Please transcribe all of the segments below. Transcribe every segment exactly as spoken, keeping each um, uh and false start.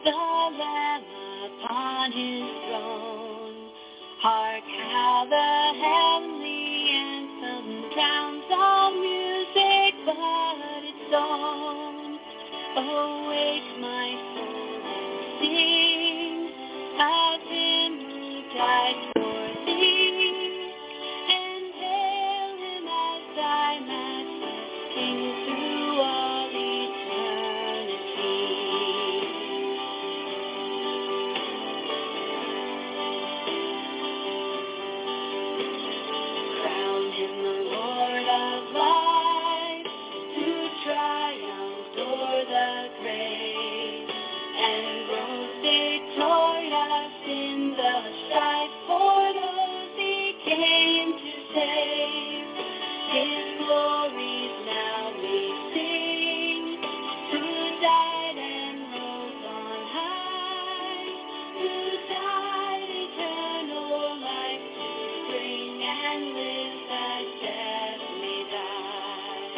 the Lamb upon his throne. Hark how the heavenly anthem drowns all music but its own. Awake my soul and sing of him who died for thee, and hail him as thy matchless King through all eternity. Crown him the Lord of life, who triumphs o'er the grave, and rose victorious in the strife for those he came to save. His glories now we sing, who died and rose on high, who died eternal life to bring, and lives that death may die.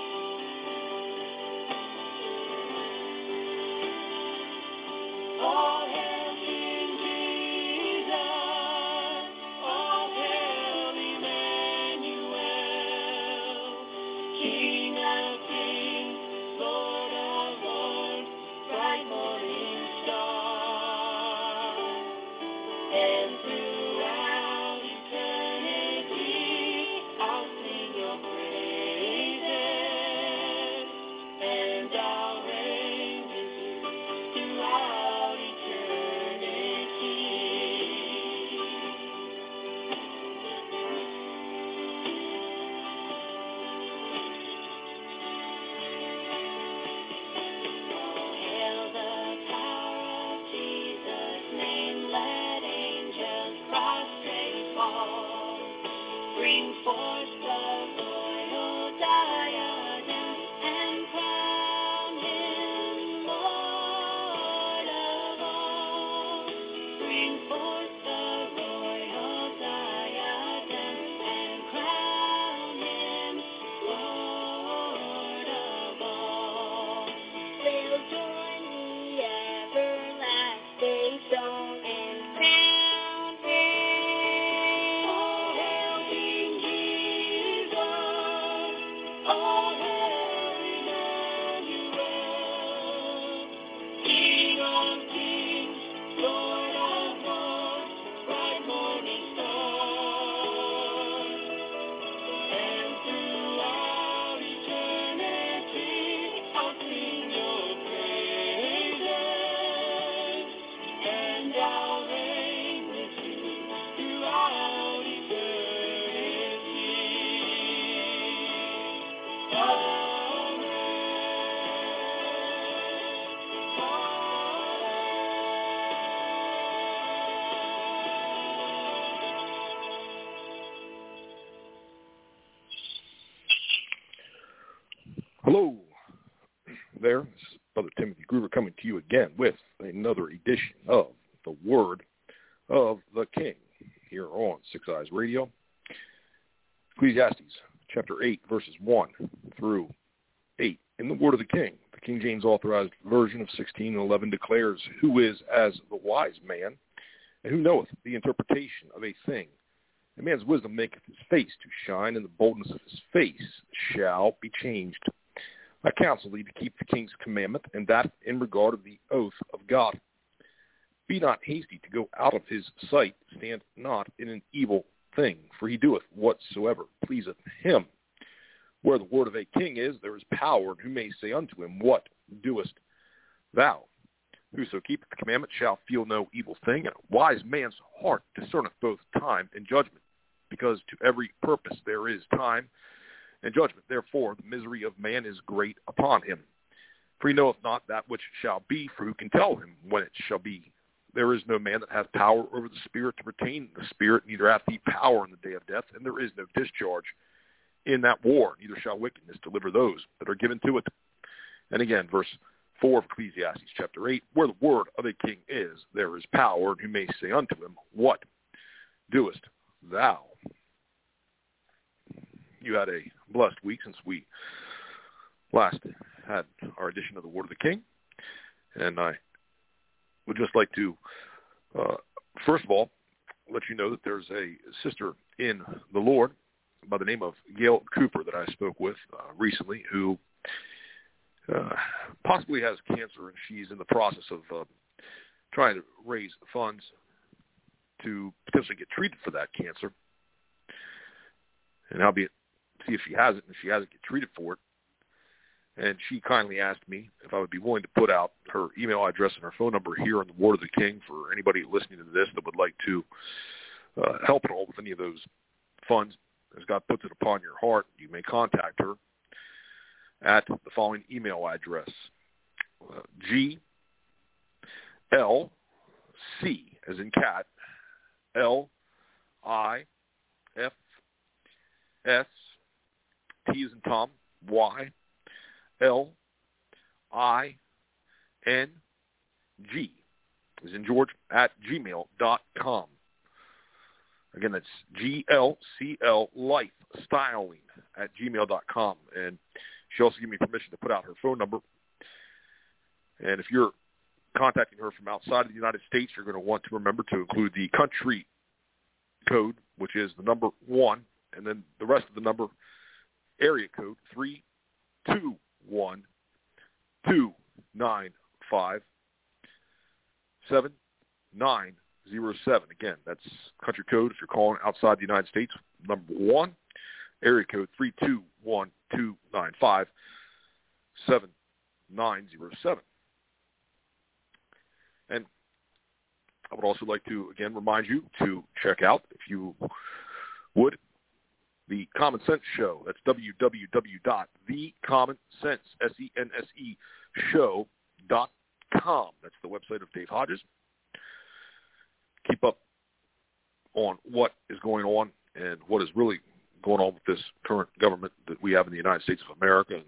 All hail King Jesus, all hail Emmanuel, King of kings, Lord of lords, bright morning star. And throughout eternity, I'll sing your praises, and I'll reign with you throughout eternity. Oh, hail the power of Jesus' name, let angels prostrate fall. Bring forth the royal diadem and crown him Lord of all. Bring forth the royal diadem and crown him Lord of all. They'll join the everlasting song and crown him. All hail King Jesus, all hail Emmanuel, King of kings, Lord of lords, bright morning star. And throughout eternity, I'll sing your praises, and I'll reign with you throughout eternity. Amen. Hello there, this is Brother Timothy Groover coming to you again with another edition of the Word of the King here on Six Eyes Radio. Ecclesiastes chapter eight, verses one through eight. In the Word of the King, the King James Authorized Version of sixteen and eleven declares, "Who is as the wise man, and who knoweth the interpretation of a thing? A man's wisdom maketh his face to shine, and the boldness of his face shall be changed. I counsel thee to keep the king's commandment, and that in regard of the oath of God. Be not hasty to go out of his sight, stand not in an evil thing, for he doeth whatsoever pleaseth him. Where the word of a king is, there is power, and who may say unto him, What doest thou? Whoso keepeth the commandment shall feel no evil thing, and a wise man's heart discerneth both time and judgment, because to every purpose there is time and judgment. Therefore the misery of man is great upon him. For he knoweth not that which shall be, for who can tell him when it shall be? There is no man that hath power over the spirit to retain the spirit, neither hath he power in the day of death, and there is no discharge in that war, neither shall wickedness deliver those that are given to it." And again, verse four of Ecclesiastes chapter eight, "Where the word of a king is, there is power, and who may say unto him, What doest thou?" You had a blessed week since we last had our edition of the Word of the King, and I would just like to, uh, first of all, let you know that there's a sister in the Lord by the name of Gail Cooper that I spoke with uh, recently, who uh, possibly has cancer, and she's in the process of uh, trying to raise funds to potentially get treated for that cancer. And I'll be see if she has it, and if she hasn't, get treated for it. And she kindly asked me if I would be willing to put out her email address and her phone number here on the Word of the King for anybody listening to this that would like to uh, help at all with any of those funds. As God puts it upon your heart, you may contact her at the following email address: uh, G L C as in cat, L I F S T as in Tom, Y L I N G as in George at gmail dot com. Again, that's G L C L Lifestyling at gmail dot com. And she also gave me permission to put out her phone number. And if you're contacting her from outside of the United States, you're going to want to remember to include the country code, which is the number one, and then the rest of the number, area code three two one two nine five seven nine zero seven. Again, that's country code if you're calling outside the United States, number one, area code three two one two nine five seven nine zero seven. And I would also like to, again, remind you to check out, if you would, The Common Sense Show. That's w w w dot the common sense show dot com. That's the website of Dave Hodges. Keep up on what is going on and what is really going on with this current government that we have in the United States of America,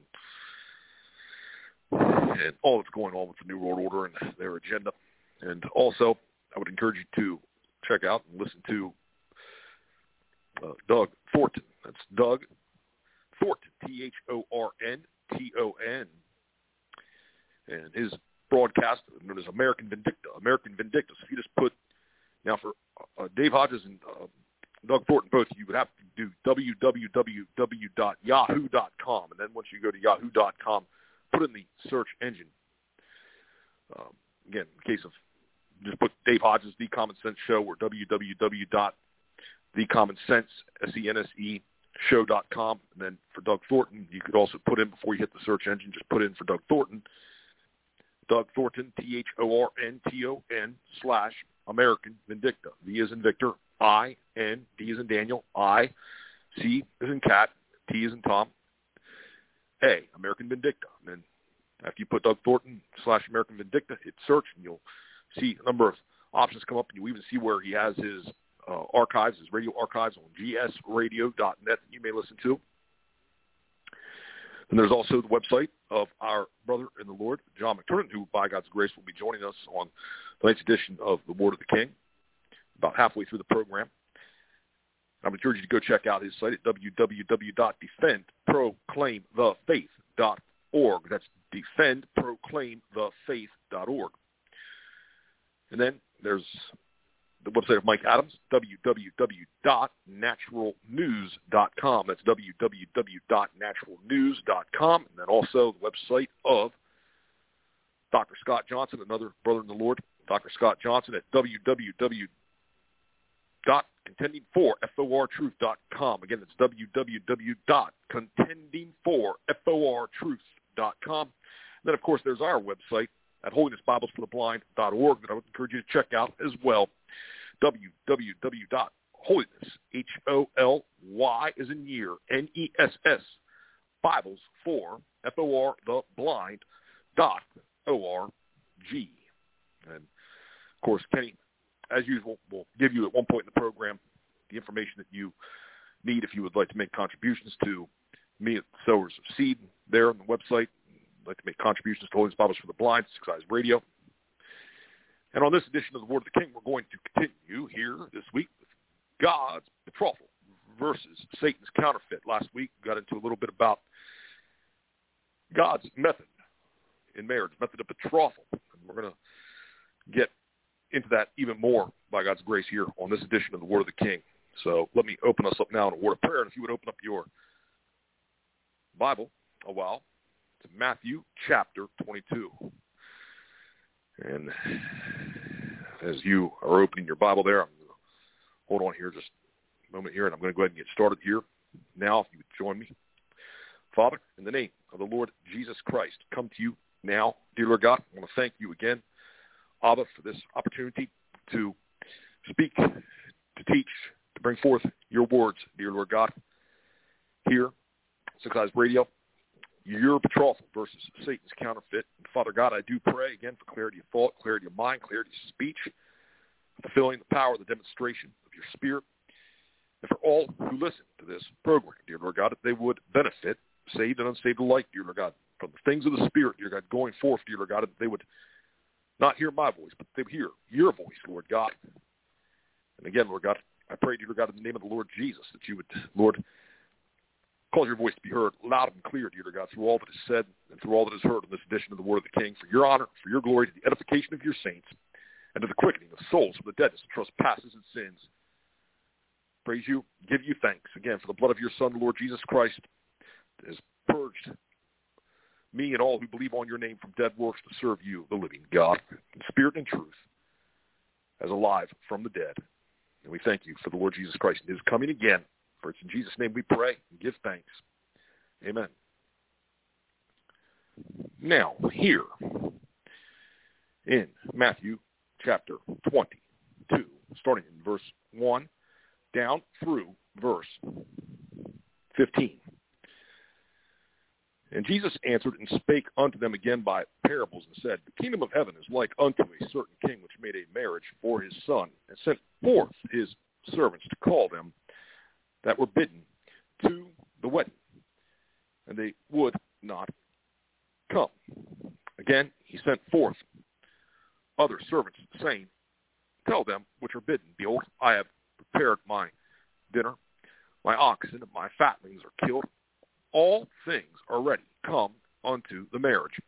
and, and all that's going on with the New World Order and their agenda. And also, I would encourage you to check out and listen to uh, Doug Thornton. That's Doug Thornton, T H O R N T O N. And his broadcast, known as American Vindicta, American Vindicta. So if you just put, now for uh, Dave Hodges and uh, Doug Thornton both, you would have to do w w w dot yahoo dot com. And then once you go to yahoo dot com, put in the search engine. Um, again, in case of, just put Dave Hodges, The Common Sense Show, or w w w dot the common sense show dot com. And then for Doug Thornton, you could also put in, before you hit the search engine, just put in for Doug Thornton, Doug Thornton, T H O R N T O N, slash American Vindicta. V as in Victor, I, N, D as in Daniel, I, C as in cat, T as in Tom, A, American Vindicta. And then after you put Doug Thornton slash American Vindicta, hit search, and you'll see a number of options come up, and you'll even see where he has his uh, archives, his radio archives on g s radio dot net that you may listen to. And there's also the website of our brother in the Lord, John McTurnan, who, by God's grace, will be joining us on tonight's edition of The Word of the King, about halfway through the program. I would encourage you to go check out his site at w w w dot defend proclaim the faith dot org. That's defend proclaim the faith dot org. And then there's the website of Mike Adams, w w w dot natural news dot com. That's w w w dot natural news dot com. And then also the website of Doctor Scott Johnson, another brother in the Lord, Doctor Scott Johnson, at w w w dot contending for truth dot com. Again, that's w w w dot contending for truth dot com. And then, of course, there's our website at holiness bibles for the blind dot org that I would encourage you to check out as well. w w w dot holiness, H O L Y as in year, N E S S, Bibles for, F O R, the blind, dot O R G. And, of course, Kenny, as usual, will give you at one point in the program the information that you need if you would like to make contributions to me at Sowers of Seed there on the website. Like to make contributions to Holiness Bibles for the Blind, Six Eyes Radio. And on this edition of the Word of the King, we're going to continue here this week with God's betrothal versus Satan's counterfeit. Last week, we got into a little bit about God's method in marriage, method of betrothal. And we're going to get even more by God's grace here on this edition of the Word of the King. So let me open us up now in a word of prayer. And if you would open up your Bible a while to Matthew chapter twenty-two. And as you are opening your Bible there, I'm going to hold on here just a moment here, and I'm going to go ahead and get started here now, if you would join me. Father, in the name of the Lord Jesus Christ, come to you now, dear Lord God. I want to thank you again, Abba, for this opportunity to speak, to teach, to bring forth your words, dear Lord God. Here, Six Eyes Radio, your betrothal versus Satan's counterfeit. And Father God, I do pray again for clarity of thought, clarity of mind, clarity of speech, the filling, the power, the demonstration of your Spirit. And for all who listen to this program, dear Lord God, that they would benefit, saved and unsaved alike, dear Lord God, from the things of the Spirit, dear God, going forth, dear Lord God, that they would not hear my voice, but they would hear your voice, Lord God. And again, Lord God, I pray, dear Lord God, in the name of the Lord Jesus, that you would, Lord, cause your voice to be heard loud and clear, dear God, through all that is said and through all that is heard in this edition of the Word of the King, for your honor, for your glory, to the edification of your saints, and to the quickening of souls from the deadness of trespasses and sins. Praise you, give you thanks again for the blood of your Son, the Lord Jesus Christ, that has purged me and all who believe on your name from dead works to serve you, the living God, in spirit and truth, as alive from the dead. And we thank you for the Lord Jesus Christ and his coming again. For it's in Jesus' name we pray and give thanks. Amen. Now, here in Matthew chapter twenty-two, starting in verse one, down through verse fifteen. And Jesus answered and spake unto them again by parables, and said, The kingdom of heaven is like unto a certain king which made a marriage for his son, and sent forth his servants to call them that were bidden to the wedding, and they would not come. Again, he sent forth other servants, saying, Tell them which are bidden, Behold, I have prepared my dinner, my oxen and my fatlings are killed, all things are ready, come unto the marriage.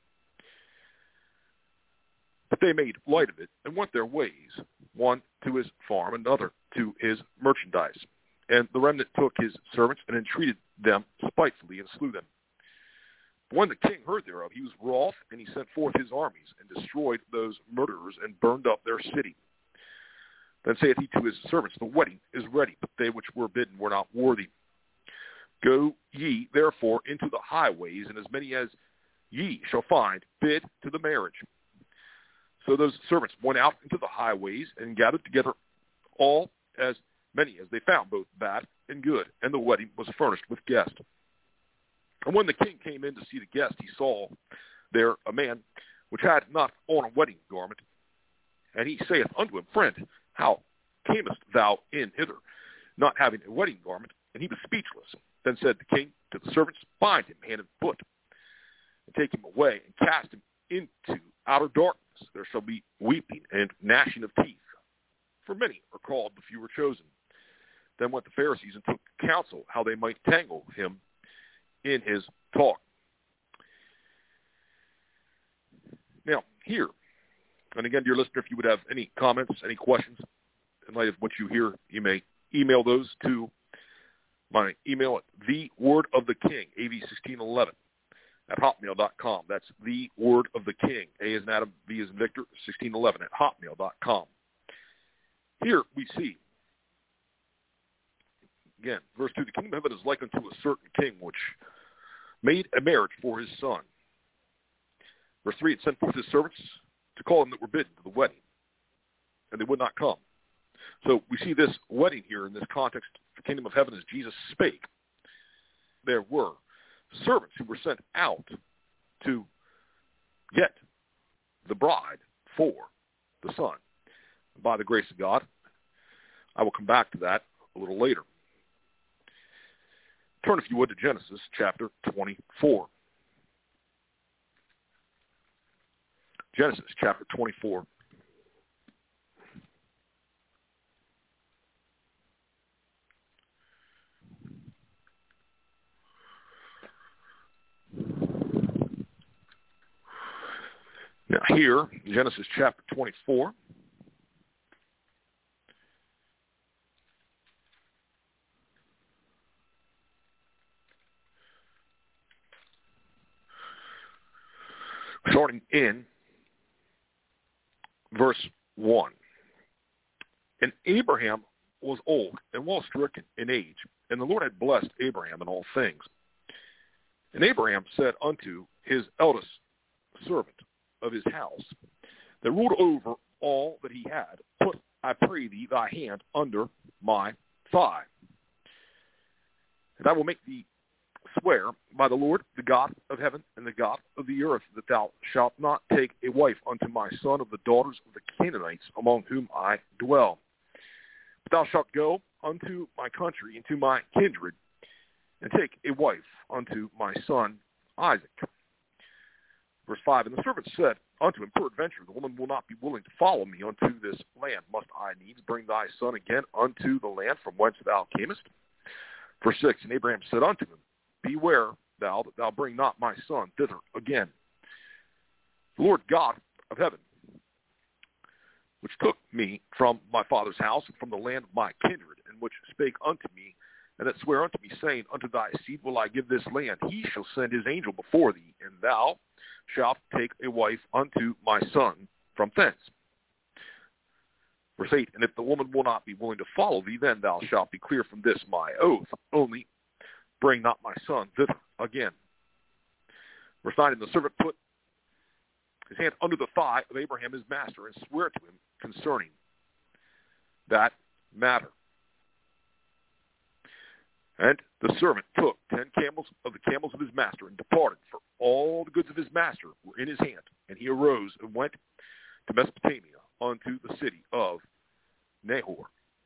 But they made light of it, and went their ways, one to his farm, another to his merchandise. And the remnant took his servants, and entreated them spitefully, and slew them. When the king heard thereof, he was wroth, and he sent forth his armies, and destroyed those murderers, and burned up their city. Then saith he to his servants, The wedding is ready, but they which were bidden were not worthy. Go ye therefore into the highways, and as many as ye shall find, bid to the marriage. So those servants went out into the highways, and gathered together all as many as they found, both bad and good, and the wedding was furnished with guests. And when the king came in to see the guest, he saw there a man which had not on a wedding garment. And he saith unto him, Friend, how camest thou in hither, not having a wedding garment? And he was speechless. Then said the king to the servants, Bind him hand and foot, and take him away, and cast him into outer darkness. There shall be weeping and gnashing of teeth. For many are called, but few are chosen. Then went the Pharisees and took counsel how they might tangle him in his talk. Now, here, and again, dear listener, if you would have any comments, any questions in light of what you hear, you may email those to my email at the word of the king, A V sixteen eleven, at hotmail dot com. That's the word of the king, A as in Adam, V as in Victor, sixteen eleven at hotmail dot com. Here we see, again, verse two, the kingdom of heaven is like unto a certain king which made a marriage for his son. Verse three, it sent forth his servants to call them that were bidden to the wedding, and they would not come. So we see this wedding here in this context, the kingdom of heaven as Jesus spake. There were servants who were sent out to get the bride for the son. By the grace of God, I will come back to that a little later. Turn, if you would, to Genesis chapter twenty-four. Genesis chapter twenty-four. Now here, Genesis chapter twenty-four, starting in verse one. And Abraham was old and well stricken in age, and the Lord had blessed Abraham in all things. And Abraham said unto his eldest servant of his house, that ruled over all that he had, put, I pray thee, thy hand under my thigh. And I will make thee swear by the Lord, the God of heaven and the God of the earth, that thou shalt not take a wife unto my son of the daughters of the Canaanites, among whom I dwell. But thou shalt go unto my country, and to my kindred, and take a wife unto my son Isaac. Verse five, and the servant said unto him, peradventure, the woman will not be willing to follow me unto this land. Must I needs bring thy son again unto the land from whence thou camest? Verse six, and Abraham said unto him, beware thou that thou bring not my son thither again. The Lord God of heaven, which took me from my father's house and from the land of my kindred, and which spake unto me, and that sware unto me, saying, unto thy seed will I give this land. He shall send his angel before thee, and thou shalt take a wife unto my son from thence. Verse eight, and if the woman will not be willing to follow thee, then thou shalt be clear from this my oath. Only bring not my son thither again. Verse nine, and the servant put his hand under the thigh of Abraham his master, and sware to him concerning that matter. And the servant took ten camels of the camels of his master, and departed, for all the goods of his master were in his hand. And he arose and went to Mesopotamia, unto the city of Nahor.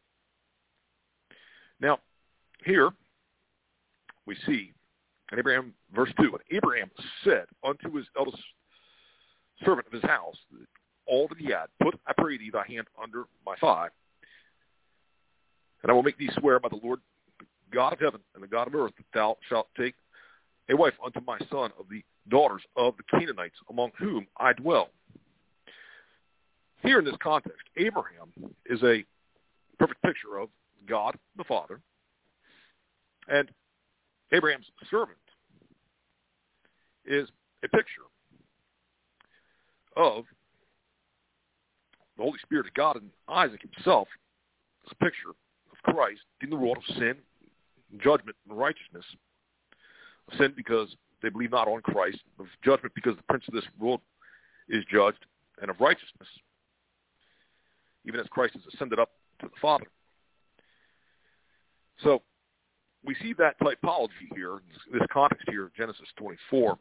Now, here we see in Abraham, verse two, and Abraham said unto his eldest servant of his house, all that he had, put, I pray thee, thy hand under my thigh, and I will make thee swear by the Lord God of heaven and the God of earth, that thou shalt take a wife unto my son of the daughters of the Canaanites, among whom I dwell. Here in this context, Abraham is a perfect picture of God the Father, and Abraham's servant is a picture of the Holy Spirit of God, and Isaac himself is a picture of Christ in the world of sin, judgment, and righteousness. Of sin because they believe not on Christ, of judgment because the prince of this world is judged, and of righteousness, even as Christ has ascended up to the Father. So we see that typology here, this context here of Genesis twenty-four.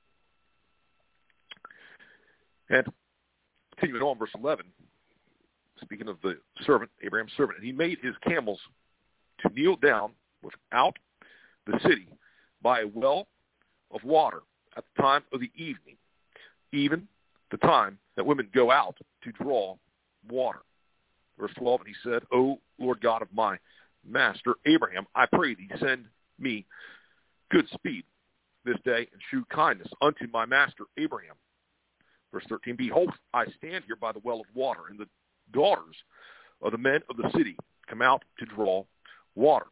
And continuing on, verse eleven, speaking of the servant, Abraham's servant, and he made his camels to kneel down without the city by a well of water at the time of the evening, even the time that women go out to draw water. Verse twelve, and he said, O Lord God of my master Abraham, I pray thee, send me good speed this day, and shew kindness unto my master Abraham. Verse thirteen, behold, I stand here by the well of water, and the daughters of the men of the city come out to draw water.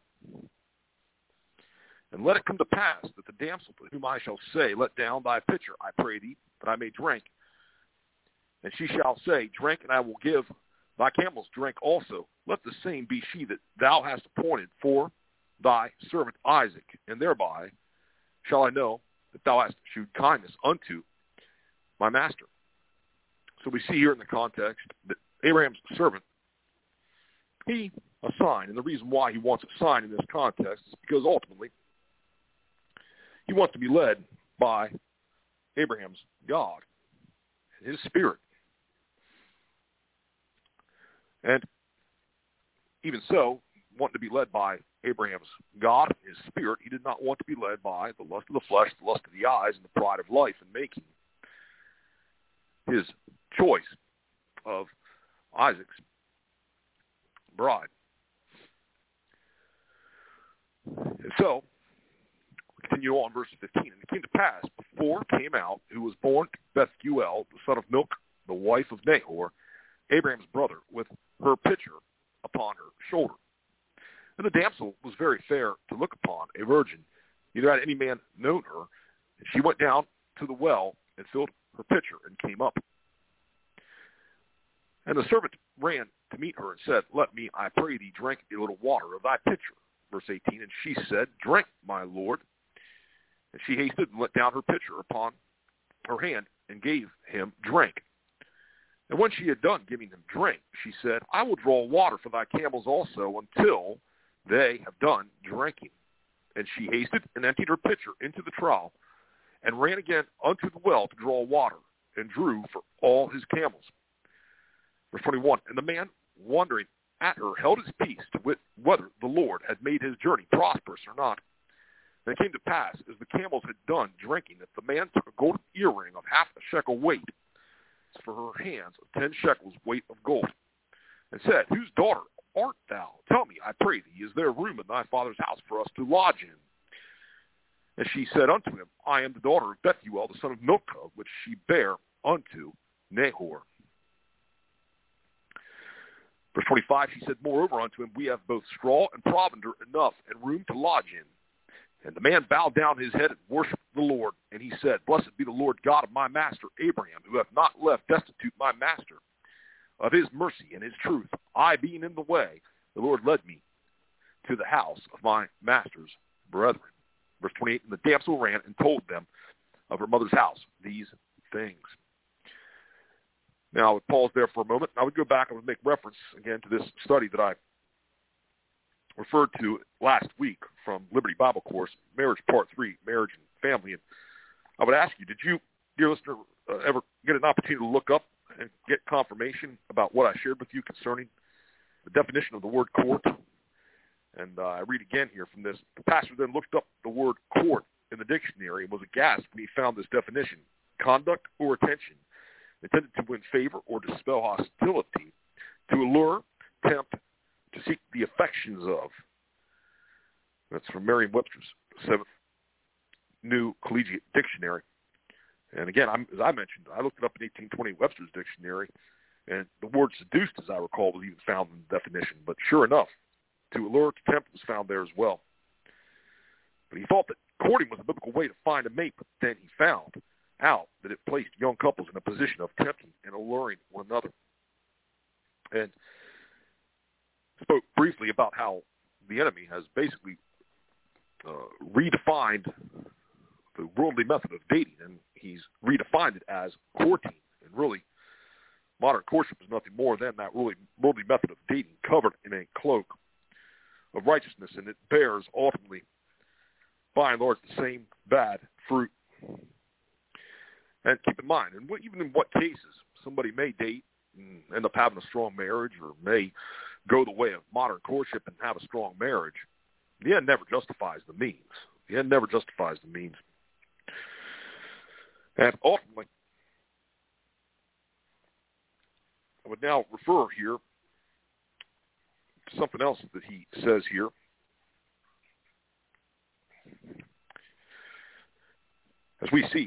And let it come to pass that the damsel to whom I shall say, let down thy pitcher, I pray thee, that I may drink. And she shall say, drink, and I will give thy camels drink also. Let the same be she that thou hast appointed for thy servant Isaac, and thereby shall I know that thou hast shewed kindness unto my master. So we see here in the context that Abraham's servant, he a sign, and the reason why he wants a sign in this context is because ultimately he wants to be led by Abraham's God, his spirit. And even so, wanting to be led by Abraham's God, his spirit, he did not want to be led by the lust of the flesh, the lust of the eyes, and the pride of life in making his choice of Isaac's bride. And so, we continue on, verse fifteen. And it came to pass, before came out, who was born to Bethuel, the son of Milcah, the wife of Nahor, Abraham's brother, with her pitcher upon her shoulder. And the damsel was very fair to look upon, a virgin, neither had any man known her. And she went down to the well and filled her pitcher and came up. And the servant ran to meet her and said, Let me, I pray thee, drink a little water of thy pitcher. Verse eighteen, and she said, Drink, my lord. And she hasted and let down her pitcher upon her hand and gave him drink. And when she had done giving him drink, she said, I will draw water for thy camels also until they have done drinking. And she hasted and emptied her pitcher into the trough and ran again unto the well to draw water and drew for all his camels. Verse twenty-one, and the man, wondering at her, held his peace to wit whether the Lord had made his journey prosperous or not. And it came to pass, as the camels had done drinking, that the man took a golden earring of half a shekel weight for her hands, of ten shekels weight of gold, and said, Whose daughter art thou? Tell me, I pray thee, is there room in thy father's house for us to lodge in? And she said unto him, I am the daughter of Bethuel, the son of Milcah, which she bare unto Nahor. Verse twenty-five, she said moreover unto him, We have both straw and provender enough, and room to lodge in. And the man bowed down his head and worshipped the Lord. And he said, Blessed be the Lord God of my master Abraham, who hath not left destitute my master of his mercy and his truth. I being in the way, the Lord led me to the house of my master's brethren. Verse twenty-eight, and the damsel ran and told them of her mother's house these things. Now, I would pause there for a moment. I would go back and would make reference again to this study that I referred to last week from Liberty Bible Course, Marriage Part three, Marriage and Family. And I would ask you, did you, dear listener, uh, ever get an opportunity to look up and get confirmation about what I shared with you concerning the definition of the word court? And uh, I read again here from this. The pastor then looked up the word court in the dictionary and was aghast when he found this definition: conduct or attention intended to win favor or dispel hostility, to allure, tempt, to seek the affections of. That's from Merriam-Webster's seventh New Collegiate Dictionary. And again, I'm, as I mentioned, I looked it up in eighteen twenty Webster's Dictionary, and the word seduced, as I recall, was even found in the definition. But sure enough, to allure, to tempt was found there as well. But he thought that courting was a biblical way to find a mate, but then he found out that it placed young couples in a position of tempting and alluring one another. And spoke briefly about how the enemy has basically uh, redefined the worldly method of dating, and he's redefined it as courting. And really, modern courtship is nothing more than that really worldly method of dating covered in a cloak of righteousness, and it bears ultimately, by and large, the same bad fruit. And keep in mind, and even in what cases somebody may date and end up having a strong marriage, or may go the way of modern courtship and have a strong marriage, the end never justifies the means. The end never justifies the means. And ultimately, I would now refer here to something else that he says here. As we see,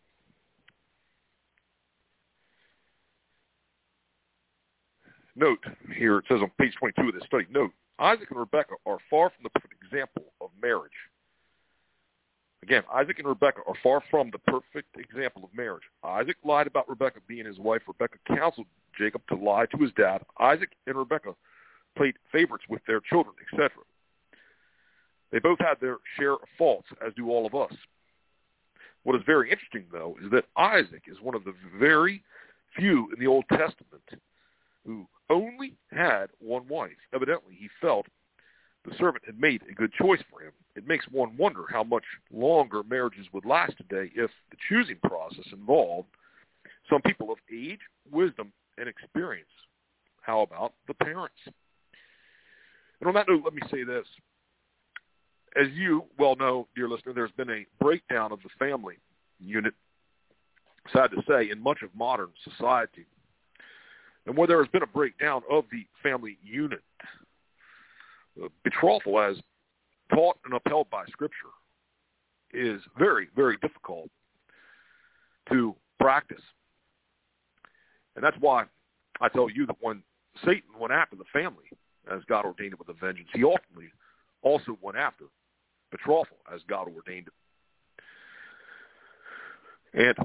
note here, it says on page twenty-two of this study, note, Isaac and Rebekah are far from the perfect example of marriage. Again, Isaac and Rebekah are far from the perfect example of marriage. Isaac lied about Rebekah being his wife. Rebekah counseled Jacob to lie to his dad. Isaac and Rebekah played favorites with their children, et cetera. They both had their share of faults, as do all of us. What is very interesting, though, is that Isaac is one of the very few in the Old Testament who only had one wife. Evidently, he felt the servant had made a good choice for him. It makes one wonder how much longer marriages would last today if the choosing process involved some people of age, wisdom, and experience. How about the parents? And on that note, let me say this. As you well know, dear listener, there's been a breakdown of the family unit, sad to say, in much of modern society. And where there has been a breakdown of the family unit, uh, betrothal as taught and upheld by Scripture is very, very difficult to practice. And that's why I tell you that when Satan went after the family, as God ordained it with a vengeance, he ultimately also went after betrothal as God ordained it. And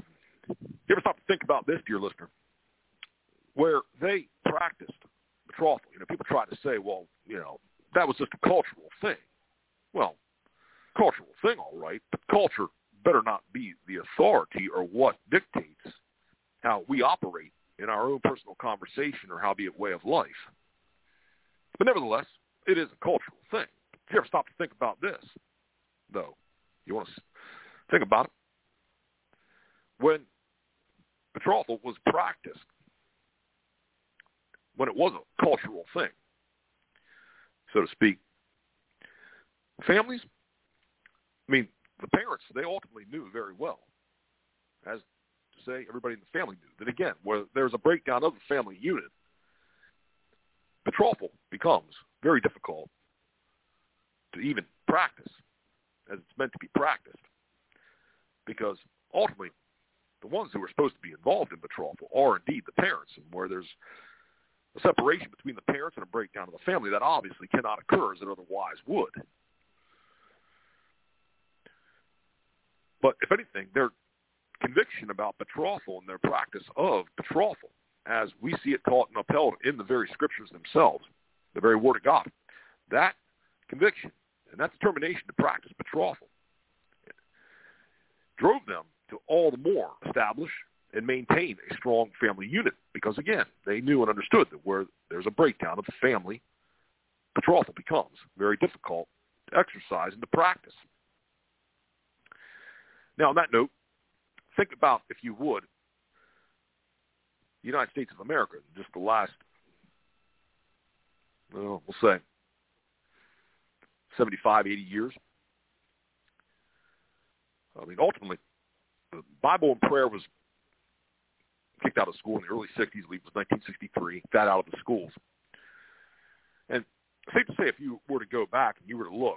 You ever stop to think about this, dear listener, where they practiced betrothal? You know, people try to say, well, you know, that was just a cultural thing. Well, cultural thing, all right, but culture better not be the authority or what dictates how we operate in our own personal conversation or how be it way of life. But nevertheless, it is a cultural thing. If you ever stop to think about this, though, you want to think about it. When betrothal was practiced, when it was a cultural thing, so to speak, families, I mean, the parents, they ultimately knew very well, as to say everybody in the family knew, that again, where there's a breakdown of the family unit, betrothal becomes very difficult to even practice as it's meant to be practiced, because ultimately the ones who are supposed to be involved in betrothal are indeed the parents, and where there's a separation between the parents and a breakdown of the family, that obviously cannot occur as it otherwise would. But if anything, their conviction about betrothal and their practice of betrothal, as we see it taught and upheld in the very scriptures themselves, the very word of God, that conviction and that determination to practice betrothal drove them to all the more establish and maintain a strong family unit, because again, they knew and understood that where there's a breakdown of the family, betrothal becomes very difficult to exercise and to practice. Now, on that note, think about, if you would, the United States of America, just the last, well, we'll say, seventy-five, eighty years. I mean, ultimately, the Bible and prayer was kicked out of school in the early sixties. I believe it was nineteen sixty-three, that out of the schools. And safe to say, if you were to go back and you were to look,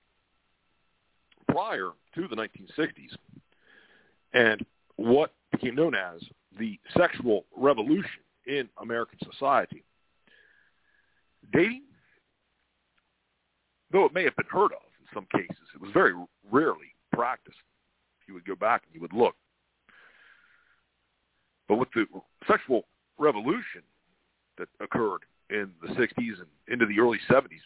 prior to the nineteen sixties, and what became known as the sexual revolution in American society, dating, though it may have been heard of in some cases, it was very rarely practiced. If you would go back and you would look. But with the sexual revolution that occurred in the sixties and into the early seventies,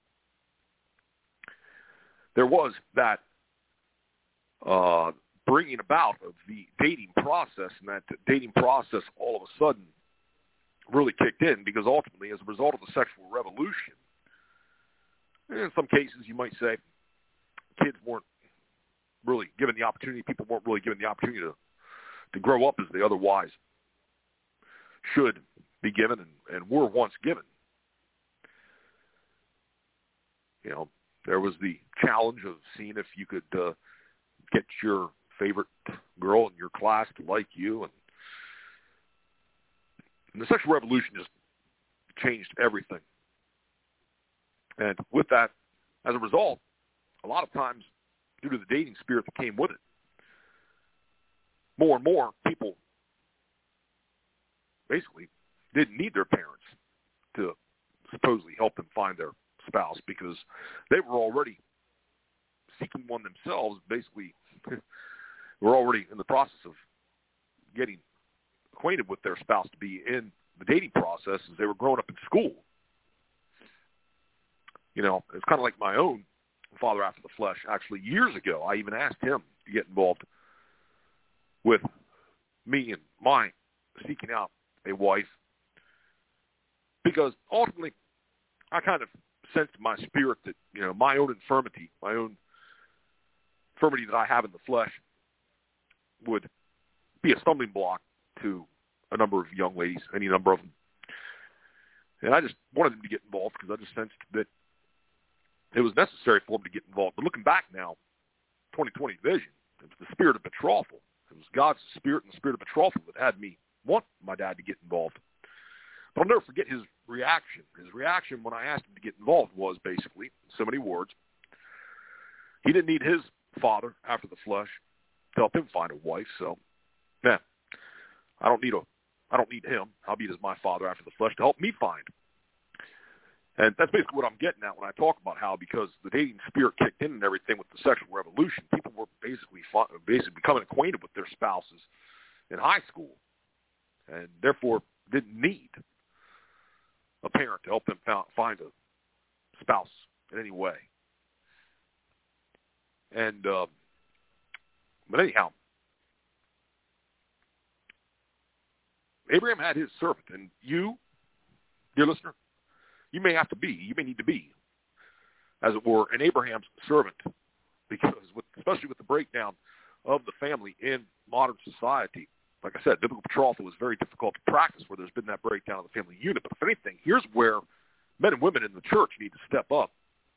there was that uh, bringing about of the dating process, and that dating process all of a sudden really kicked in, because ultimately, as a result of the sexual revolution, in some cases you might say kids weren't really given the opportunity, people weren't really given the opportunity to, to grow up as they otherwise should be given and, and were once given. You know, there was the challenge of seeing if you could uh, get your favorite girl in your class to like you, and, and the sexual revolution just changed everything. And with that, as a result, a lot of times, due to the dating spirit that came with it, more and more people basically didn't need their parents to supposedly help them find their spouse, because they were already seeking one themselves, basically were already in the process of getting acquainted with their spouse to be in the dating process as they were growing up in school. You know, it's kind of like my own father after the flesh. Actually, years ago, I even asked him to get involved with me and my seeking out a wife, because ultimately I kind of sensed in my spirit that, you know, my own infirmity, my own infirmity that I have in the flesh would be a stumbling block to a number of young ladies, any number of them. And I just wanted them to get involved because I just sensed that it was necessary for them to get involved. But looking back now, twenty twenty vision, it was the spirit of betrothal. It was God's spirit and the spirit of betrothal that had me want my dad to get involved. But I'll never forget his reaction. His reaction when I asked him to get involved was basically, in so many words, he didn't need his father after the flesh to help him find a wife. So, yeah, I don't need a, I don't need him. Howbeit as my father after the flesh to help me find. And that's basically what I'm getting at when I talk about how, because the dating spirit kicked in and everything with the sexual revolution, people were basically basically becoming acquainted with their spouses in high school and therefore didn't need a parent to help them find a spouse in any way. And, uh, but anyhow, Abraham had his servant, and you, dear listener, you may have to be, you may need to be, as it were, an Abraham's servant, because with, especially with the breakdown of the family in modern society, like I said, biblical betrothal is very difficult to practice where there's been that breakdown of the family unit. But if anything, here's where men and women in the church need to step up.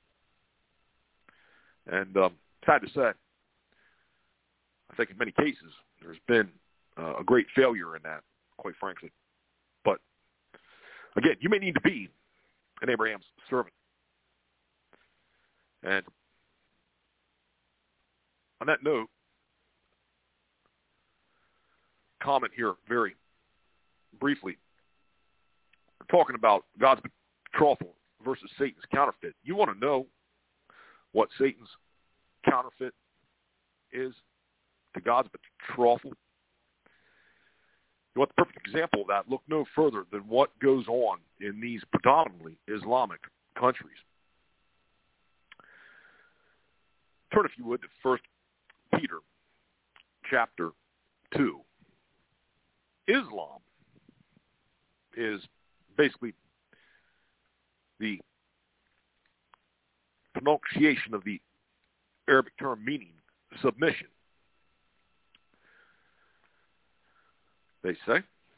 And um, sad to say, I think in many cases there's been uh, a great failure in that, quite frankly. But again, you may need to be an Abraham's servant. And on that note, comment here very briefly. We're talking about God's betrothal versus Satan's counterfeit. You want to know what Satan's counterfeit is to God's betrothal? You want the perfect example of that? Look no further than what goes on in these predominantly Islamic countries. Turn, if you would, to First Peter chapter two. Islam is basically the pronunciation of the Arabic term meaning submission. They say.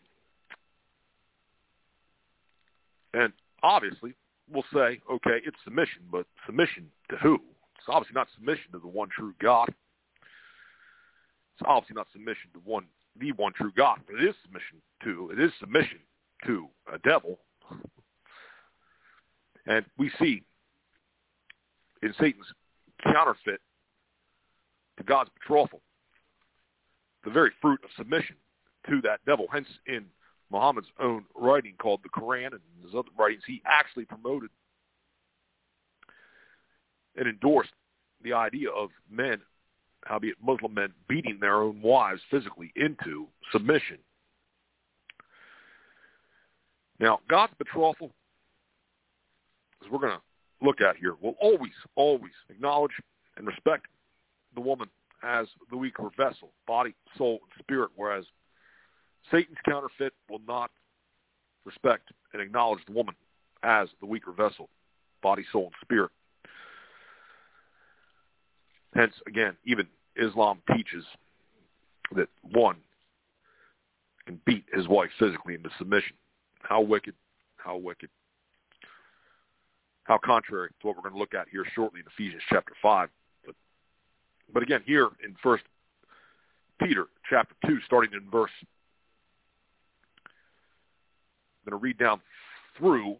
And obviously, we'll say, okay, it's submission, but submission to who? It's obviously not submission to the one true God. It's obviously not submission to one, the one true God. But it is submission to, it is submission to a devil. And we see in Satan's counterfeit to God's betrothal the very fruit of submission to that devil. Hence, in Muhammad's own writing called the Quran and his other writings, he actually promoted and endorsed the idea of men, howbeit Muslim men, beating their own wives physically into submission. Now, God's betrothal, as we're going to look at here, will always, always acknowledge and respect the woman as the weaker vessel, body, soul, and spirit, whereas Satan's counterfeit will not respect and acknowledge the woman as the weaker vessel, body, soul, and spirit. Hence, again, even Islam teaches that one can beat his wife physically into submission. How wicked, how wicked. How contrary to what we're going to look at here shortly in Ephesians chapter five. But, but again, here in First Peter chapter two, starting in verse, I'm going to read down through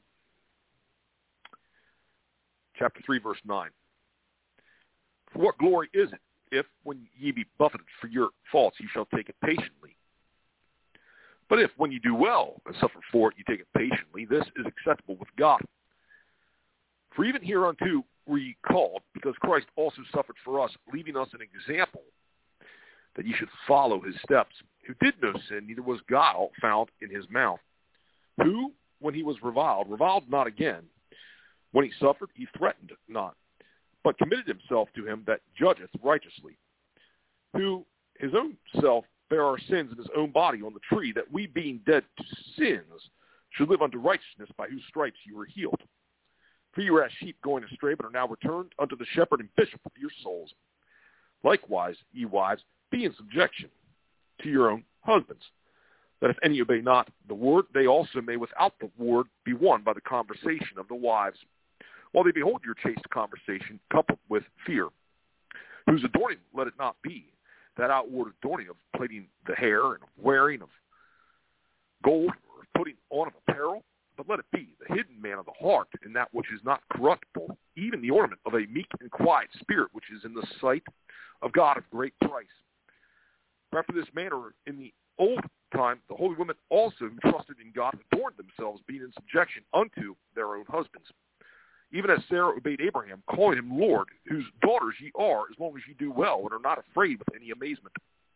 chapter three, verse nine. For what glory is it, if, when ye be buffeted for your faults, ye shall take it patiently? But if, when you do well and suffer for it, you take it patiently, this is acceptable with God. For even hereunto were ye called, because Christ also suffered for us, leaving us an example, that ye should follow his steps, who did no sin, neither was guile found in his mouth, who, when he was reviled, reviled not again. When he suffered, he threatened not, but committed himself to him that judgeth righteously, who his own self bare our sins in his own body on the tree, that we, being dead to sins, should live unto righteousness, by whose stripes you were healed. For you were as sheep going astray, but are now returned unto the shepherd and bishop of your souls. Likewise, ye wives, be in subjection to your own husbands, that if any obey not the word, they also may without the word be won by the conversation of the wives, while they behold your chaste conversation coupled with fear, whose adorning let it not be that outward adorning of plaiting the hair and of wearing of gold or of putting on of apparel, but let it be the hidden man of the heart in that which is not corruptible, even the ornament of a meek and quiet spirit, which is in the sight of God of great price. For after this manner in the old time the holy women also who trusted in God adorned themselves, being in subjection unto their own husbands, even as Sarah obeyed Abraham, calling him Lord, whose daughters ye are, as long as ye do well and are not afraid with any amazement.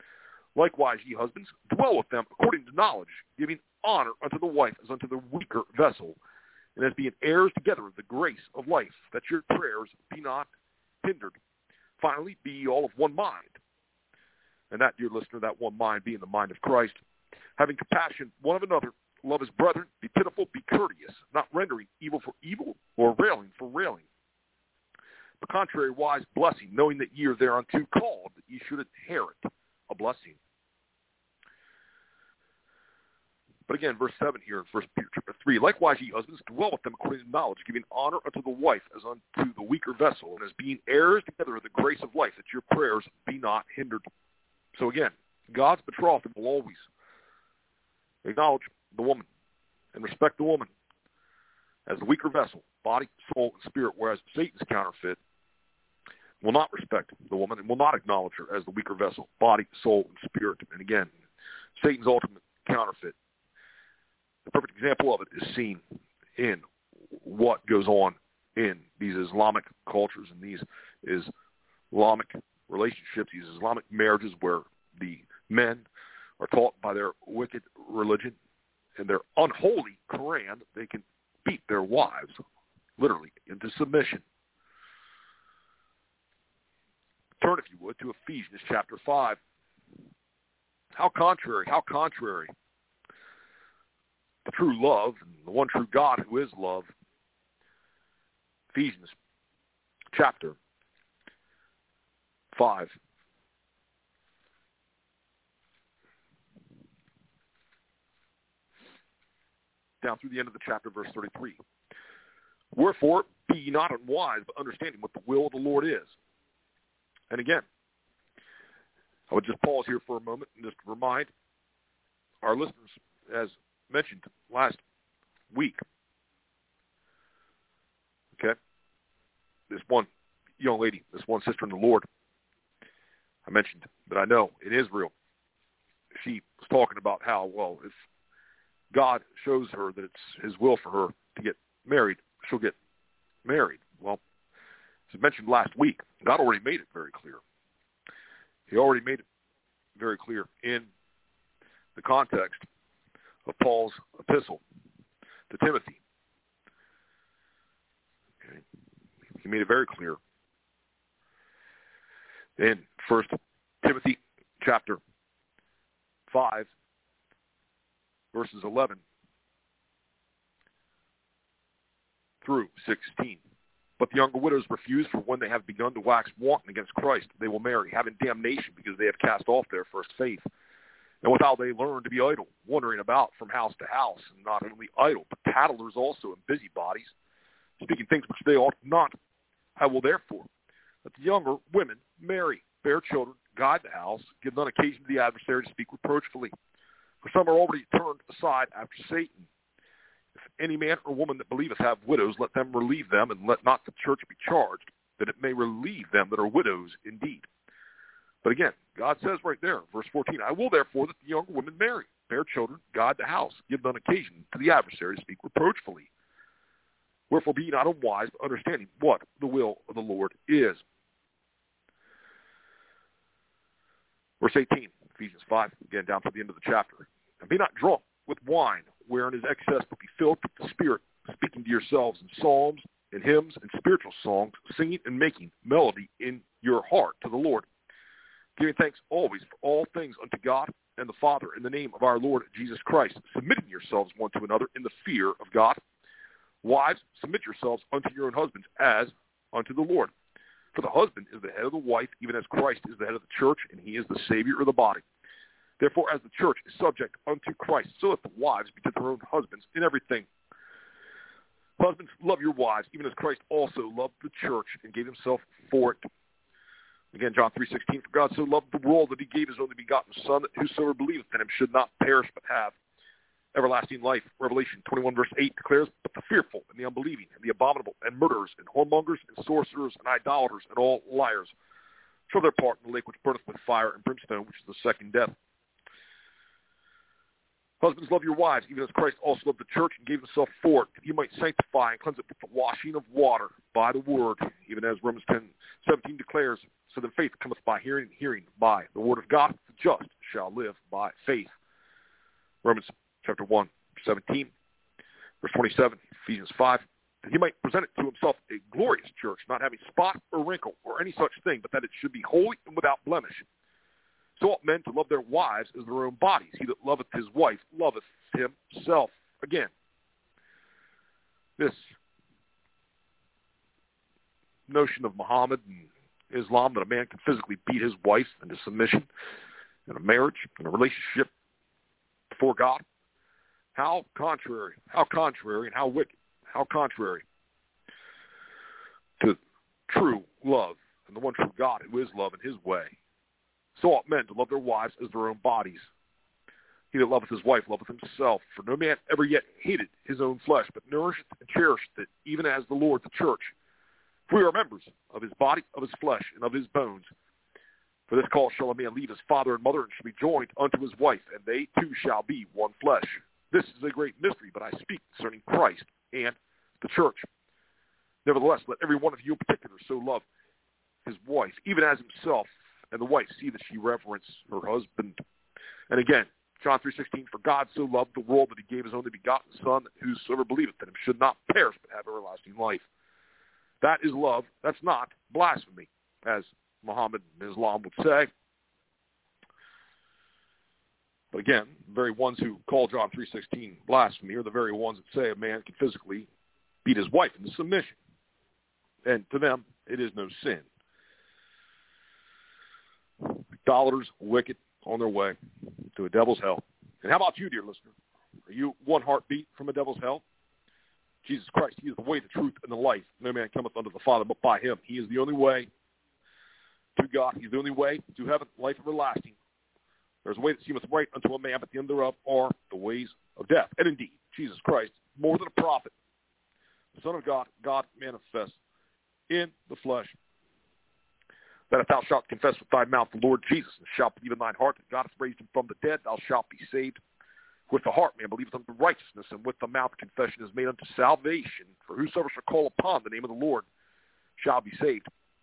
Likewise, ye husbands, dwell with them according to knowledge, giving honor unto the wife as unto the weaker vessel, and as being heirs together of the grace of life, that your prayers be not hindered. Finally, be ye all of one mind. And that, dear listener, that one mind being the mind of Christ, having compassion one of another, love his brethren, be pitiful, be courteous, not rendering evil for evil, or railing for railing. But contrariwise, blessing, knowing that ye are thereunto called, that ye should inherit a blessing. But again, verse seven here in First Peter chapter three, likewise ye husbands, dwell with them according to knowledge, giving honor unto the wife as unto the weaker vessel, and as being heirs together of the grace of life, that your prayers be not hindered. So again, God's betrothed will always acknowledge the woman and respect the woman as the weaker vessel, body, soul, and spirit, whereas Satan's counterfeit will not respect the woman and will not acknowledge her as the weaker vessel, body, soul, and spirit. And again, Satan's ultimate counterfeit, the perfect example of it is seen in what goes on in these Islamic cultures and these Islamic relationships, these Islamic marriages where the men are taught by their wicked religion and their unholy Quran, they can beat their wives literally into submission. Turn, if you would, to Ephesians chapter five. How contrary, how contrary. The true love, and the one true God who is love. Ephesians chapter five. Down through the end of the chapter, verse thirty-three. Wherefore, be ye not unwise, but understanding what the will of the Lord is. And again, I would just pause here for a moment and just remind our listeners, as mentioned last week, okay, this one young lady, this one sister in the Lord, I mentioned that I know in Israel, she was talking about how, well, if God shows her that it's his will for her to get married, she'll get married. Well, as I mentioned last week, God already made it very clear. He already made it very clear in the context of Paul's epistle to Timothy. Okay. He made it very clear in First Timothy chapter five, verses eleven through sixteen. But the younger widows refuse, for when they have begun to wax wanton against Christ, they will marry, having damnation, because they have cast off their first faith. And without they learn to be idle, wandering about from house to house, and not only idle, but tattlers also, and busybodies, speaking things which they ought not. I will therefore that the younger women marry, bear children, guide the house, give none occasion to the adversary to speak reproachfully. For some are already turned aside after Satan. If any man or woman that believeth have widows, let them relieve them, and let not the church be charged, that it may relieve them that are widows indeed. But again, God says right there, verse fourteen, I will therefore that the younger women marry, bear children, guide the house, give none occasion to the adversary to speak reproachfully. Wherefore be ye not unwise, but understanding what the will of the Lord is. Verse eighteen, Ephesians five, again down to the end of the chapter. And be not drunk with wine, wherein is excess, but be filled with the Spirit, speaking to yourselves in psalms and hymns and spiritual songs, singing and making melody in your heart to the Lord, giving thanks always for all things unto God and the Father in the name of our Lord Jesus Christ, submitting yourselves one to another in the fear of God. Wives, submit yourselves unto your own husbands as unto the Lord. For the husband is the head of the wife, even as Christ is the head of the church, and he is the Savior of the body. Therefore, as the church is subject unto Christ, so let the wives be to their own husbands in everything. Husbands, love your wives, even as Christ also loved the church and gave himself for it. Again, John three sixteen, for God so loved the world that he gave his only begotten Son, that whosoever believeth in him should not perish but have everlasting life. Revelation twenty-one verse eight declares, but the fearful and the unbelieving and the abominable and murderers and whoremongers and sorcerers and idolaters and all liars shall their part in the lake which burneth with fire and brimstone, which is the second death. Husbands, love your wives, even as Christ also loved the church and gave himself for it, that he might sanctify and cleanse it with the washing of water by the word, even as Romans ten seventeen declares, so then faith cometh by hearing, and hearing by the word of God. The just shall live by faith. Romans chapter one, seventeen, verse twenty-seven, Ephesians five, that he might present it to himself a glorious church, not having spot or wrinkle or any such thing, but that it should be holy and without blemish. So ought men to love their wives as their own bodies. He that loveth his wife loveth himself. Again, this notion of Muhammad and Islam that a man can physically beat his wife into submission in a marriage, in a relationship before God, how contrary, how contrary and how wicked, how contrary to true love and the one true God who is love in his way. So ought men to love their wives as their own bodies. He that loveth his wife loveth himself. For no man ever yet hated his own flesh, but nourished and cherished it, even as the Lord the church. For we are members of his body, of his flesh, and of his bones. For this cause shall a man leave his father and mother, and shall be joined unto his wife, and they two shall be one flesh. This is a great mystery, but I speak concerning Christ and the church. Nevertheless, let every one of you in particular so love his wife, even as himself, and the wife see that she reverence her husband. And again, John three sixteen, for God so loved the world that he gave his only begotten Son, that whosoever believeth in him should not perish but have everlasting life. That is love. That's not blasphemy, as Muhammad and Islam would say. But again, the very ones who call John three sixteen blasphemy are the very ones that say a man can physically beat his wife into submission. And to them, it is no sin. Idolaters, wicked, on their way to a devil's hell. And how about you, dear listener? Are you one heartbeat from a devil's hell? Jesus Christ, he is the way, the truth, and the life. No man cometh unto the Father but by him. He is the only way to God. He's the only way to heaven, life everlasting. There's a way that seemeth right unto a man, but the end thereof are the ways of death. And indeed, Jesus Christ, more than a prophet, the Son of God, God manifest in the flesh, that if thou shalt confess with thy mouth the Lord Jesus, and shalt believe in thine heart that God hath raised him from the dead, thou shalt be saved. With the heart man believeth unto righteousness, and with the mouth confession is made unto salvation. For whosoever shall call upon the name of the Lord shall be saved.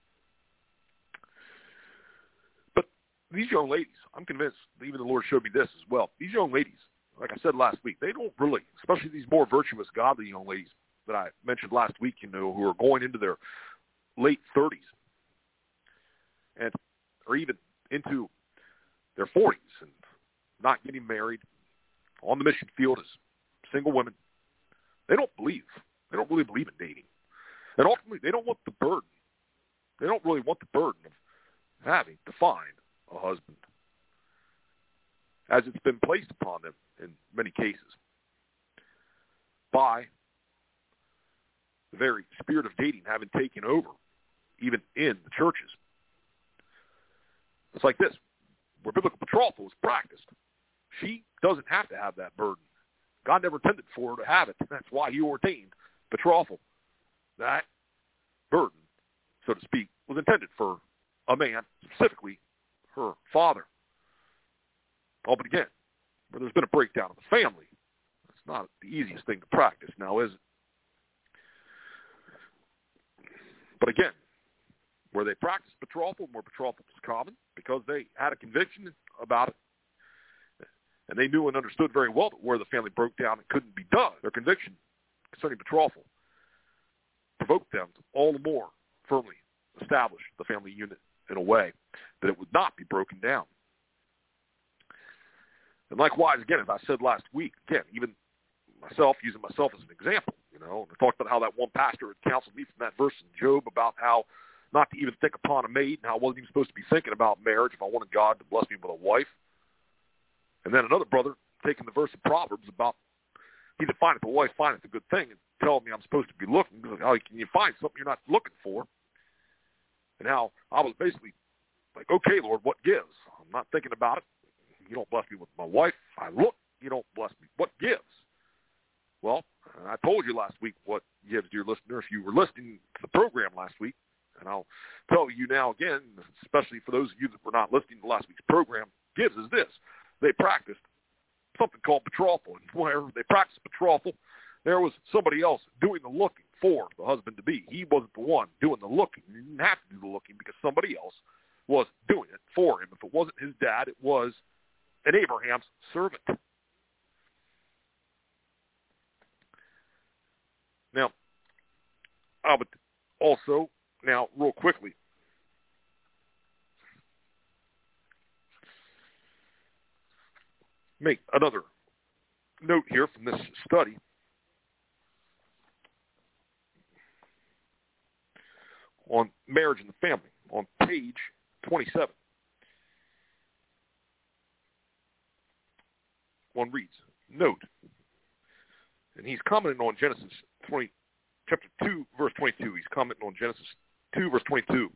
But these young ladies, I'm convinced, even the Lord showed me this as well, these young ladies, like I said last week, they don't really, especially these more virtuous, godly young ladies that I mentioned last week, you know, who are going into their late thirties, and or even into their forties and not getting married, on the mission field as single women. They don't believe. They don't really believe in dating. And ultimately, they don't want the burden. They don't really want the burden of having to find a husband, as it's been placed upon them in many cases by the very spirit of dating having taken over, even in the churches. It's like this, where biblical betrothal is practiced. She doesn't have to have that burden. God never intended for her to have it. That's why he ordained betrothal. That burden, so to speak, was intended for a man, specifically her father. Oh, but again, where there's been a breakdown of the family, it's not the easiest thing to practice now, is it? But again, where they practiced betrothal, where betrothal was common, because they had a conviction about it, and they knew and understood very well that where the family broke down and couldn't be done, their conviction concerning betrothal provoked them to all the more firmly establish the family unit in a way that it would not be broken down. And likewise, again, as I said last week, again, even myself, using myself as an example, you know, I talked about how that one pastor had counseled me from that verse in Job about how not to even think upon a maid, and how I wasn't even supposed to be thinking about marriage if I wanted God to bless me with a wife. And then another brother taking the verse of Proverbs about he that findeth a wife findeth a good thing, and telling me I'm supposed to be looking. How can you find something you're not looking for? And how I was basically like, okay, Lord, what gives? I'm not thinking about it. You don't bless me with my wife. I look. You don't bless me. What gives? Well, I told you last week what gives, dear listener, if you were listening to the program last week. And I'll tell you now again, especially for those of you that were not listening to last week's program, gives is this. They practiced something called betrothal. And whenever they practiced betrothal, there was somebody else doing the looking for the husband-to-be. He wasn't the one doing the looking. He didn't have to do the looking because somebody else was doing it for him. If it wasn't his dad, had, it was an Abraham's servant. Now, I would also, now real quickly, make another note here from this study. On marriage and the family, on page twenty-seven. One reads, note, and he's commenting on Genesis twenty, chapter two, verse twenty-two. He's commenting on Genesis two, verse twenty-two.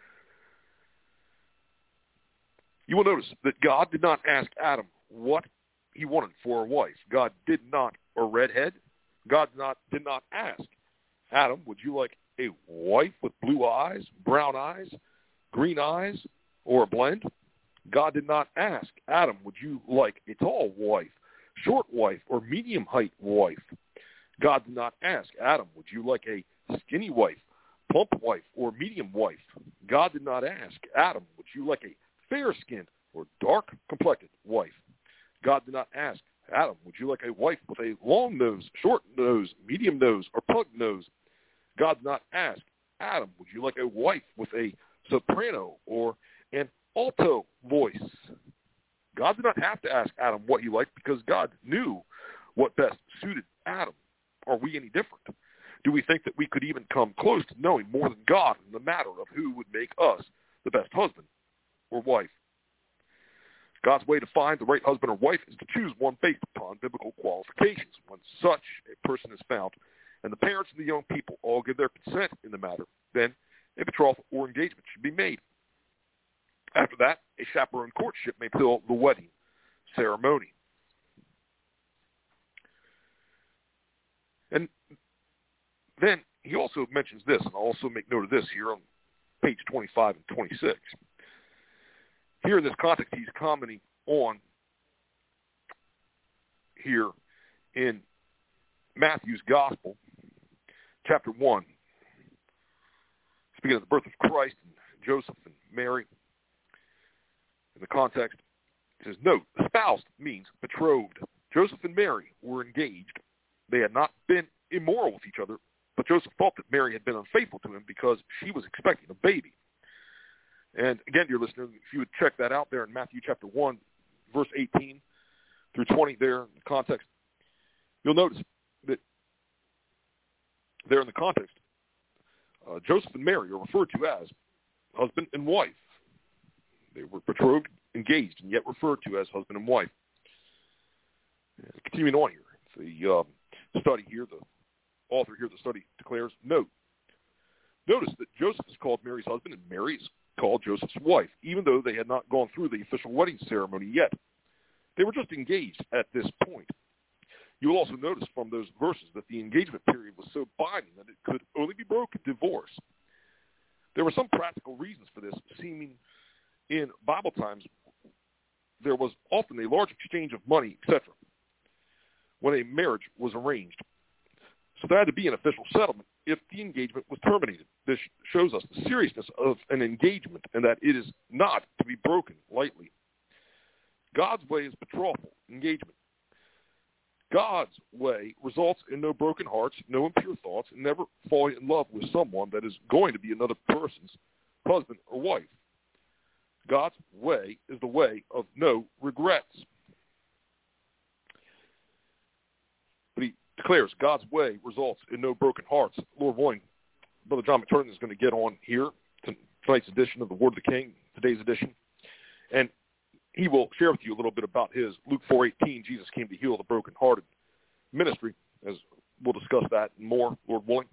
You will notice that God did not ask Adam what he wanted for a wife. God did not, or redhead, God not did not ask Adam, would you like a wife with blue eyes, brown eyes, green eyes, or a blend? God did not ask Adam, would you like a tall wife, short wife, or medium height wife? God did not ask Adam, would you like a skinny wife, plump wife, or medium wife? God did not ask Adam, would you like a fair-skinned or dark-complected wife? God did not ask Adam, would you like a wife with a long nose, short nose, medium nose, or pug nose? God did not ask Adam, would you like a wife with a soprano or an alto voice? God did not have to ask Adam what he liked because God knew what best suited Adam. Are we any different? Do we think that we could even come close to knowing more than God in the matter of who would make us the best husband or wife? God's way to find the right husband or wife is to choose one based upon biblical qualifications. When such a person is found, and the parents and the young people all give their consent in the matter, then a betrothal or engagement should be made. After that, a chaperone courtship may fill the wedding ceremony. And then he also mentions this, and I'll also make note of this here on page twenty-five and twenty-six. Here in this context, he's commenting on here in Matthew's Gospel, chapter one, speaking of the birth of Christ and Joseph and Mary. In the context, it says, note, espoused means betrothed. Joseph and Mary were engaged. They had not been immoral with each other, but Joseph thought that Mary had been unfaithful to him because she was expecting a baby. And again, dear listeners, if you would check that out there in Matthew chapter one, verse eighteen through twenty there in the context, you'll notice that there in the context, uh, Joseph and Mary are referred to as husband and wife. They were betrothed, engaged, and yet referred to as husband and wife. And continuing on here, the um, study here, the author here, the study declares, note, notice that Joseph is called Mary's husband and Mary is called Joseph's wife, even though they had not gone through the official wedding ceremony yet. They were just engaged at this point. You will also notice from those verses that the engagement period was so binding that it could only be broken divorce. There were some practical reasons for this, seeming in Bible times there was often a large exchange of money, et cetera, when a marriage was arranged. So there had to be an official settlement if the engagement was terminated. This shows us the seriousness of an engagement and that it is not to be broken lightly. God's way is betrothal, engagement. God's way results in no broken hearts, no impure thoughts, and never falling in love with someone that is going to be another person's husband or wife. God's way is the way of no regrets. But he declares God's way results in no broken hearts. Lord willing, Brother John McTurnan is going to get on here, tonight's edition of the Word of the King, today's edition, and he will share with you a little bit about his Luke four eighteen, Jesus came to heal the brokenhearted ministry, as we'll discuss that and more, Lord willing.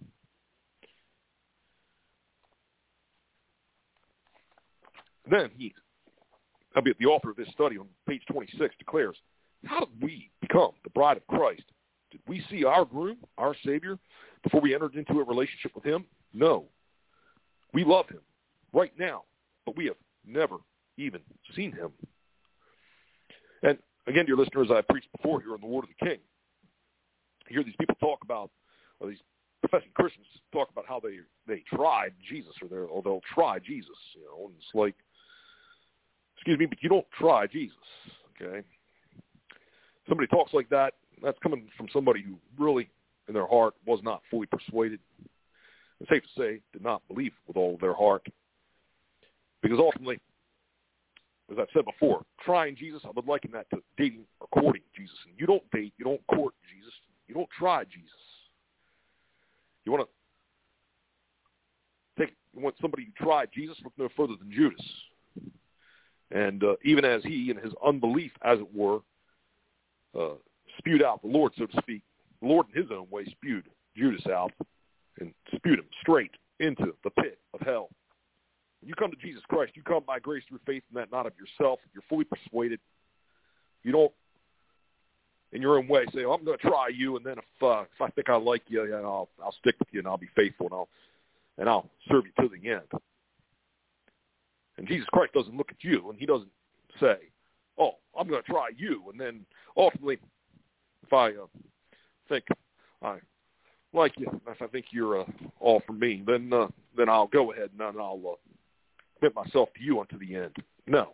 Then he, albeit the author of this study on page twenty-six, declares, how did we become the bride of Christ? Did we see our groom, our Savior, before we entered into a relationship with him? No. We love him right now, but we have never even seen him. And again, dear listeners, I preached before here on the Word of the King. You hear these people talk about, or these professing Christians talk about how they, they tried Jesus, or, or they'll try Jesus. You know, and it's like, excuse me, but you don't try Jesus, okay? Somebody talks like that, that's coming from somebody who really, in their heart, was not fully persuaded. It's safe to say, did not believe with all of their heart. Because ultimately, as I've said before, trying Jesus, I would liken that to dating or courting Jesus. And you don't date, you don't court Jesus, you don't try Jesus. You want to take, you want somebody who tried Jesus, look no further than Judas. And uh, even as he, in his unbelief, as it were, uh, spewed out the Lord, so to speak, the Lord in his own way spewed Judas out and spewed him straight into the pit of hell. When you come to Jesus Christ, you come by grace through faith in that, not of yourself. You're fully persuaded. You don't, in your own way, say, oh, I'm going to try you, and then if uh, if I think I like you, yeah, I'll I'll stick with you and I'll be faithful and I'll and I'll serve you to the end. And Jesus Christ doesn't look at you and he doesn't say, oh, I'm going to try you, and then ultimately, if I uh, think I like you, if I think you're uh, all for me, then uh, then I'll go ahead and I'll uh, commit myself to you unto the end. No.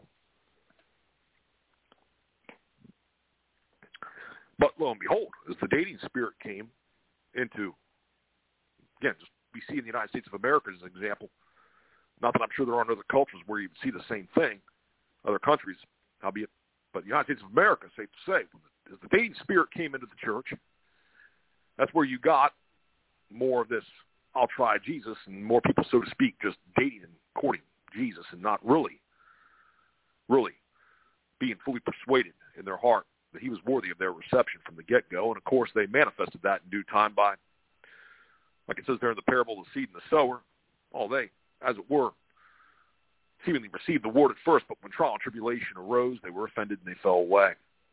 But lo and behold, as the dating spirit came into, again, just we see in the United States of America as an example, not that I'm sure there aren't other cultures where you see the same thing, other countries, albeit, but the United States of America, safe to say, as the dating spirit came into the church, that's where you got more of this, I'll try Jesus, and more people, so to speak, just dating and courting Jesus and not really, really being fully persuaded in their heart that he was worthy of their reception from the get-go. And, of course, they manifested that in due time by, like it says there in the parable of the seed and the sower, all they, as it were, seemingly received the word at first, but when trial and tribulation arose, they were offended and they fell away.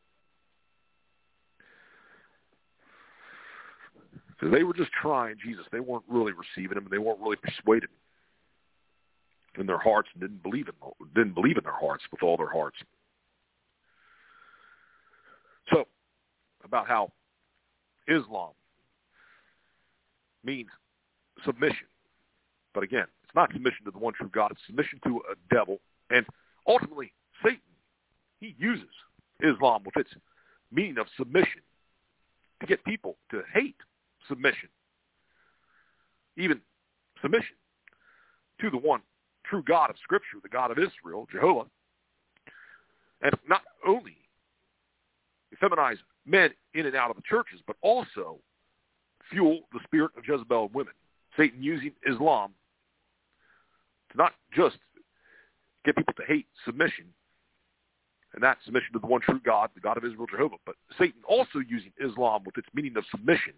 Because they were just trying Jesus. They weren't really receiving him, and they weren't really persuaded in their hearts and didn't believe in, didn't believe in their hearts with all their hearts. So, about how Islam means submission. But again, it's not submission to the one true God. It's submission to a devil. And ultimately, Satan, he uses Islam with its meaning of submission to get people to hate submission. Even submission to the one true God of Scripture, the God of Israel, Jehovah. And not only feminize men in and out of the churches, but also fuel the spirit of Jezebel in women. Satan using Islam to not just get people to hate submission, and that submission to the one true God, the God of Israel, Jehovah, but Satan also using Islam with its meaning of submission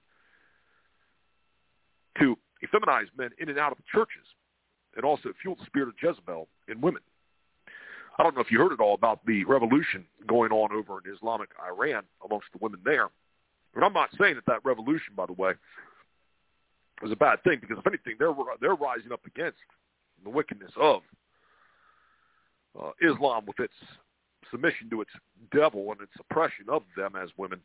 to effeminize men in and out of the churches, and also fuel the spirit of Jezebel in women. I don't know if you heard at all about the revolution going on over in Islamic Iran amongst the women there. And I'm not saying that that revolution, by the way, is a bad thing, because if anything, they're they're rising up against the wickedness of uh, Islam with its submission to its devil and its oppression of them as women.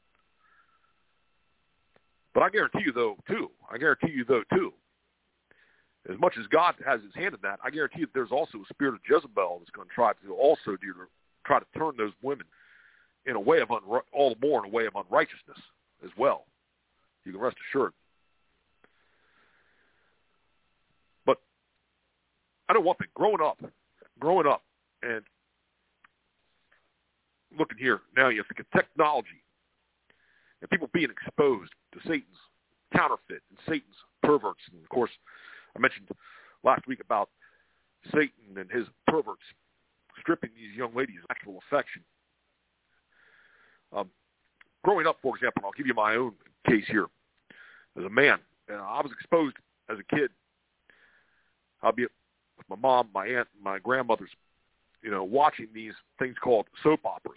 But I guarantee you, though, too, I guarantee you, though, too, as much as God has his hand in that, I guarantee that there's also a spirit of Jezebel that's going to try to also do, try to turn those women in a way of, unri- all the more in a way of unrighteousness as well. You can rest assured. But I know one thing, growing up, growing up, and looking here, now you think of technology and people being exposed to Satan's counterfeit and Satan's perverts. And, of course, I mentioned last week about Satan and his perverts stripping these young ladies of sexual affection. Um, growing up, for example, and I'll give you my own case here. As a man, and I was exposed as a kid, albeit with my mom, my aunt, and my grandmothers, you know, watching these things called soap operas.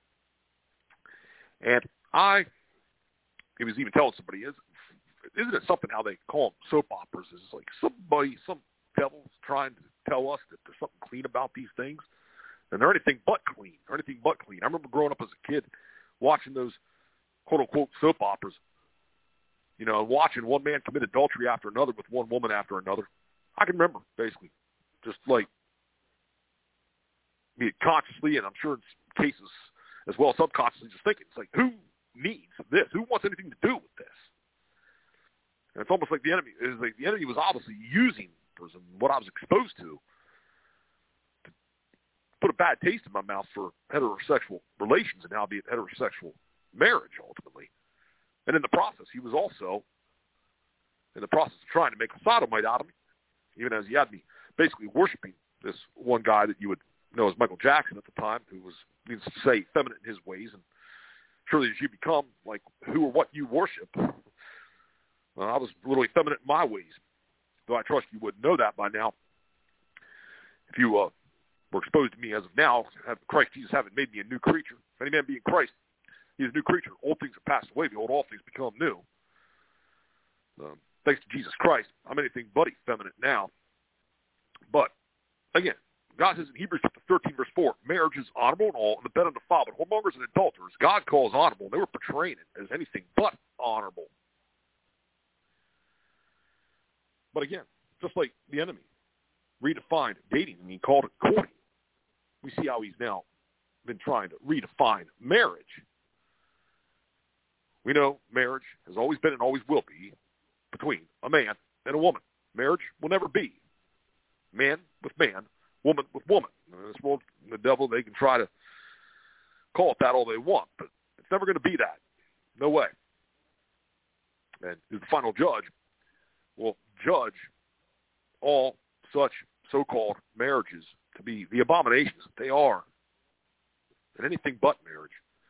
And I, he was even telling somebody, is, isn't it something how they call them soap operas? It's like somebody, some devil's trying to tell us that there's something clean about these things. And they're anything but clean. They're anything but clean. I remember growing up as a kid watching those quote-unquote soap operas, you know, watching one man commit adultery after another with one woman after another. I can remember, basically, just like be it consciously, and I'm sure in cases as well subconsciously, just thinking, it's like, who needs this? Who wants anything to do with this? And it's almost like the enemy is like the enemy was obviously using what I was exposed to to put a bad taste in my mouth for heterosexual relations and now be it heterosexual marriage ultimately. And in the process, he was also in the process of trying to make a sodomite out of me, even as he had me basically worshiping this one guy that you would know as Michael Jackson at the time, who was, needless to say, feminine in his ways. And surely as you become like who or what you worship, well, I was literally feminine in my ways, though I trust you would know that by now. If you uh, were exposed to me as of now, have Christ Jesus having made me a new creature. If any man be in Christ, he is a new creature. Old things are passed away. The old, all things become new. Um, thanks to Jesus Christ, I'm anything but effeminate now. But, again, God says in Hebrews chapter thirteen, verse four, marriage is honorable and all, and the bed undefiled. But whoremongers and adulterers, God calls honorable. And they were portraying it as anything but honorable. But again, just like the enemy redefined dating, and he called it courting, we see how he's now been trying to redefine marriage. We know marriage has always been and always will be between a man and a woman. Marriage will never be man with man, woman with woman. In this world, the devil, they can try to call it that all they want, but it's never going to be that. No way. And the final judge will judge all such so-called marriages to be the abominations that they are, and anything but marriage.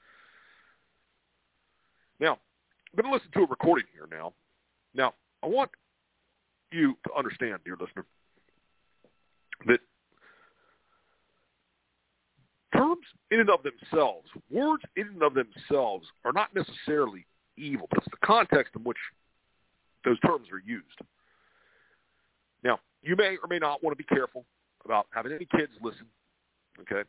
Now, I'm going to listen to a recording here now. Now, I want you to understand, dear listener, that terms in and of themselves, words in and of themselves are not necessarily evil, but it's the context in which those terms are used. Now, you may or may not want to be careful about having any kids listen, okay,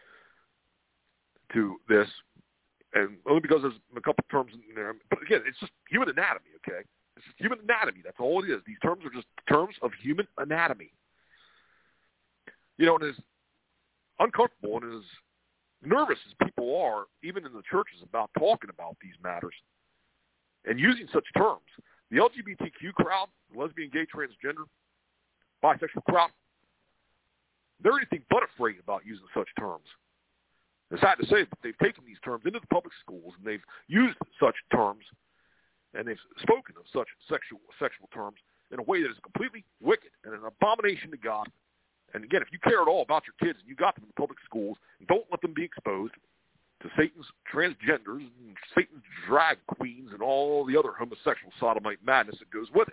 to this, and only because there's a couple of terms in there. But again, it's just human anatomy, okay? It's just human anatomy. That's all it is. These terms are just terms of human anatomy. You know, and as uncomfortable and as nervous as people are, even in the churches, about talking about these matters and using such terms, the L G B T Q crowd, lesbian, gay, transgender, bisexual crowd, they're anything but afraid about using such terms. It's sad to say, but they've taken these terms into the public schools and they've used such terms and they've spoken of such sexual sexual terms in a way that is completely wicked and an abomination to God. And again, if you care at all about your kids and you got them in the public schools, don't let them be exposed to Satan's transgenders and Satan's drag queens and all the other homosexual sodomite madness that goes with it.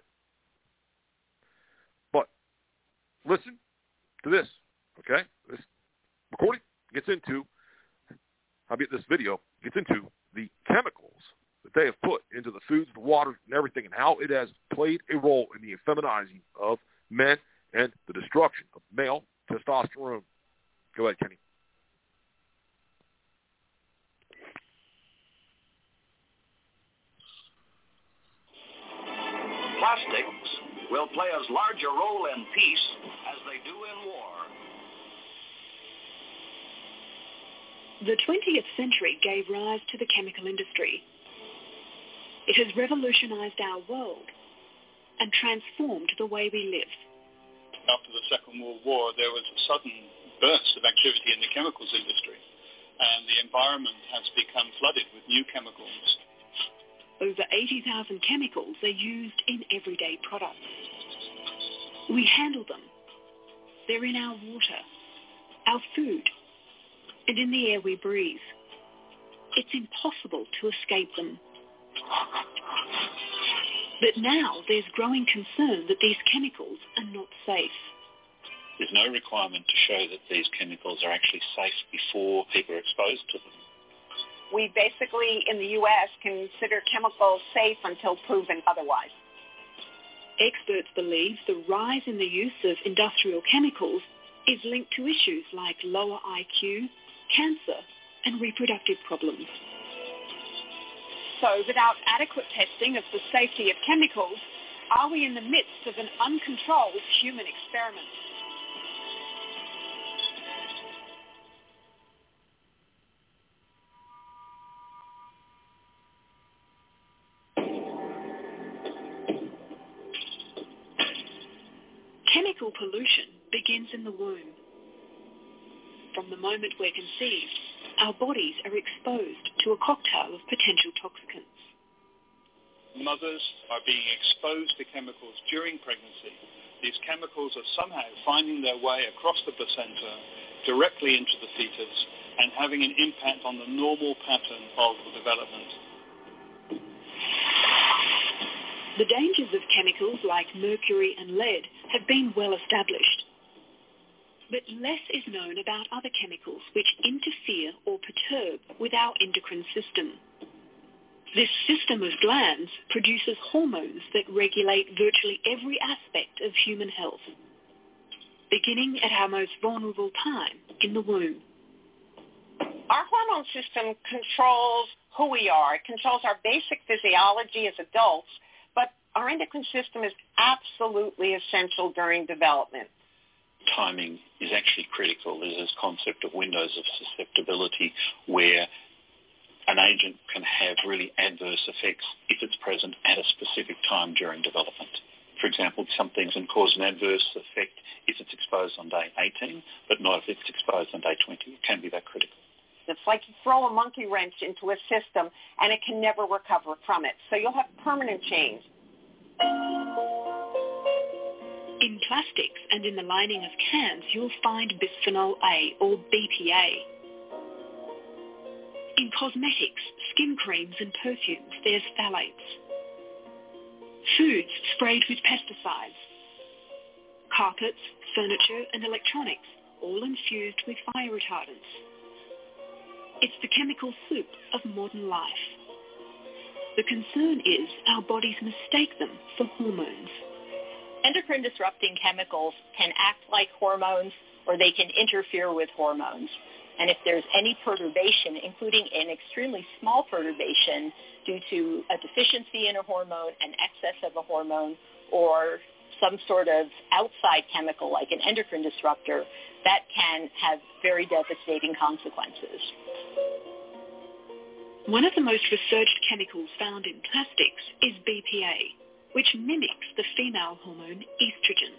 But listen to this, okay? This recording gets into, I mean, this video gets into the chemicals that they have put into the foods, the water, and everything, and how it has played a role in the effeminizing of men and the destruction of male testosterone. Go ahead, Kenny. Plastics will play as large a role in peace as they do in war. The twentieth century gave rise to the chemical industry. It has revolutionized our world and transformed the way we live. After the Second World War, there was a sudden burst of activity in the chemicals industry, and the environment has become flooded with new chemicals. Over eighty thousand chemicals are used in everyday products. We handle them. They're in our water, our food, and in the air we breathe. It's impossible to escape them. But now there's growing concern that these chemicals are not safe. There's no requirement to show that these chemicals are actually safe before people are exposed to them. We basically, in the U S, consider chemicals safe until proven otherwise. Experts believe the rise in the use of industrial chemicals is linked to issues like lower I Q, cancer, and reproductive problems. So without adequate testing of the safety of chemicals, are we in the midst of an uncontrolled human experiment? chemical pollution begins in the womb. From the moment we're conceived, our bodies are exposed to a cocktail of potential toxicants. Mothers are being exposed to chemicals during pregnancy. These chemicals are somehow finding their way across the placenta directly into the fetus and having an impact on the normal pattern of development. The dangers of chemicals like mercury and lead have been well established. But less is known about other chemicals which interfere or perturb with our endocrine system. This system of glands produces hormones that regulate virtually every aspect of human health, beginning at our most vulnerable time in the womb. Our hormone system controls who we are. It controls our basic physiology as adults, but our endocrine system is absolutely essential during development. Timing is actually critical. There's this concept of windows of susceptibility where an agent can have really adverse effects if it's present at a specific time during development. For example, some things can cause an adverse effect if it's exposed on day eighteen, but not if it's exposed on day twenty. It can be that critical. It's like you throw a monkey wrench into a system and it can never recover from it. So you'll have permanent change. In plastics and in the lining of cans, you'll find bisphenol A or B P A. In cosmetics, skin creams and perfumes, there's phthalates. Foods sprayed with pesticides. Carpets, furniture and electronics, all infused with fire retardants. It's the chemical soup of modern life. The concern is our bodies mistake them for hormones. Endocrine disrupting chemicals can act like hormones or they can interfere with hormones. And if there's any perturbation, including an extremely small perturbation due to a deficiency in a hormone, an excess of a hormone, or some sort of outside chemical like an endocrine disruptor, that can have very devastating consequences. One of the most researched chemicals found in plastics is B P A, which mimics the female hormone estrogen.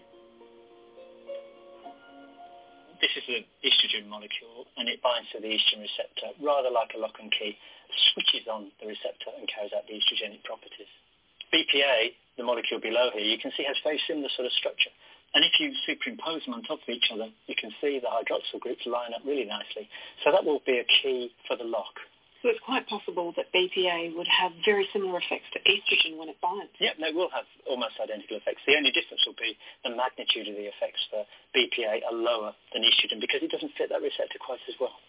This is an estrogen molecule, and it binds to the estrogen receptor, rather like a lock and key, switches on the receptor and carries out the estrogenic properties. B P A, the molecule below here, you can see has very similar sort of structure. And if you superimpose them on top of each other, you can see the hydroxyl groups line up really nicely. So that will be a key for the lock. So it's quite possible that B P A would have very similar effects to estrogen when it binds. Yeah, no, it will have almost identical effects. The only difference will be the magnitude of the effects for B P A are lower than estrogen because it doesn't fit that receptor quite as well.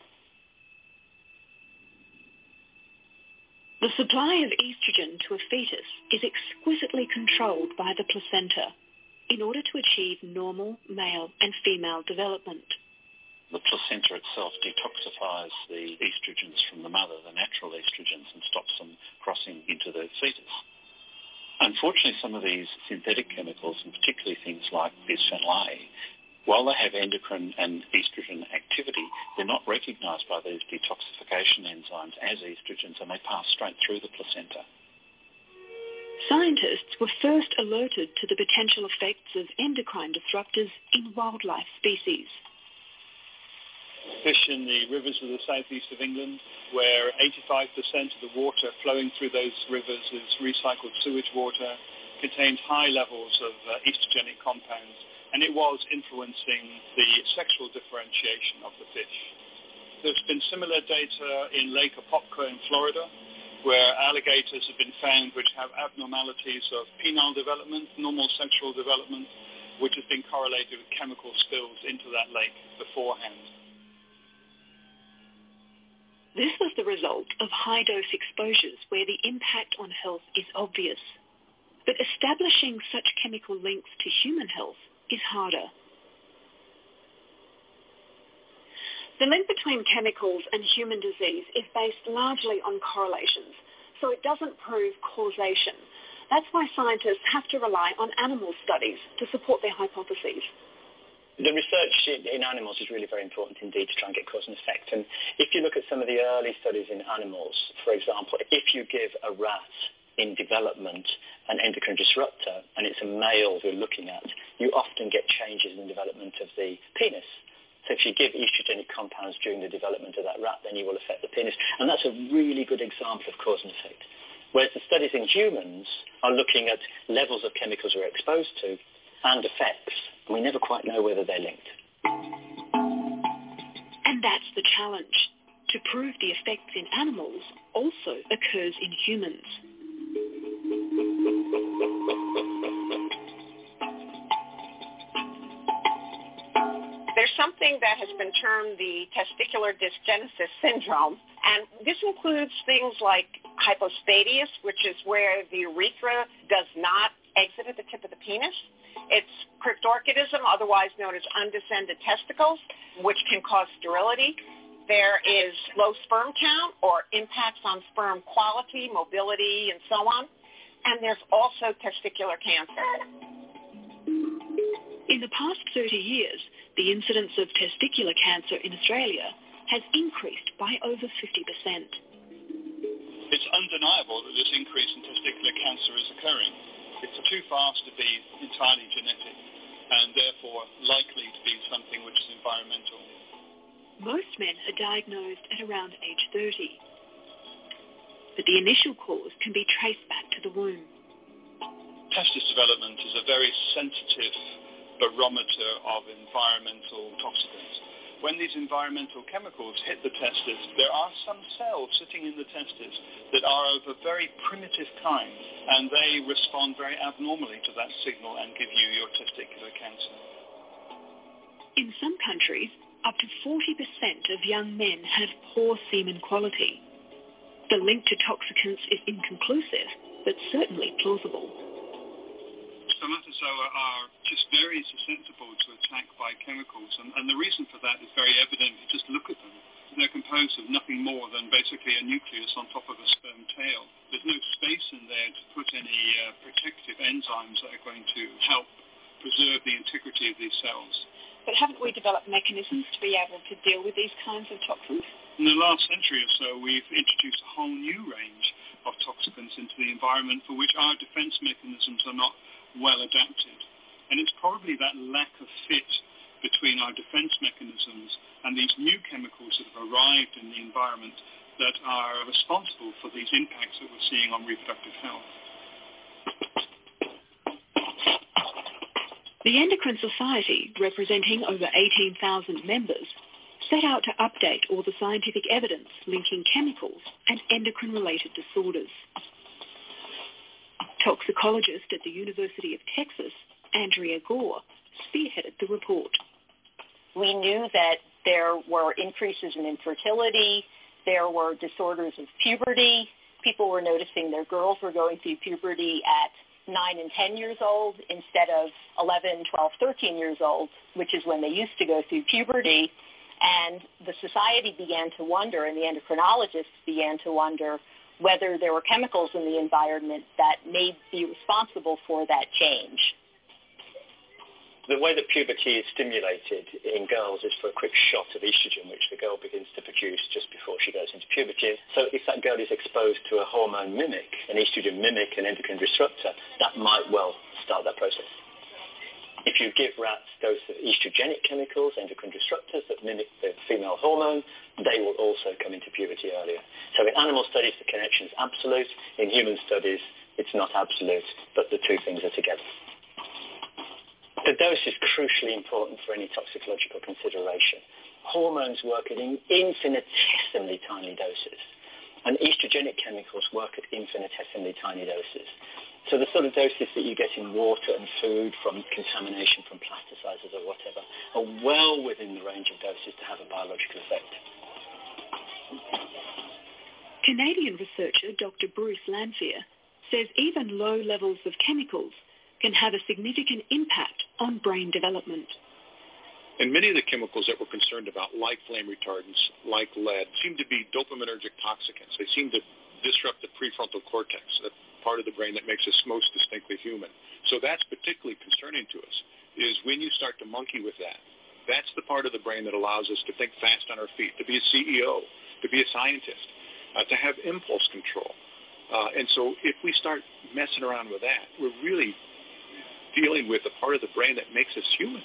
The supply of estrogen to a fetus is exquisitely controlled by the placenta in order to achieve normal male and female development. The placenta itself detoxifies the estrogens from the mother, the natural estrogens, and stops them crossing into the fetus. Unfortunately, some of these synthetic chemicals, and particularly things like bisphenol A, while they have endocrine and estrogen activity, they're not recognized by these detoxification enzymes as estrogens, and they pass straight through the placenta. Scientists were first alerted to the potential effects of endocrine disruptors in wildlife species. Fish in the rivers of the southeast of England, where eighty-five percent of the water flowing through those rivers is recycled sewage water, contains high levels of uh, estrogenic compounds, and it was influencing the sexual differentiation of the fish. There's been similar data in Lake Apopka in Florida, where alligators have been found which have abnormalities of penile development, normal sexual development, which has been correlated with chemical spills into that lake beforehand. This was the result of high-dose exposures where the impact on health is obvious. But establishing such chemical links to human health is harder. The link between chemicals and human disease is based largely on correlations, so it doesn't prove causation. That's why scientists have to rely on animal studies to support their hypotheses. The research in animals is really very important indeed to try and get cause and effect. And if you look at some of the early studies in animals, for example, if you give a rat in development an endocrine disruptor and it's a male we're looking at, you often get changes in the development of the penis. So if you give estrogenic compounds during the development of that rat, then you will affect the penis. And that's a really good example of cause and effect. Whereas the studies in humans are looking at levels of chemicals we're exposed to and effects, and we never quite know whether they're linked. And that's the challenge, to prove the effects in animals also occurs in humans. There's something that has been termed the testicular dysgenesis syndrome, and this includes things like hypospadias, which is where the urethra does not exit at the tip of the penis. It's cryptorchidism, otherwise known as undescended testicles, which can cause sterility. There is low sperm count or impacts on sperm quality, mobility, and so on. And there's also testicular cancer. In the past thirty years, the incidence of testicular cancer in Australia has increased by over fifty percent. It's undeniable that this increase in testicular cancer is occurring. It's too fast to be entirely genetic and therefore likely to be something which is environmental. Most men are diagnosed at around age thirty, but the initial cause can be traced back to the womb. Testis development is a very sensitive barometer of environmental toxicants. When these environmental chemicals hit the testis, there are some cells sitting in the testis that are of a very primitive kind, and they respond very abnormally to that signal and give you your testicular cancer. In some countries, up to forty percent of young men have poor semen quality. The link to toxicants is inconclusive, but certainly plausible. Spermatozoa are just very susceptible to attack by chemicals, and, and the reason for that is very evident. You just look at them. They're composed of nothing more than basically a nucleus on top of a sperm tail. There's no space in there to put any uh, protective enzymes that are going to help preserve the integrity of these cells. But haven't we developed mechanisms to be able to deal with these kinds of toxins? In the last century or so, we've introduced a whole new range of toxicants into the environment for which our defense mechanisms are not well adapted. And it's probably that lack of fit between our defense mechanisms and these new chemicals that have arrived in the environment that are responsible for these impacts that we're seeing on reproductive health. The Endocrine Society, representing over eighteen thousand members, set out to update all the scientific evidence linking chemicals and endocrine-related disorders. Toxicologist at the University of Texas, Andrea Gore, spearheaded the report. We knew that there were increases in infertility, there were disorders of puberty, people were noticing their girls were going through puberty at nine and ten years old instead of eleven, twelve, thirteen years old, which is when they used to go through puberty. And the society began to wonder, and the endocrinologists began to wonder, whether there were chemicals in the environment that may be responsible for that change. The way that puberty is stimulated in girls is for a quick shot of estrogen, which the girl begins to produce just before she goes into puberty. So if that girl is exposed to a hormone mimic, an estrogen mimic, an endocrine disruptor, that might well start that process. If you give rats dose of estrogenic chemicals, endocrine disruptors that mimic the female hormone, they will also come into puberty earlier. So in animal studies, the connection is absolute. In human studies, it's not absolute, but the two things are together. The dose is crucially important for any toxicological consideration. Hormones work at infinitesimally tiny doses, and estrogenic chemicals work at infinitesimally tiny doses. So the sort of doses that you get in water and food from contamination from plasticizers or whatever are well within the range of doses to have a biological effect. Canadian researcher Doctor Bruce Lanphier says even low levels of chemicals can have a significant impact on brain development. And many of the chemicals that we're concerned about, like flame retardants, like lead, seem to be dopaminergic toxicants. They seem to disrupt the prefrontal cortex, that part of the brain that makes us most distinctly human. So that's particularly concerning to us, is when you start to monkey with that. That's the part of the brain that allows us to think fast on our feet, to be a C E O, to be a scientist, uh, to have impulse control. Uh, and so if we start messing around with that, we're really dealing dealing with the part of the brain that makes us human.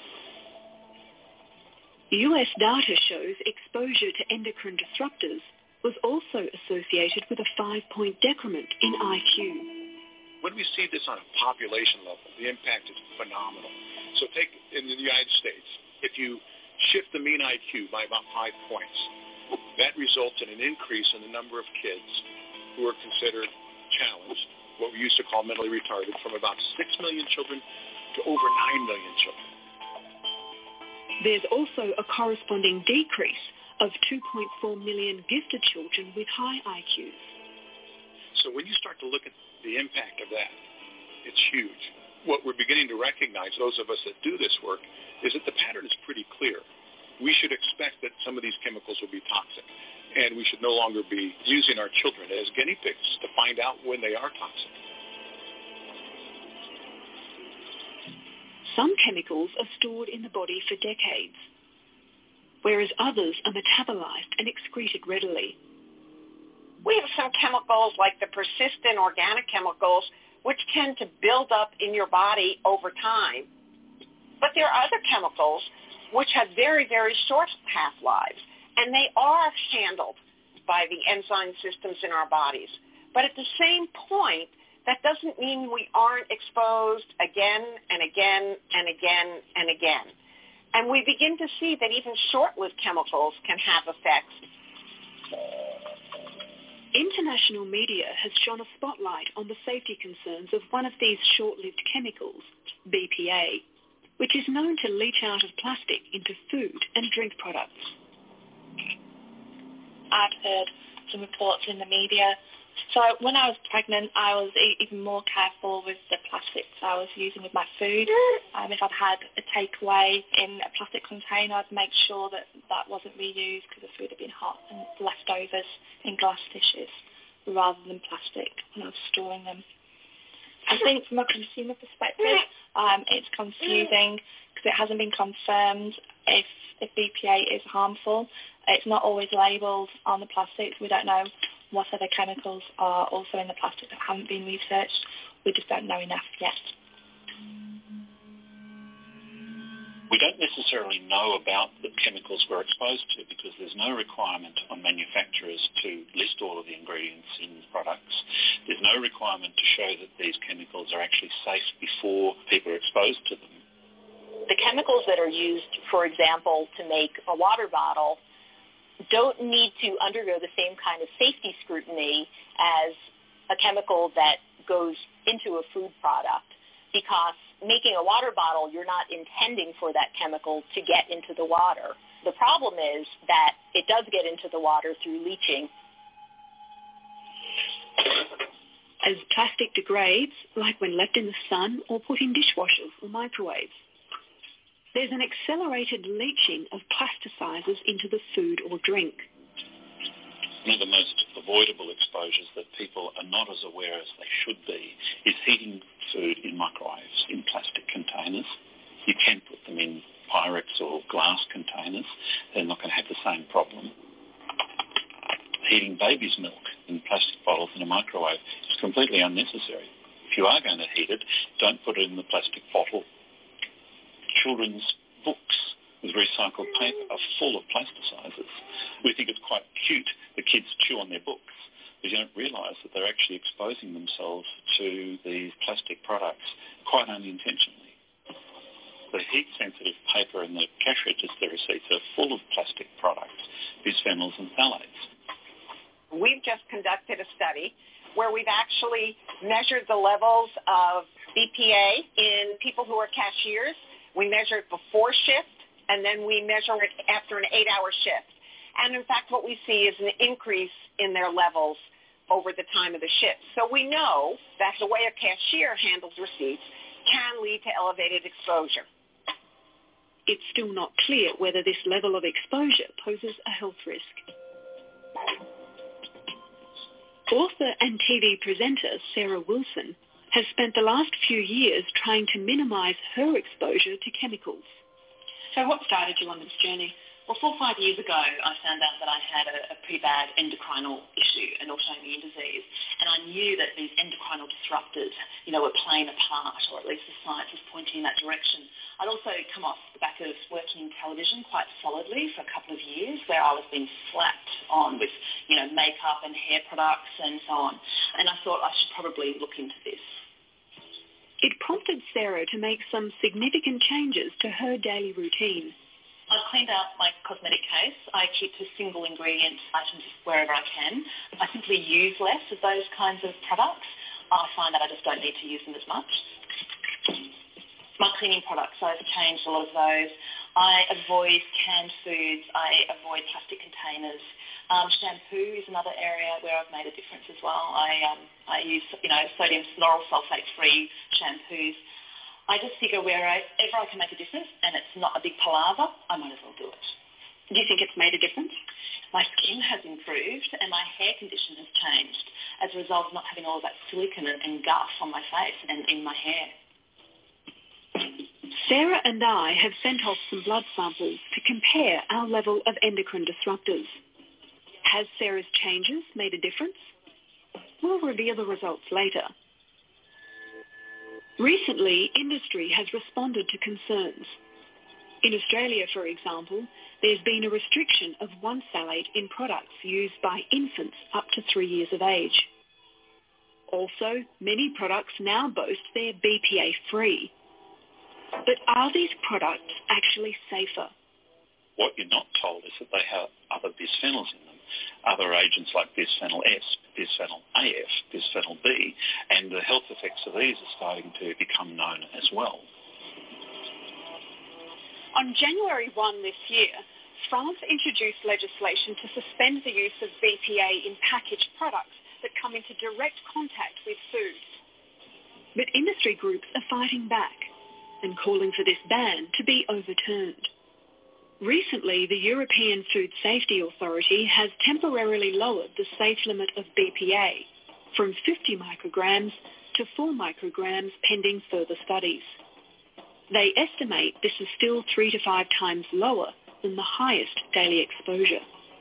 U S data shows exposure to endocrine disruptors was also associated with a five-point decrement in I Q. When we see this on a population level, the impact is phenomenal. So take in the United States, if you shift the mean I Q by about five points, that results in an increase in the number of kids who are considered challenged, what we used to call mentally retarded, from about six million children to over nine million children. There's also a corresponding decrease of two point four million gifted children with high I Qs. So when you start to look at the impact of that, it's huge. What we're beginning to recognize, those of us that do this work, is that the pattern is pretty clear. We should expect that some of these chemicals will be toxic, and we should no longer be using our children as guinea pigs to find out when they are toxic. Some chemicals are stored in the body for decades, whereas others are metabolized and excreted readily. We have some chemicals like the persistent organic chemicals which tend to build up in your body over time. But there are other chemicals which have very, very short half-lives, and they are handled by the enzyme systems in our bodies. But at the same point, that doesn't mean we aren't exposed again and again and again and again. And we begin to see that even short-lived chemicals can have effects. International media has shone a spotlight on the safety concerns of one of these short-lived chemicals, B P A, which is known to leach out of plastic into food and drink products. I've heard some reports in the media. So when I was pregnant, I was even more careful with the plastics I was using with my food. Um, if I'd had a takeaway in a plastic container, I'd make sure that that wasn't reused because the food had been hot and leftovers in glass dishes rather than plastic when I was storing them. I think from a consumer perspective, um, it's confusing because it hasn't been confirmed if, if B P A is harmful. It's not always labelled on the plastics. We don't know what other chemicals are also in the plastic that haven't been researched. We just don't know enough yet. We don't necessarily know about the chemicals we're exposed to because there's no requirement on manufacturers to list all of the ingredients in products. There's no requirement to show that these chemicals are actually safe before people are exposed to them. The chemicals that are used, for example, to make a water bottle don't need to undergo the same kind of safety scrutiny as a chemical that goes into a food product, because making a water bottle, you're not intending for that chemical to get into the water. The problem is that it does get into the water through leaching. As plastic degrades, like when left in the sun or put in dishwashers or microwaves, there's an accelerated leaching of plasticizers into the food or drink. One of the most avoidable exposures that people are not as aware as they should be is heating food in microwaves in plastic containers. You can put them in Pyrex or glass containers. They're not going to have the same problem. Heating baby's milk in plastic bottles in a microwave is completely unnecessary. If you are going to heat it, don't put it in the plastic bottle. Children's books with recycled paper are full of plasticizers. We think it's quite cute that kids chew on their books, but you don't realise that they're actually exposing themselves to these plastic products quite unintentionally. The heat-sensitive paper in the cash register receipts are full of plastic products, bisphenols and phthalates. We've just conducted a study where we've actually measured the levels of B P A in people who are cashiers. We measure it before shift, and then we measure it after an eight-hour shift. And in fact, what we see is an increase in their levels over the time of the shift. So we know that the way a cashier handles receipts can lead to elevated exposure. It's still not clear whether this level of exposure poses a health risk. Author and T V presenter Sarah Wilson has spent the last few years trying to minimise her exposure to chemicals. So what started you on this journey? Well, four or five years ago, I found out that I had a, a pretty bad endocrinal issue, an autoimmune disease, and I knew that these endocrinal disruptors, you know, were playing a part, or at least the science was pointing in that direction. I'd also come off the back of working in television quite solidly for a couple of years, where I was being slapped on with, you know, makeup and hair products and so on, and I thought I should probably look into this. It prompted Sarah to make some significant changes to her daily routine. I've cleaned out my cosmetic case. I keep a single ingredient items wherever I can. I simply use less of those kinds of products. I find that I just don't need to use them as much. My cleaning products, I've changed a lot of those. I avoid canned foods. I avoid plastic containers. Um, shampoo is another area where I've made a difference as well. I um, I use, you know, sodium lauryl sulfate-free shampoos. I just figure wherever I can make a difference and it's not a big palaver, I might as well do it. Do you think it's made a difference? My skin has improved and my hair condition has changed as a result of not having all of that silicone and, and guff on my face and in my hair. Sarah and I have sent off some blood samples to compare our level of endocrine disruptors. Has Sarah's changes made a difference? We'll reveal the results later. Recently, industry has responded to concerns. In Australia, for example, there's been a restriction of one phthalate in products used by infants up to three years of age. Also, many products now boast they're B P A-free. But are these products actually safer? What you're not told is that they have other bisphenols in them, other agents like bisphenol S, bisphenol A F, bisphenol B, and the health effects of these are starting to become known as well. On January first this year, France introduced legislation to suspend the use of B P A in packaged products that come into direct contact with food. But industry groups are fighting back and calling for this ban to be overturned. Recently, the European Food Safety Authority has temporarily lowered the safe limit of B P A from fifty micrograms to four micrograms pending further studies. They estimate this is still three to five times lower than the highest daily exposure.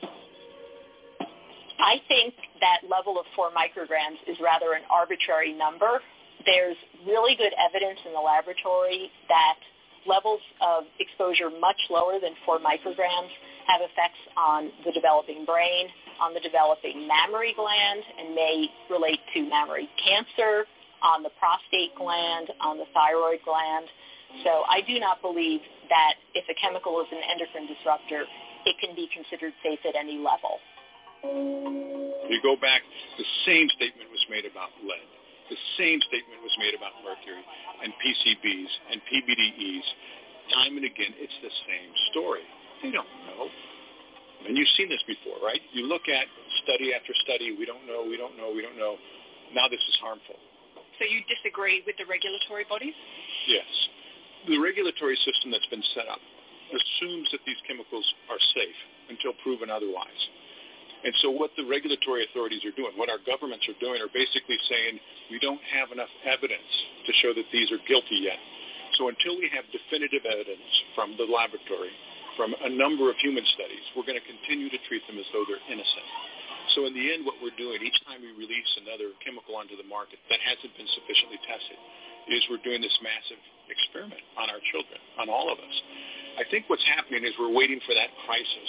I think that level of four micrograms is rather an arbitrary number. There's really good evidence in the laboratory that levels of exposure much lower than four micrograms have effects on the developing brain, on the developing mammary gland, and may relate to mammary cancer, on the prostate gland, on the thyroid gland. So I do not believe that if a chemical is an endocrine disruptor, it can be considered safe at any level. You go back, the same statement was made about lead. The same statement was made about mercury and P C Bs and P B D Es. Time and again, it's the same story. They don't know. And you've seen this before, right? You look at study after study, we don't know, we don't know, we don't know. Now this is harmful. So you disagree with the regulatory bodies? Yes. The regulatory system that's been set up assumes that these chemicals are safe until proven otherwise. And so what the regulatory authorities are doing, what our governments are doing, are basically saying we don't have enough evidence to show that these are guilty yet. So until we have definitive evidence from the laboratory, from a number of human studies, we're going to continue to treat them as though they're innocent. So in the end, what we're doing, each time we release another chemical onto the market that hasn't been sufficiently tested, is we're doing this massive experiment on our children, on all of us. I think what's happening is we're waiting for that crisis.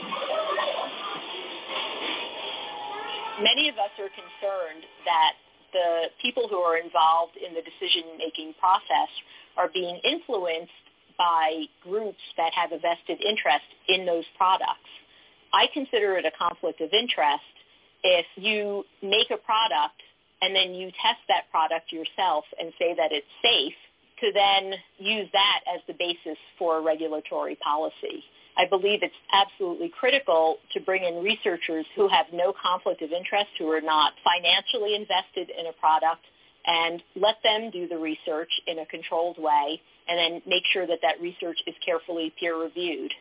Many of us are concerned that the people who are involved in the decision-making process are being influenced by groups that have a vested interest in those products. I consider it a conflict of interest if you make a product and then you test that product yourself and say that it's safe, to then use that as the basis for regulatory policy. I believe it's absolutely critical to bring in researchers who have no conflict of interest, who are not financially invested in a product, and let them do the research in a controlled way, and then make sure that that research is carefully peer-reviewed.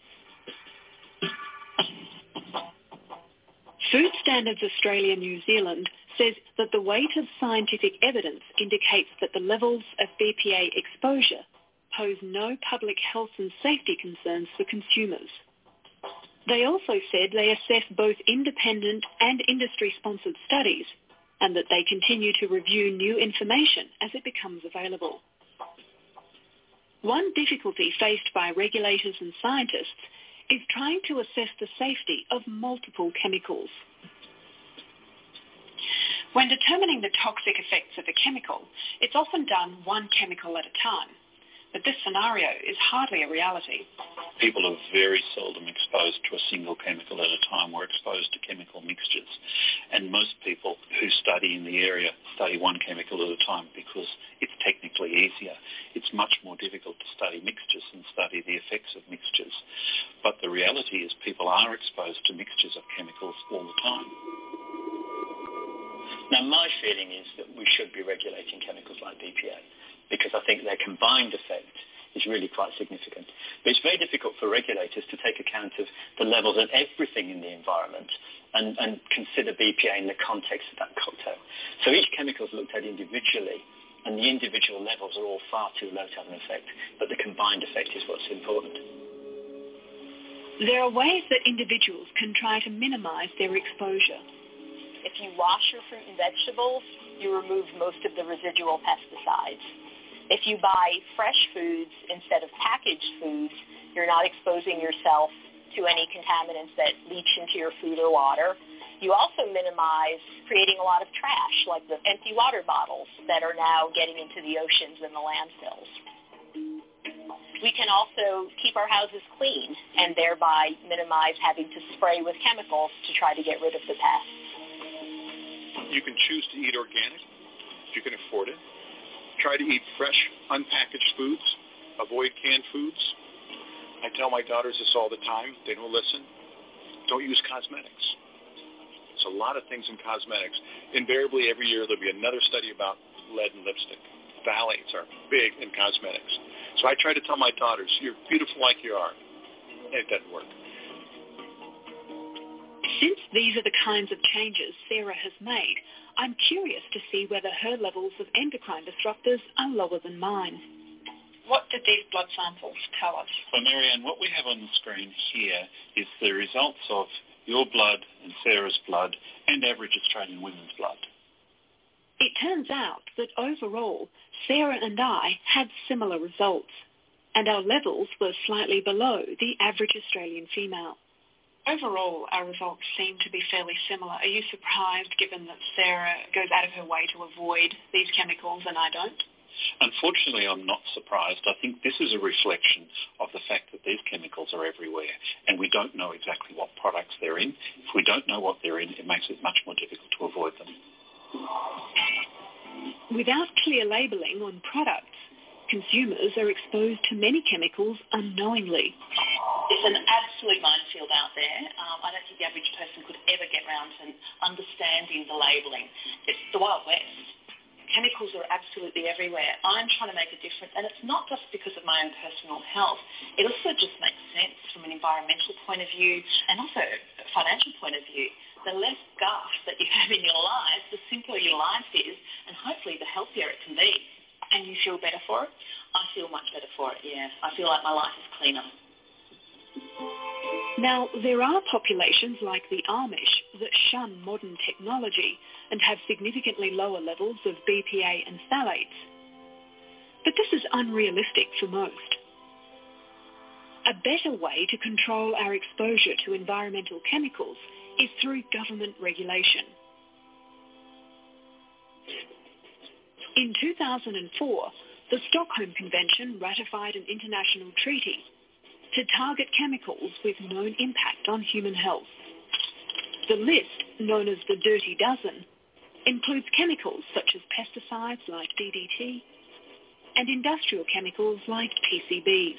Food Standards Australia New Zealand says that the weight of scientific evidence indicates that the levels of B P A exposure pose no public health and safety concerns for consumers. They also said they assess both independent and industry-sponsored studies and that they continue to review new information as it becomes available. One difficulty faced by regulators and scientists is trying to assess the safety of multiple chemicals. When determining the toxic effects of a chemical, it's often done one chemical at a time. But this scenario is hardly a reality. People are very seldom exposed to a single chemical at a time or exposed to chemical mixtures. And most people who study in the area study one chemical at a time because it's technically easier. It's much more difficult to study mixtures and study the effects of mixtures. But the reality is people are exposed to mixtures of chemicals all the time. Now, my feeling is that we should be regulating chemicals like B P A because I think their combined effect is really quite significant. But it's very difficult for regulators to take account of the levels of everything in the environment and, and consider B P A in the context of that cocktail. So each chemical is looked at individually, and the individual levels are all far too low to have an effect, but the combined effect is what's important. There are ways that individuals can try to minimise their exposure. If you wash your fruit and vegetables, you remove most of the residual pesticides. If you buy fresh foods instead of packaged foods, you're not exposing yourself to any contaminants that leach into your food or water. You also minimize creating a lot of trash, like the empty water bottles that are now getting into the oceans and the landfills. We can also keep our houses clean and thereby minimize having to spray with chemicals to try to get rid of the pests. You can choose to eat organic if you can afford it. Try to eat fresh, unpackaged foods. Avoid canned foods. I tell my daughters this all the time. They don't listen. Don't use cosmetics. There's a lot of things in cosmetics. Invariably, every year there'll be another study about lead in lipstick. Phthalates are big in cosmetics. So I try to tell my daughters, you're beautiful like you are. And it doesn't work. Since these are the kinds of changes Sarah has made, I'm curious to see whether her levels of endocrine disruptors are lower than mine. What did these blood samples tell us? So, Marianne, what we have on the screen here is the results of your blood and Sarah's blood and average Australian women's blood. It turns out that overall, Sarah and I had similar results, and our levels were slightly below the average Australian female. Overall, our results seem to be fairly similar. Are you surprised, given that Sarah goes out of her way to avoid these chemicals and I don't? Unfortunately, I'm not surprised. I think this is a reflection of the fact that these chemicals are everywhere and we don't know exactly what products they're in. If we don't know what they're in, it makes it much more difficult to avoid them. Without clear labelling on products, consumers are exposed to many chemicals unknowingly. It's an absolute minefield out there. Um, I don't think the average person could ever get around to understanding the labelling. It's the Wild West. Chemicals are absolutely everywhere. I'm trying to make a difference, and it's not just because of my own personal health. It also just makes sense from an environmental point of view and also a financial point of view. The less guff that you have in your life, the simpler your life is, and hopefully the healthier it can be. And you feel better for it? I feel much better for it, yeah. I feel like my life is cleaner. Now, there are populations like the Amish that shun modern technology and have significantly lower levels of B P A and phthalates. But this is unrealistic for most. A better way to control our exposure to environmental chemicals is through government regulation. In two thousand four, the Stockholm Convention ratified an international treaty to target chemicals with known impact on human health. The list, known as the Dirty Dozen, includes chemicals such as pesticides like D D T and industrial chemicals like P C Bs.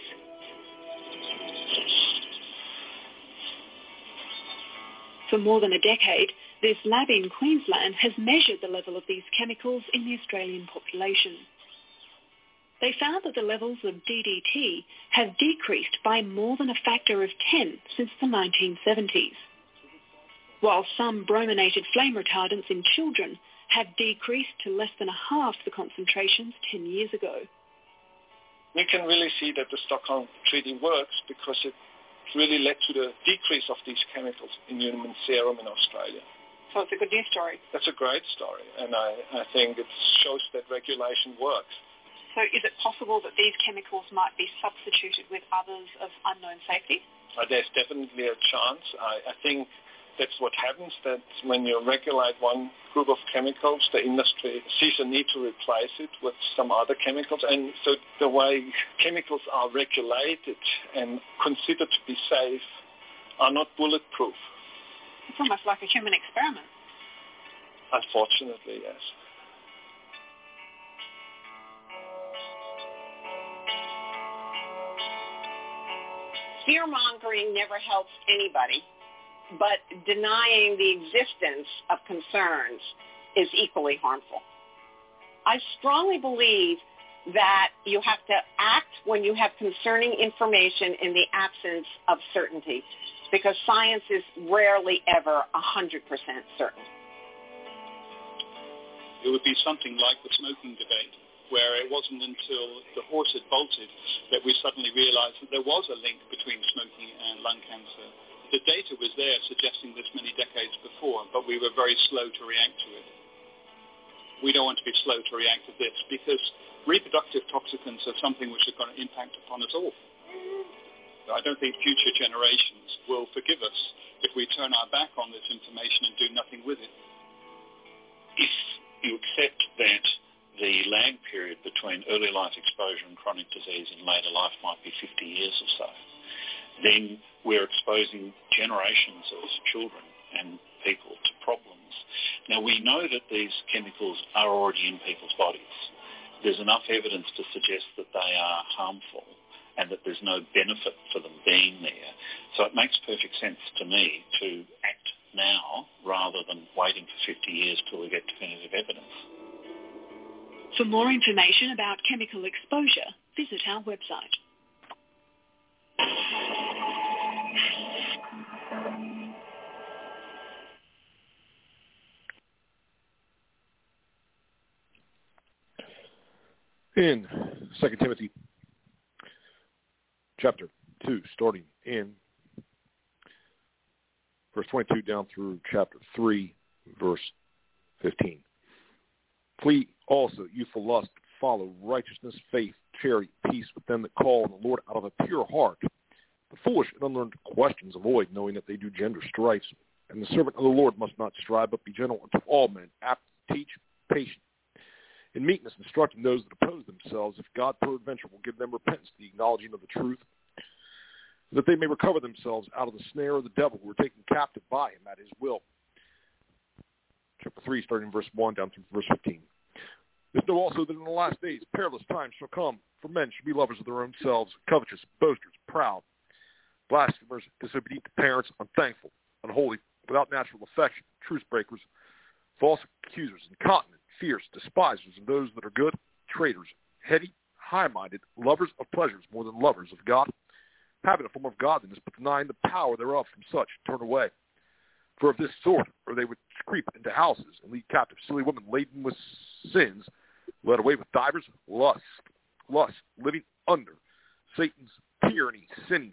For more than a decade, this lab in Queensland has measured the level of these chemicals in the Australian population. They found that the levels of D D T have decreased by more than a factor of ten since the nineteen seventies, while some brominated flame retardants in children have decreased to less than half the concentrations ten years ago. We can really see that the Stockholm Treaty works because it really led to the decrease of these chemicals in human serum in Australia. So it's a good news story. That's a great story, and I, I think it shows that regulation works. So is it possible that these chemicals might be substituted with others of unknown safety? Uh, there's definitely a chance. I, I think that's what happens, that when you regulate one group of chemicals, the industry sees a need to replace it with some other chemicals. And so the way chemicals are regulated and considered to be safe are not bulletproof. It's almost like a human experiment. Unfortunately, yes. Fear-mongering never helps anybody, but denying the existence of concerns is equally harmful. I strongly believe that you have to act when you have concerning information in the absence of certainty, because science is rarely ever one hundred percent certain. It would be something like the smoking debate, where it wasn't until the horse had bolted that we suddenly realized that there was a link between smoking and lung cancer. The data was there suggesting this many decades before, but we were very slow to react to it. We don't want to be slow to react to this, because reproductive toxicants are something which are going to impact upon us all. I don't think future generations will forgive us if we turn our back on this information and do nothing with it. If you accept that the lag period between early life exposure and chronic disease in later life might be fifty years or so, then we're exposing generations of children and people to problems. Now, we know that these chemicals are already in people's bodies. There's enough evidence to suggest that they are harmful and that there's no benefit for them being there. So it makes perfect sense to me to act now rather than waiting for fifty years till we get definitive evidence. For more information about chemical exposure, visit our website. In Second Timothy chapter two, starting in verse twenty-two down through chapter three, verse fifteen. Flee also youthful lust, follow righteousness, faith, charity, peace with them that call on the Lord out of a pure heart. The foolish and unlearned questions avoid, knowing that they do gender strifes. And the servant of the Lord must not strive, but be gentle unto all men, apt to teach, patient, in meekness instructing those that oppose themselves, if God peradventure will give them repentance, the acknowledging of the truth, that they may recover themselves out of the snare of the devil, who are taken captive by him at his will. Chapter three, starting in verse one down through verse fifteen. This know also that in the last days perilous times shall come, for men shall be lovers of their own selves, covetous, boasters, proud, blasphemers, disobedient to parents, unthankful, unholy, without natural affection, truce breakers, false accusers, incontinent, fierce, despisers of those that are good, traitors, heady, high-minded, lovers of pleasures more than lovers of God, having a form of godliness, but denying the power thereof. From such turn away. For of this sort, or they would creep into houses and lead captive silly women laden with sins, led away with divers lust, lust, living under Satan's tyranny, sinning.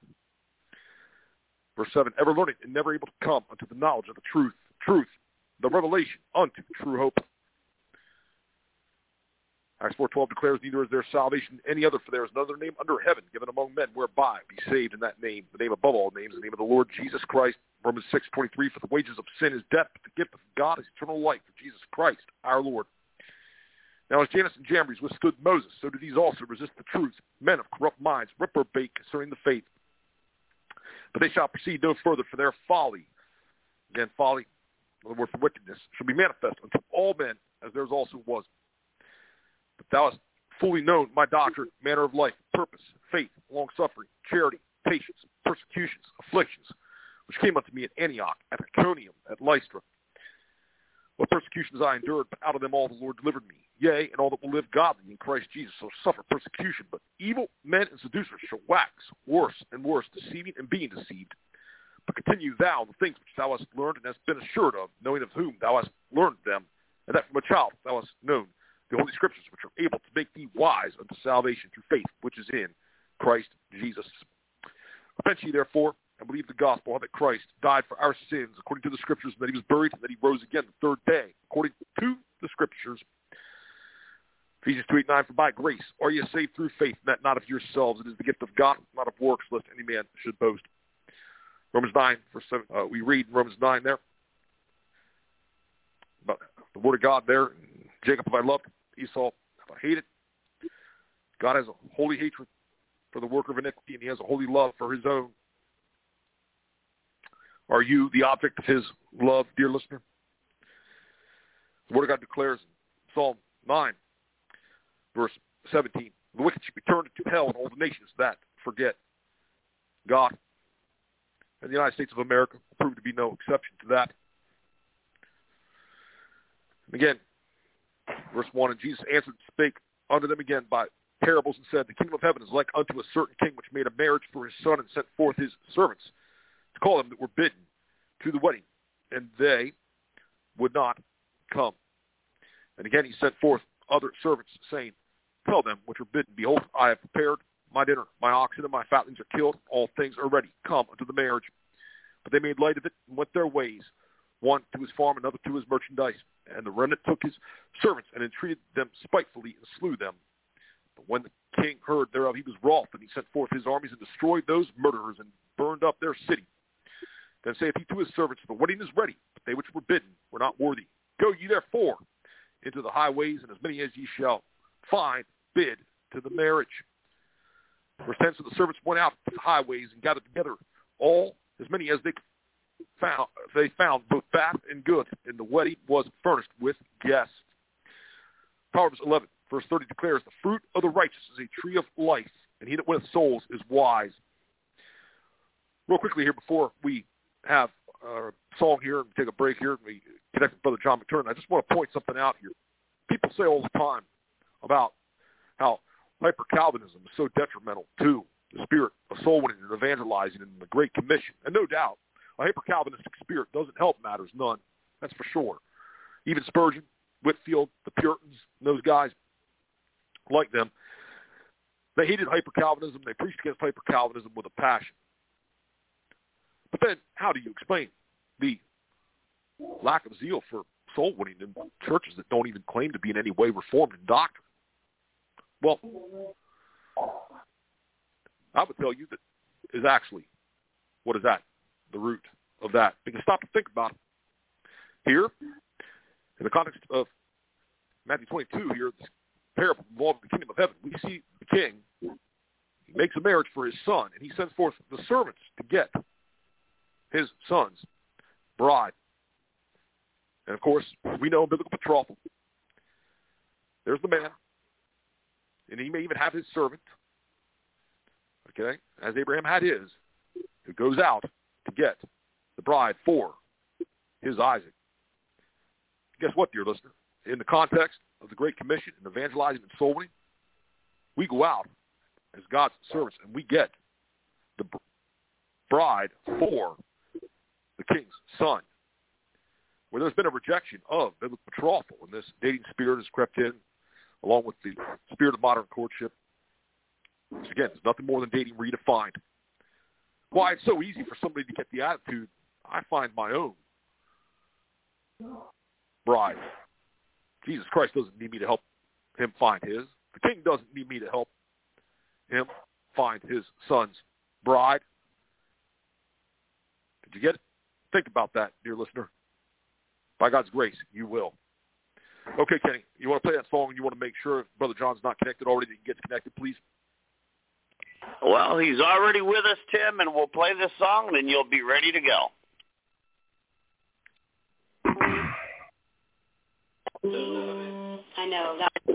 Verse seven, ever learning and never able to come unto the knowledge of the truth, truth, the revelation unto true hope. Acts four twelve declares, neither is there salvation in any other, for there is another name under heaven given among men whereby be saved in that name, the name above all names, the name of the Lord Jesus Christ. Romans six twenty-three, for the wages of sin is death, but the gift of God is eternal life for Jesus Christ, our Lord. Now as Jannes and Jambres withstood Moses, so did these also resist the truth, men of corrupt minds, reprobate concerning the faith. But they shall proceed no further, for their folly, again folly, another word for wickedness, shall be manifest unto all men, as theirs also was. But thou hast fully known my doctrine, manner of life, purpose, faith, long-suffering, charity, patience, persecutions, afflictions, which came unto me at Antioch, at Iconium, at Lystra. What persecutions I endured, but out of them all the Lord delivered me. Yea, and all that will live godly in Christ Jesus shall suffer persecution. But evil men and seducers shall wax worse and worse, deceiving and being deceived. But continue thou in the things which thou hast learned and hast been assured of, knowing of whom thou hast learned them, and that from a child thou hast known the Holy Scriptures, which are able to make thee wise unto salvation through faith, which is in Christ Jesus. Repent ye therefore, and believe the gospel, how that Christ died for our sins according to the Scriptures, and that he was buried, and that he rose again the third day according to the Scriptures. Ephesians two, eight, nine, for by grace are ye saved through faith, and that not of yourselves. It is the gift of God, not of works, lest any man should boast. Romans nine, verse seven, uh, we read in Romans nine there, about the word of God there. Jacob have I loved, Esau have I hated. God has a holy hatred for the worker of iniquity, and he has a holy love for his own. Are you the object of his love, dear listener? The word of God declares in Psalm nine, verse seventeen, the wicked should be turned into hell, and all the nations that forget God. And the United States of America will prove to be no exception to that. And again, verse one, and Jesus answered and spake unto them again by parables, and said, the kingdom of heaven is like unto a certain king which made a marriage for his son, and sent forth his servants to call them that were bidden to the wedding, and they would not come. And again he sent forth other servants, saying, tell them which are bidden, behold, I have prepared my dinner, my oxen and my fatlings are killed, all things are ready, come unto the marriage. But they made light of it, and went their ways, one to his farm, another to his merchandise. And the remnant took his servants, and entreated them spitefully, and slew them. But when the king heard thereof, he was wroth, and he sent forth his armies, and destroyed those murderers, and burned up their city. Then saith he to his servants, the wedding is ready, but they which were bidden were not worthy. Go ye therefore into the highways, and as many as ye shall find, bid to the marriage. Verse ten, so the servants went out to the highways, and gathered together all, as many as they found, they found both fat and good, and the wedding was furnished with guests. Proverbs eleven, verse thirty declares, the fruit of the righteous is a tree of life, and he that winneth souls is wise. Real quickly here, before we have a song here and take a break here, and we connect with Brother John McTurnan, I just want to point something out here. People say all the time about how hyper-Calvinism is so detrimental to the spirit of soul winning and evangelizing and the Great Commission. And no doubt, a hyper-Calvinistic spirit doesn't help matters none. That's for sure. Even Spurgeon, Whitefield, the Puritans, those guys like them, they hated hyper-Calvinism. They preached against hyper-Calvinism with a passion. But then, how do you explain the lack of zeal for soul winning in churches that don't even claim to be in any way reformed in doctrine? Well, I would tell you that is actually, what is that? The root of that. Because stop and think about it. Here, in the context of Matthew twenty-two here, this parable involving the kingdom of heaven, we see the king, he makes a marriage for his son, and he sends forth the servants to get his son's bride. And of course, we know in biblical betrothal, there's the man, and he may even have his servant, okay, as Abraham had his, who goes out to get the bride for his Isaac. Guess what, dear listener? In the context of the Great Commission and evangelizing and soul winning, we go out as God's servants, and we get the bride for the king's son. Where there's been a rejection of biblical betrothal, and this dating spirit has crept in, along with the spirit of modern courtship. Which, again, is nothing more than dating redefined. Why it's so easy for somebody to get the attitude, I find my own bride. Jesus Christ doesn't need me to help him find his. The king doesn't need me to help him find his son's bride. Did you get it? Think about that, dear listener. By God's grace, you will. Okay, Kenny, you want to play that song, and you want to make sure if Brother John's not connected already that he gets connected, please? Well, he's already with us, Tim, and we'll play this song, and then you'll be ready to go. I know. That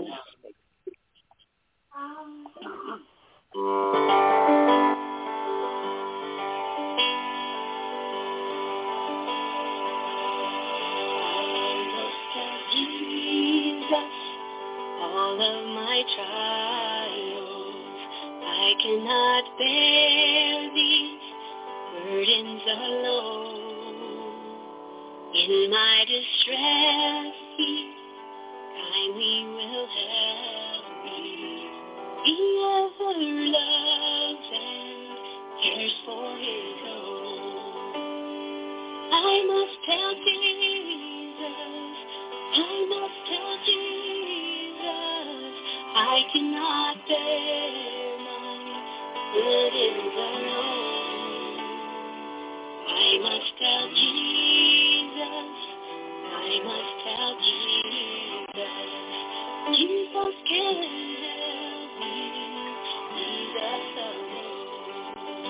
all of my trials, I cannot bear these burdens alone. In my distress, He kindly will help me. He ever loves and cares for his own. I must tell Jesus, I must tell Jesus, I cannot bear my burdens alone. I must tell Jesus, I must tell Jesus, Jesus can help me, Jesus alone.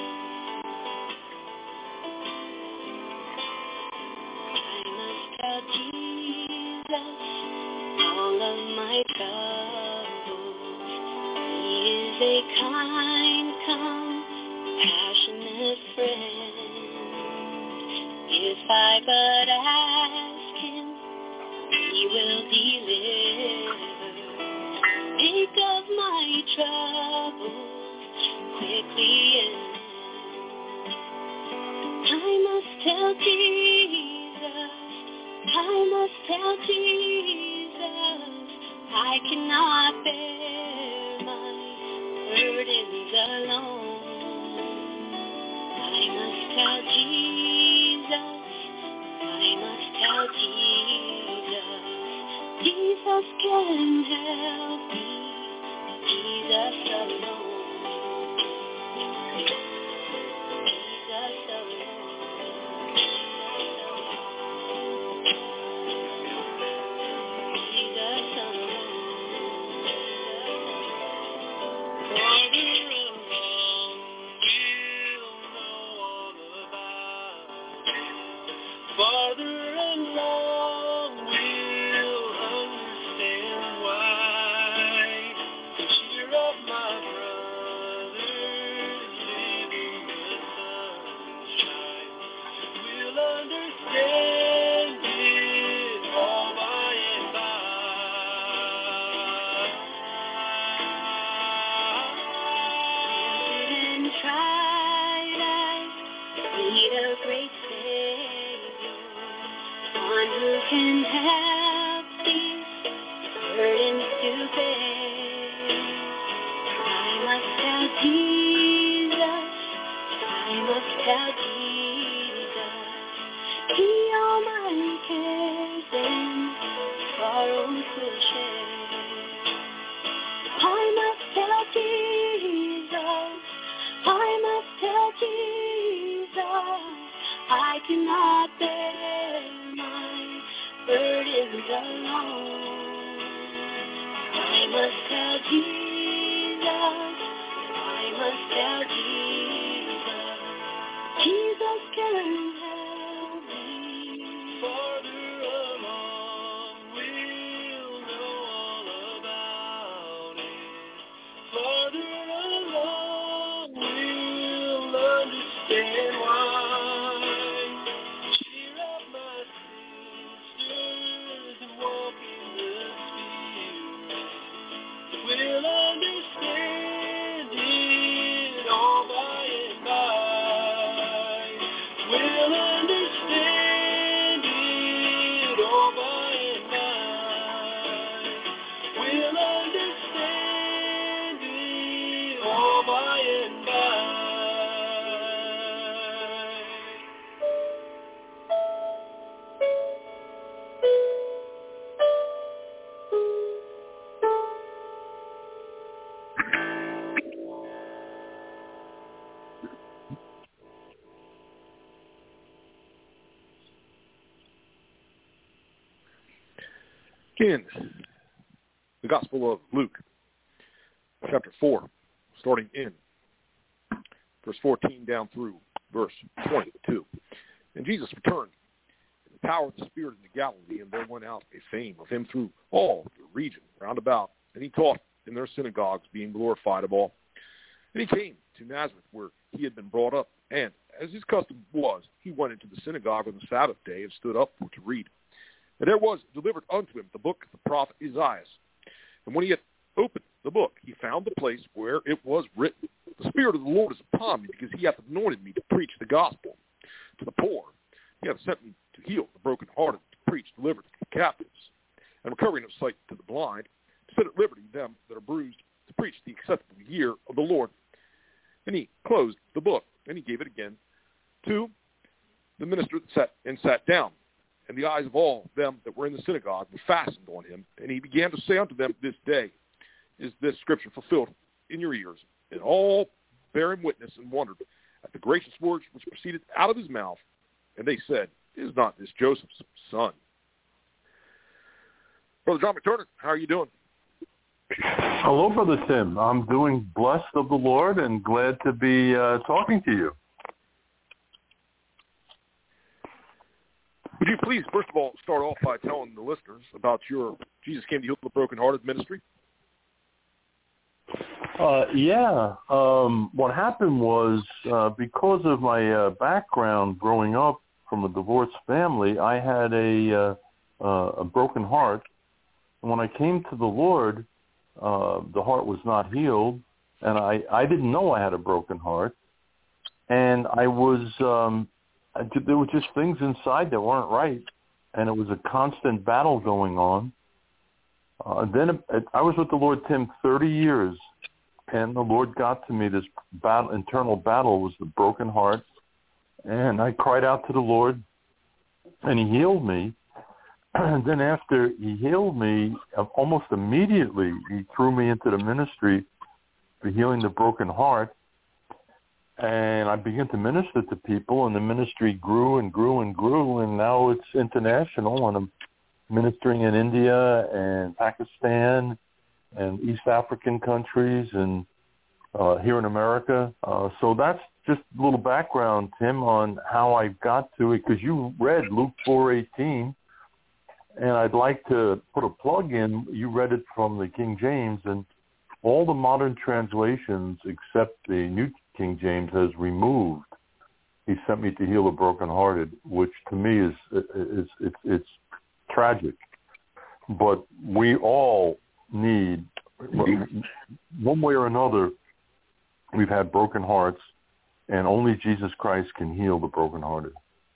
I must tell Jesus all of my troubles. He is a kind, compassionate friend. If I but ask him, he will deliver. Take of my troubles quickly end. I must tell Jesus, I must tell Jesus, I cannot bear my burdens alone. I must tell Jesus, I must tell Jesus, Jesus can help me, Jesus alone, Jesus alone, Jesus alone. Farther along we'll understand why. Cheer up my brothers living the sunshine. We'll understand it all by and by. And tried I need a great Savior, one who can help these burdens to bear. I must tell Jesus, I must tell Jesus, He all my cares and sorrows will share. I must tell Jesus, I must tell Jesus, I cannot bear my burdens alone. I must tell Jesus, I must tell Jesus, Jesus can help me. Farther along, we'll know all about it. Farther along, we'll understand why. Cheer up, my sisters, and walk in the Spirit. We'll understand it all by and by. We'll understand it all by and by. We'll understand it all by and by. In the Gospel of Luke, chapter four, starting in verse fourteen down through verse twenty-two. And Jesus returned in the power of the Spirit into Galilee, and there went out a fame of him through all the region round about. And he taught in their synagogues, being glorified of all. And he came to Nazareth, where he had been brought up. And as his custom was, he went into the synagogue on the Sabbath day and stood up to read. And there was delivered unto him the book of the prophet Isaiah. And when he had opened the book, he found the place where it was written, The Spirit of the Lord is upon me, because he hath anointed me to preach the gospel to the poor. He hath sent me to heal the brokenhearted, to preach deliverance to the captives, and recovering of sight to the blind, to set at liberty them that are bruised, to preach the acceptable year of the Lord. And he closed the book and he gave it again to the minister that sat and sat down. And the eyes of all them that were in the synagogue were fastened on him. And he began to say unto them, this day is this scripture fulfilled in your ears. And all bare him witness and wondered at the gracious words which proceeded out of his mouth. And they said, is not this Joseph's son? Brother John McTurnan, how are you doing? Hello, Brother Tim. I'm doing blessed of the Lord and glad to be uh, talking to you. Would you please, first of all, start off by telling the listeners about your Jesus Came to Heal the Brokenhearted ministry? Uh, yeah. Um, what happened was uh, because of my uh, background growing up from a divorced family, I had a, uh, uh, a broken heart. And when I came to the Lord, uh, the heart was not healed, and I, I didn't know I had a broken heart. And I was... Um, there were just things inside that weren't right, and it was a constant battle going on. Uh, then it, I was with the Lord, Tim, thirty years, and the Lord got to me. This battle, internal battle was the broken heart, and I cried out to the Lord, and he healed me. And then after he healed me, almost immediately, he threw me into the ministry for healing the broken heart. And I began to minister to people, and the ministry grew and grew and grew, and now it's international, and I'm ministering in India and Pakistan and East African countries and uh, here in America. Uh, so that's just a little background, Tim, on how I got to it, because you read Luke four eighteen, and I'd like to put a plug in. You read it from the King James, and all the modern translations except the New King James has removed, he sent me to heal the brokenhearted, which to me is, is it's, it's tragic. But we all need, one way or another, we've had broken hearts, and only Jesus Christ can heal the brokenhearted.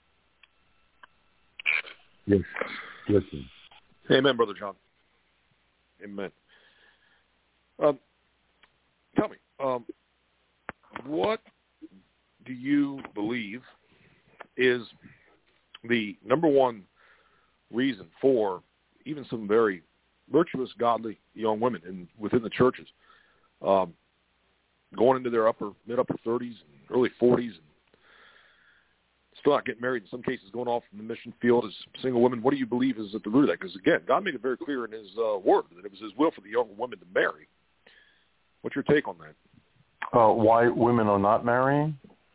Yes. Yes. Amen, Brother John. Amen. Um, tell me, um, what do you believe is the number one reason for even some very virtuous, godly young women in, within the churches um, going into their upper, mid-upper thirties and early forties and still not getting married, in some cases going off in the mission field as single women? What do you believe is at the root of that? Because, again, God made it very clear in his uh, word that it was his will for the young women to marry. What's your take on that? Uh, why women are not marrying?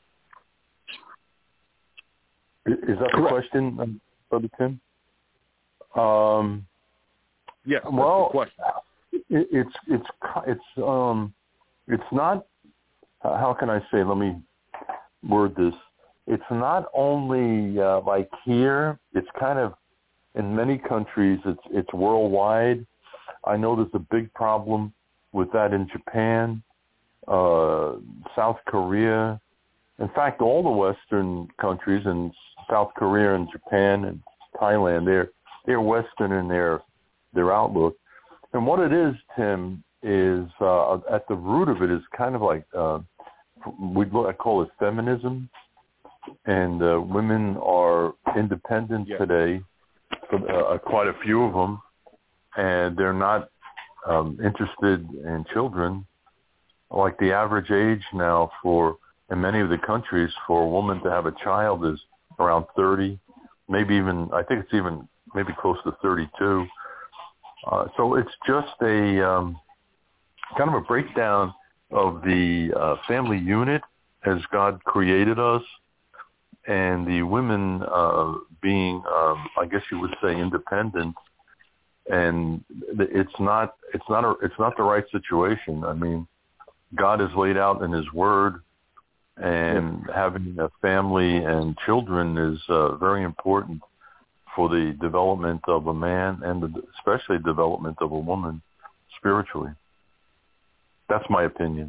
Is that the Correct. question, Brother Tim? Um, yes. That's well, the question. It, it's it's it's um it's not. How can I say? Let me word this. It's not only uh, like here. It's kind of in many countries. It's it's worldwide. I know there's a big problem with that in Japan, uh, South Korea. In fact, all the Western countries, and South Korea and Japan and Thailand, they're they're Western in their their outlook. And what it is, Tim, is uh, at the root of it is kind of like uh, we I call it feminism, and uh, women are independent yeah. today, uh, quite a few of them, and they're not um, interested in children. Like the average age now for in many of the countries for a woman to have a child is around thirty, maybe even, I think it's even maybe close to thirty-two. Uh, so it's just a um, kind of a breakdown of the uh, family unit as God created us, and the women uh, being, um, I guess you would say, independent. And it's not, it's not, a, it's not the right situation. I mean, God has laid out in His Word, and yeah. having a family and children is uh, very important for the development of a man and the, especially development of a woman spiritually. That's my opinion.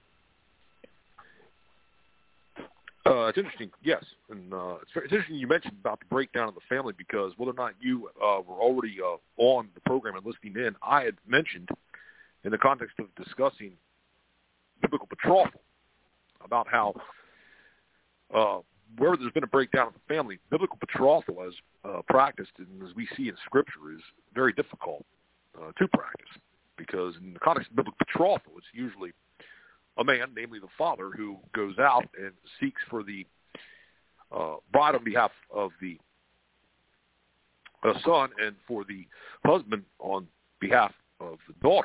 Uh, it's interesting, yes. And uh, it's, it's interesting you mentioned about the breakdown of the family, because whether or not you uh, were already uh, on the program and listening in, I had mentioned in the context of discussing biblical betrothal about how uh, where there's been a breakdown of the family, biblical betrothal as uh, practiced and as we see in Scripture is very difficult uh, to practice, because in the context of biblical betrothal, it's usually a man, namely the father, who goes out and seeks for the uh, bride on behalf of the uh, son and for the husband on behalf of the daughter.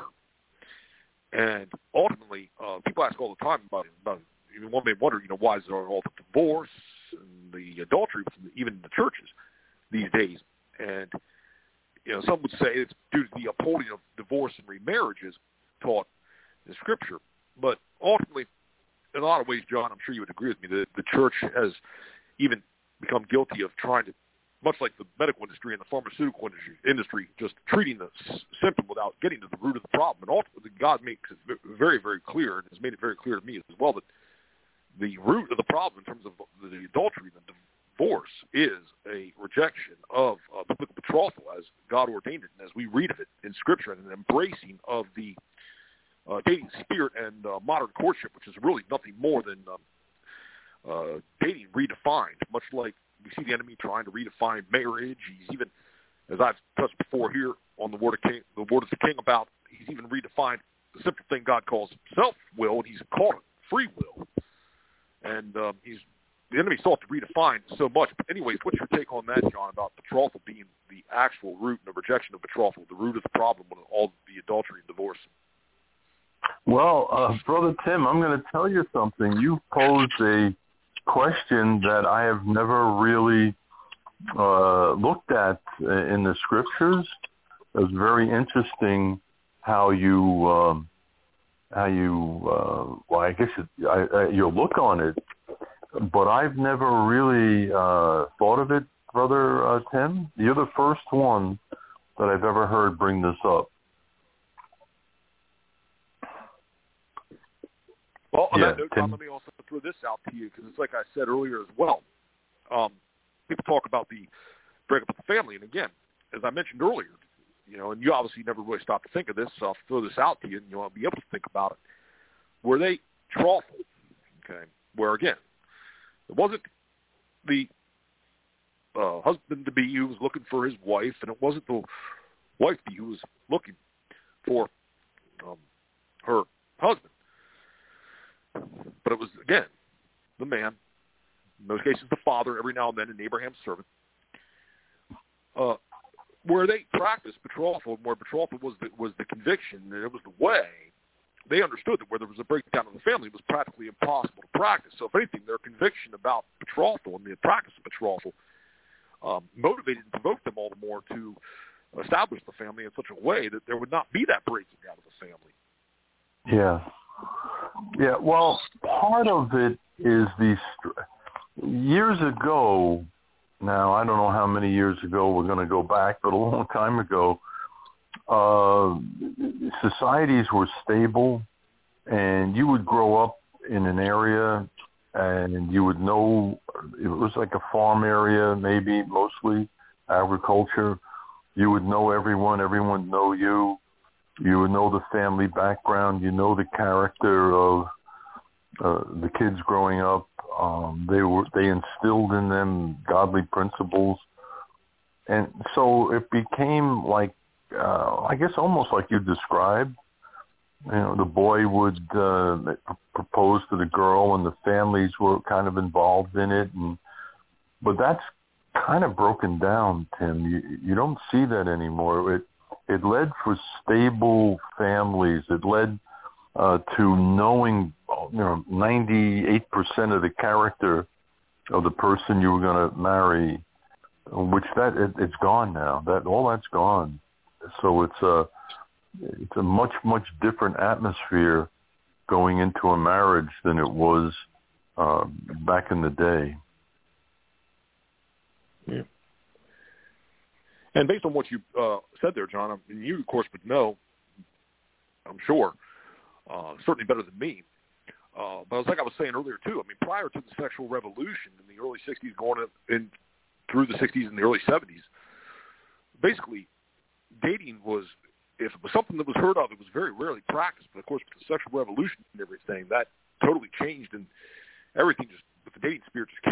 And ultimately, uh, people ask all the time about it. About, even one may wonder, you know, why is there all the divorce and the adultery, even in the churches these days? And you know, some would say it's due to the upholding of divorce and remarriages taught in Scripture. But ultimately, in a lot of ways, John, I'm sure you would agree with me, that the church has even become guilty of trying to, much like the medical industry and the pharmaceutical industry, industry just treating the s- symptom without getting to the root of the problem. And ultimately, God makes it very, very clear, and has made it very clear to me as well, that the root of the problem in terms of the adultery, the divorce, is a rejection of uh, biblical betrothal as God ordained it, and as we read of it in Scripture, and an embracing of the uh, dating spirit and uh, modern courtship, which is really nothing more than um, uh, dating redefined, much like we see the enemy trying to redefine marriage. He's even, as I've touched before here on the Word of King, the Word of the King, about he's even redefined the simple thing God calls self-will, and he's called it free will. And um, he's the enemy sought to redefine so much. But anyways, what's your take on that, John, about betrothal being the actual root and the rejection of betrothal, the root of the problem with all the adultery and divorce? Well, uh, Brother Tim, I'm going to tell you something. You posed a question that I have never really uh, looked at in the Scriptures. It was very interesting how you, um, how you, uh, well, I guess it, I, I, your look on it, but I've never really uh, thought of it, Brother uh, Tim. You're the first one that I've ever heard bring this up. Well, on yeah, that note, Tom, let me also throw this out to you, because it's like I said earlier as well. Um, people talk about the breakup of the family, and again, as I mentioned earlier, you know, and you obviously never really stopped to think of this, so I'll throw this out to you, and you'll be able to think about it. Were they betrothal? Okay, where again, it wasn't the uh, husband-to-be who was looking for his wife, and it wasn't the wife-to-be who was looking for um, her husband. But it was, again, the man, in most cases the father, every now and then an Abraham's servant, uh, where they practiced betrothal, where betrothal was the, was the conviction, and it was the way, they understood that where there was a breakdown in the family, it was practically impossible to practice. So if anything, their conviction about betrothal and the practice of betrothal um, motivated and provoked them all the more to establish the family in such a way that there would not be that breaking out of the family. Yeah. Yeah, well, part of it is these years ago. Now, I don't know how many years ago we're going to go back, but a long time ago, uh, societies were stable, and you would grow up in an area, and you would know it was like a farm area, maybe mostly agriculture. You would know everyone, everyone would know you. You would know the family background. You know the character of uh, the kids growing up. Um, they were they instilled in them godly principles, and so it became like uh, I guess almost like you described. You know, the boy would uh, propose to the girl, and the families were kind of involved in it. And but that's kind of broken down, Tim. You you don't see that anymore. It It led for stable families. It led uh, to knowing, you know, ninety-eight percent of the character of the person you were going to marry, which that it, it's gone now. That all that's gone. So it's a it's a much much different atmosphere going into a marriage than it was uh, back in the day. Yeah. And based on what you uh, said there, John, I mean, you, of course, would know, I'm sure, uh, certainly better than me. Uh, but it's like I was saying earlier, too. I mean, prior to the sexual revolution in the early sixties, going in through the sixties and the early seventies, basically, dating was, if it was something that was heard of, it was very rarely practiced. But, of course, with the sexual revolution and everything, that totally changed, and everything just, with the dating spirit, just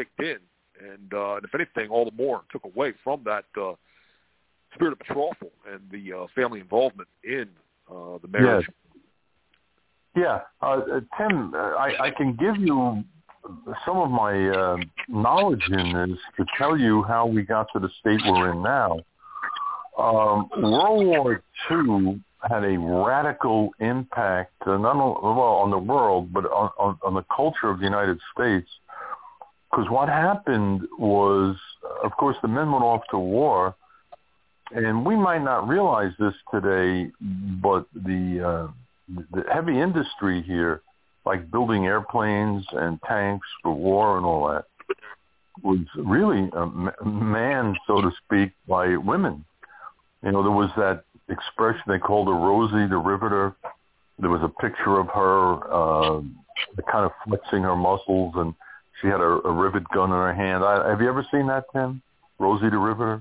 anything, all the more took away from that uh, spirit of betrothal and the uh, family involvement in uh, the marriage. Yeah, yeah. Uh, Tim, I, I can give you some of my uh, knowledge in this to tell you how we got to the state we're in now. Um, World War Two had a radical impact, uh, not only well, on the world, but on, on, on the culture of the United States. Because what happened was, of course, the men went off to war, and we might not realize this today, but the uh, the heavy industry here, like building airplanes and tanks for war and all that, was really uh, manned, so to speak, by women. You know, there was that expression they called her Rosie the Riveter. There was a picture of her uh, kind of flexing her muscles, and she had a, a rivet gun in her hand. I, have you ever seen that, Tim? Rosie the Riveter?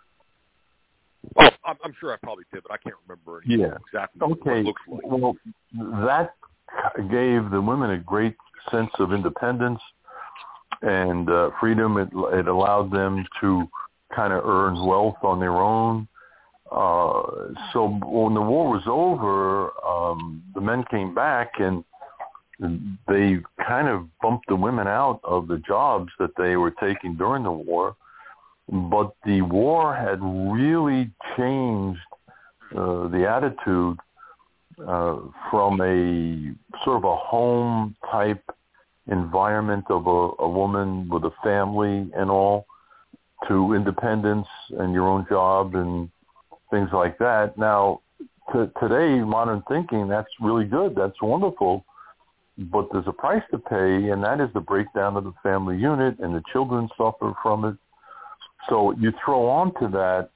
Oh, I'm, I'm sure I probably did, but I can't remember yeah. exactly okay. what it looks like. Well, that gave the women a great sense of independence and uh, freedom. It, it allowed them to kind of earn wealth on their own. Uh, so when the war was over, um, the men came back and they kind of bumped the women out of the jobs that they were taking during the war. But the war had really changed uh, the attitude uh, from a sort of a home type environment of a, a woman with a family and all to independence and your own job and things like that. Now, t- today, modern thinking, that's really good. That's wonderful. But there's a price to pay, and that is the breakdown of the family unit, and the children suffer from it. So you throw on to that,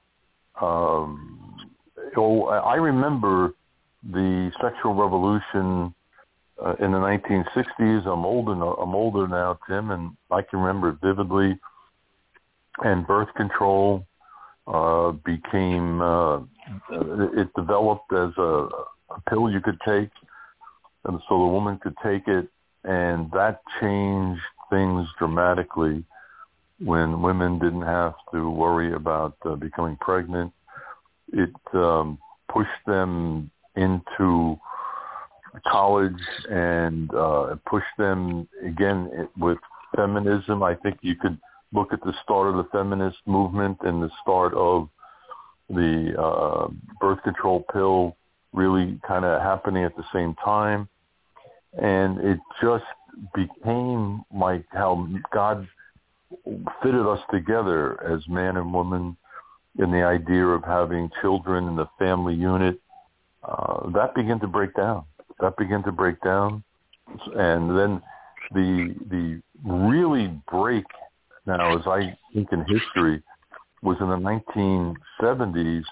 um, oh, I remember the sexual revolution uh, in the nineteen sixties. I'm older, I'm older now, Tim, and I can remember it vividly. And birth control uh, became, uh, it developed as a, a pill you could take, and so the woman could take it, and that changed things dramatically when women didn't have to worry about uh, becoming pregnant. It um, pushed them into college and uh, pushed them, again, with feminism. I think you could look at the start of the feminist movement and the start of the uh, birth control pill really kind of happening at the same time. And it just became like how God fitted us together as man and woman in the idea of having children in the family unit. Uh, that began to break down. That began to break down. And then the the really break now, as I think in history, was in the nineteen seventies,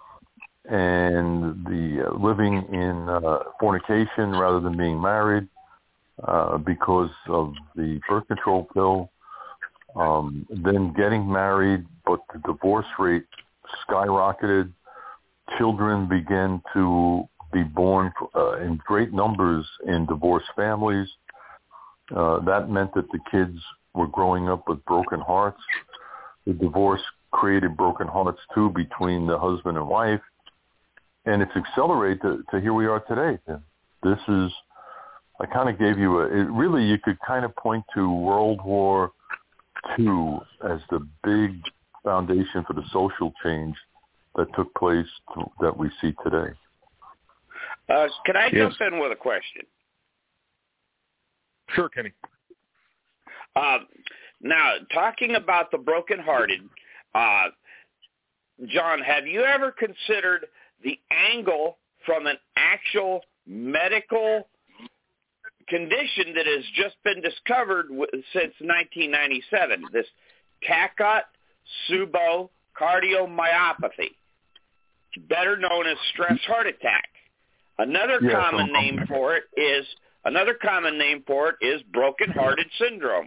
and the uh, living in uh, fornication rather than being married uh, because of the birth control pill. Um, then getting married, but the divorce rate skyrocketed. Children began to be born uh, in great numbers in divorced families. Uh, that meant that the kids were growing up with broken hearts. The divorce created broken hearts, too, between the husband and wife. And it's accelerated to, to here we are today. This is, I kind of gave you a, it really, you could kind of point to World War Two as the big foundation for the social change that took place to, that we see today. Uh, can I yes. jump in with a question? Sure, Kenny. Uh, now, talking about the brokenhearted, uh, John, have you ever considered the angle from an actual medical condition that has just been discovered w- since nineteen ninety-seven, this Takotsubo cardiomyopathy, better known as stress heart attack? Another yes, common I'm, name I'm, for it is another common name for it is broken-hearted syndrome.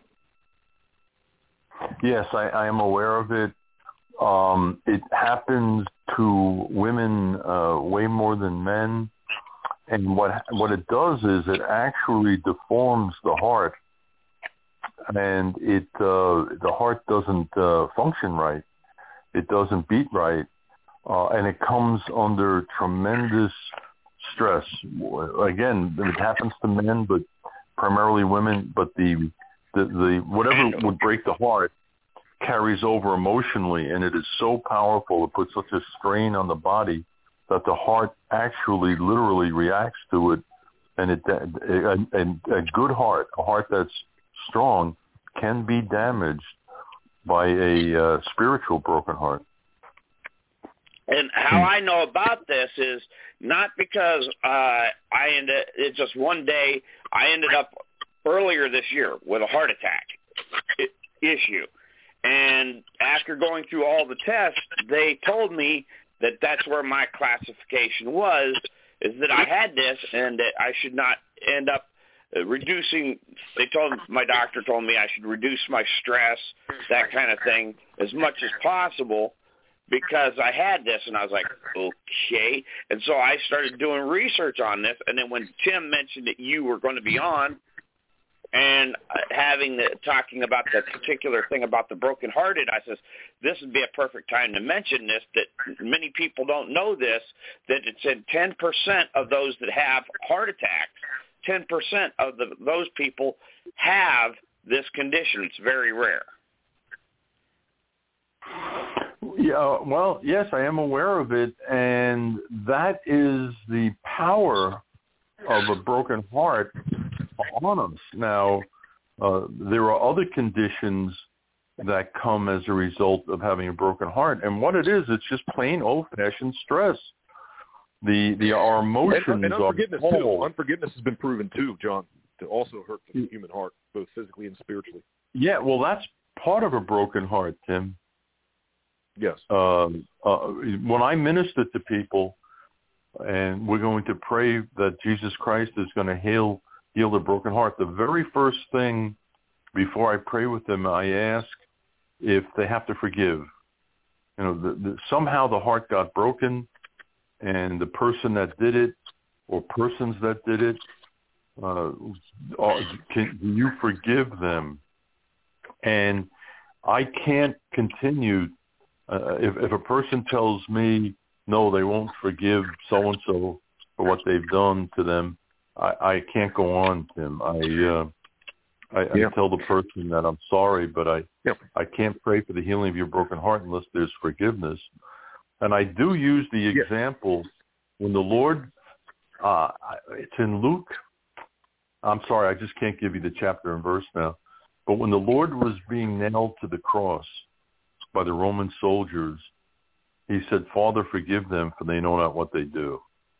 Yes, I, I am aware of it. Um, it happens to women uh, way more than men. And what what it does is it actually deforms the heart and it uh, the heart doesn't uh, function right. It doesn't beat right, uh, and it comes under tremendous stress. Again, it happens to men, but primarily women. But the the, the whatever would break the heart carries over emotionally, and it is so powerful. It puts such a strain on the body that the heart actually literally reacts to it. And it, a, a, a good heart, a heart that's strong, can be damaged by a uh, spiritual broken heart. And how I know about this is not because uh, I ended. It's just one day I ended up earlier this year with a heart attack issue, and after going through all the tests, they told me that that's where my classification was. Is that I had this and that I should not end up uh, reducing, they told, my doctor told me I should reduce my stress, that kind of thing, as much as possible because I had this. And I was like, okay. And so I started doing research on this. And then when Tim mentioned that you were going to be on and uh, having the, talking about the particular thing about the brokenhearted, I says, this would be a perfect time to mention this, that many people don't know this, that it's in ten percent of those that have heart attacks, ten percent of the, those people have this condition. It's very rare. Yeah, well, yes, I am aware of it, and that is the power of a broken heart on us. Now, uh, there are other conditions that come as a result of having a broken heart, and what it is, it's just plain old-fashioned stress. The the our emotions and, and unforgiveness are too. Unforgiveness has been proven too, John, to also hurt the human heart, both physically and spiritually. Yeah, well, that's part of a broken heart, Tim. Yes. Um, uh, when I minister to people, and we're going to pray that Jesus Christ is going to heal heal the broken heart, the very first thing before I pray with them, I ask if they have to forgive. You know, the, the, somehow the heart got broken, and the person that did it, or persons that did it, uh, can you forgive them? And I can't continue. Uh, if, if a person tells me, no, they won't forgive so-and-so for what they've done to them, I, I can't go on, Tim. I, uh, I, yeah. I tell the person that I'm sorry, but I, yeah. I can't pray for the healing of your broken heart unless there's forgiveness. And I do use the yeah. example when the Lord, uh, it's in Luke. I'm sorry, I just can't give you the chapter and verse now. But when the Lord was being nailed to the cross by the Roman soldiers, he said, Father, forgive them, for they know not what they do.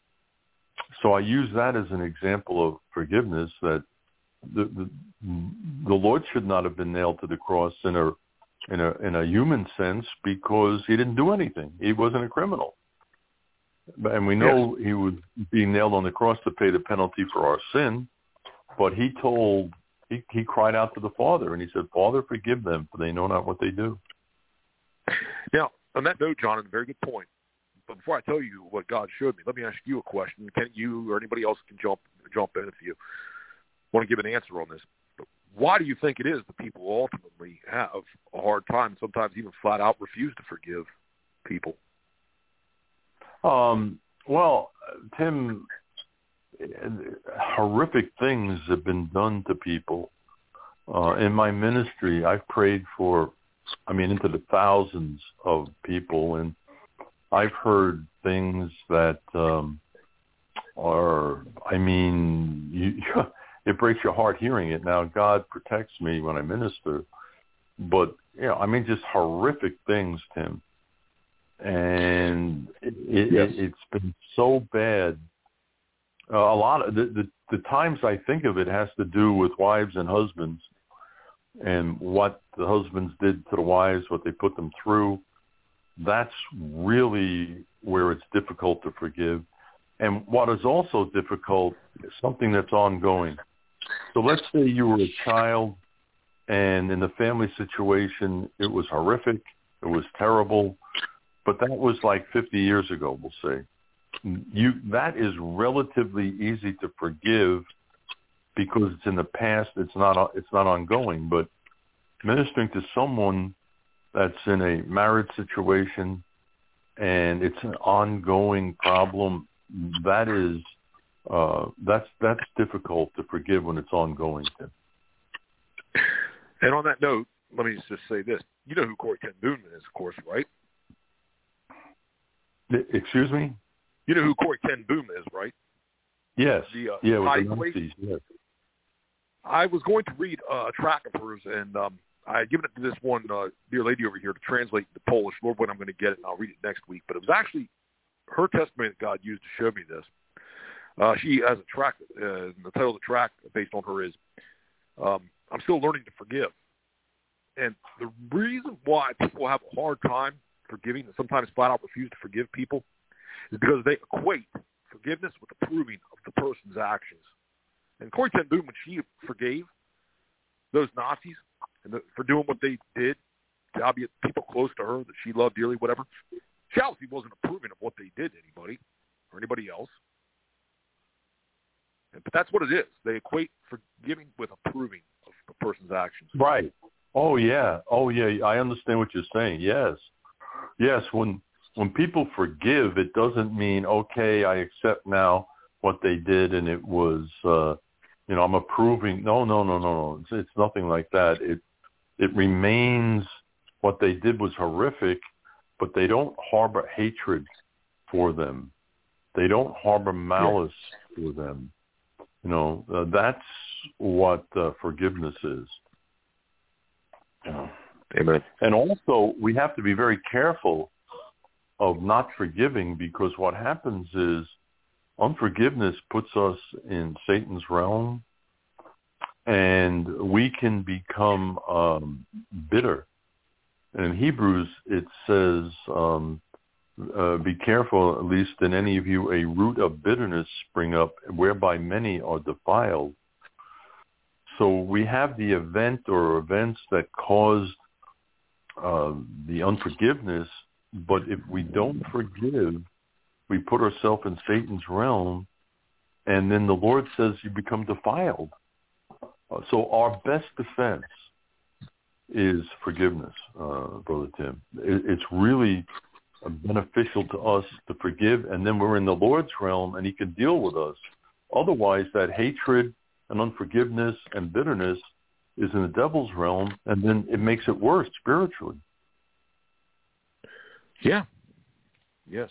So I use that as an example of forgiveness, that the, the the Lord should not have been nailed to the cross in a in a in a human sense, because he didn't do anything. He wasn't a criminal. And we know yes. he was being nailed on the cross to pay the penalty for our sin, but he told he, he cried out to the Father, and he said, Father, forgive them, for they know not what they do. Now, on that note, John, a very good point. But before I tell you what God showed me, let me ask you a question. Can you or anybody else can jump jump in if you want to give an answer on this? But why do you think it is that people ultimately have a hard time, sometimes even flat out refuse to forgive people? Um, well, Tim, horrific things have been done to people. Uh, in my ministry, I've prayed for, I mean, into the thousands of people, and I've heard things that um, are, I mean, you, it breaks your heart hearing it. Now, God protects me when I minister, but, you know, I mean, just horrific things, Tim. And it, it, yes. it, it's been so bad. Uh, a lot of the, the, the times I think of it has to do with wives and husbands, and what the husbands did to the wives, what they put them through. That's really where it's difficult to forgive. And what is also difficult is something that's ongoing. So let's say you were a child, and in the family situation, it was horrific, it was terrible, but that was like fifty years ago, we'll say. You, that is relatively easy to forgive because it's in the past, it's not it's not ongoing. But ministering to someone that's in a marriage situation and it's an ongoing problem, that is uh, that's that's difficult to forgive when it's ongoing. And on that note, let me just say this: you know who Corrie ten Boom is, of course, right? Excuse me? You know who Corrie ten Boom is, right? Yes. The, uh, yeah, with the Nazis, yes. I was going to read uh, a track of hers, and um, I had given it to this one uh, dear lady over here to translate the Polish. Lord, when I'm going to get it, and I'll read it next week. But it was actually her testimony that God used to show me this. Uh, she has a track, uh, the title of the track based on her is, um, I'm still learning to forgive. And the reason why people have a hard time forgiving and sometimes flat out refuse to forgive people is because they equate forgiveness with approving of the person's actions. And Corrie ten Boom, when she forgave those Nazis and the, for doing what they did to albeit people close to her that she loved dearly, whatever, she obviously wasn't approving of what they did to anybody or anybody else. And, but that's what it is. They equate forgiving with approving of a person's actions. Right. Oh, yeah. Oh, yeah. I understand what you're saying. Yes. Yes. When when people forgive, it doesn't mean, okay, I accept now what they did and it was, uh, you know, I'm approving. No, no, no, no, no. It's, it's nothing like that. It it remains what they did was horrific, but they don't harbor hatred for them. They don't harbor malice yeah. for them. You know, uh, that's what uh, forgiveness is. You know. Amen. And also, we have to be very careful of not forgiving, because what happens is unforgiveness puts us in Satan's realm, and we can become um, bitter. And in Hebrews, it says, um, uh, be careful, at least in any of you, a root of bitterness spring up, whereby many are defiled. So we have the event or events that caused uh, the unforgiveness, but if we don't forgive, we put ourselves in Satan's realm, and then the Lord says you become defiled. Uh, so our best defense is forgiveness, uh, Brother Tim. It, it's really beneficial to us to forgive, and then we're in the Lord's realm, and he can deal with us. Otherwise, that hatred and unforgiveness and bitterness is in the devil's realm, and then it makes it worse spiritually. Yeah. Yes.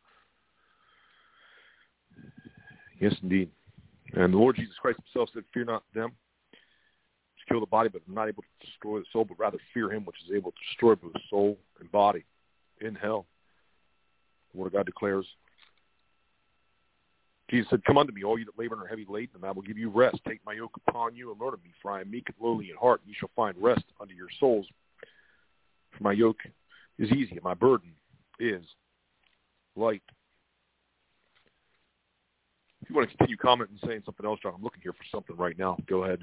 Yes, indeed. And the Lord Jesus Christ himself said, fear not them which kill the body, but are not able to destroy the soul, but rather fear him which is able to destroy both soul and body in hell. The Word of God declares, Jesus said, come unto me, all you that labor and are heavy laden, and I will give you rest. Take my yoke upon you and learn of me, for I am meek and lowly in heart, and you shall find rest unto your souls. For my yoke is easy, and my burden is light. If you want to continue commenting and saying something else, John, I'm looking here for something right now. Go ahead.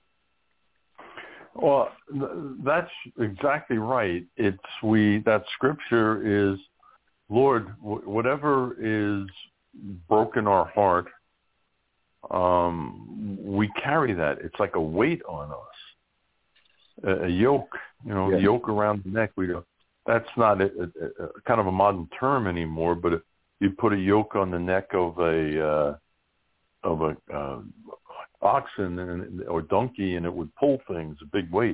Well, that's exactly right. It's we that scripture is, Lord, whatever is broken our heart, um, we carry that. It's like a weight on us, a, a yoke. You know, yes. The yoke around the neck. We don't. That's not a, a, a kind of a modern term anymore, but if you put a yoke on the neck of a uh, of a uh, oxen and, or donkey, and it would pull things, a big weight.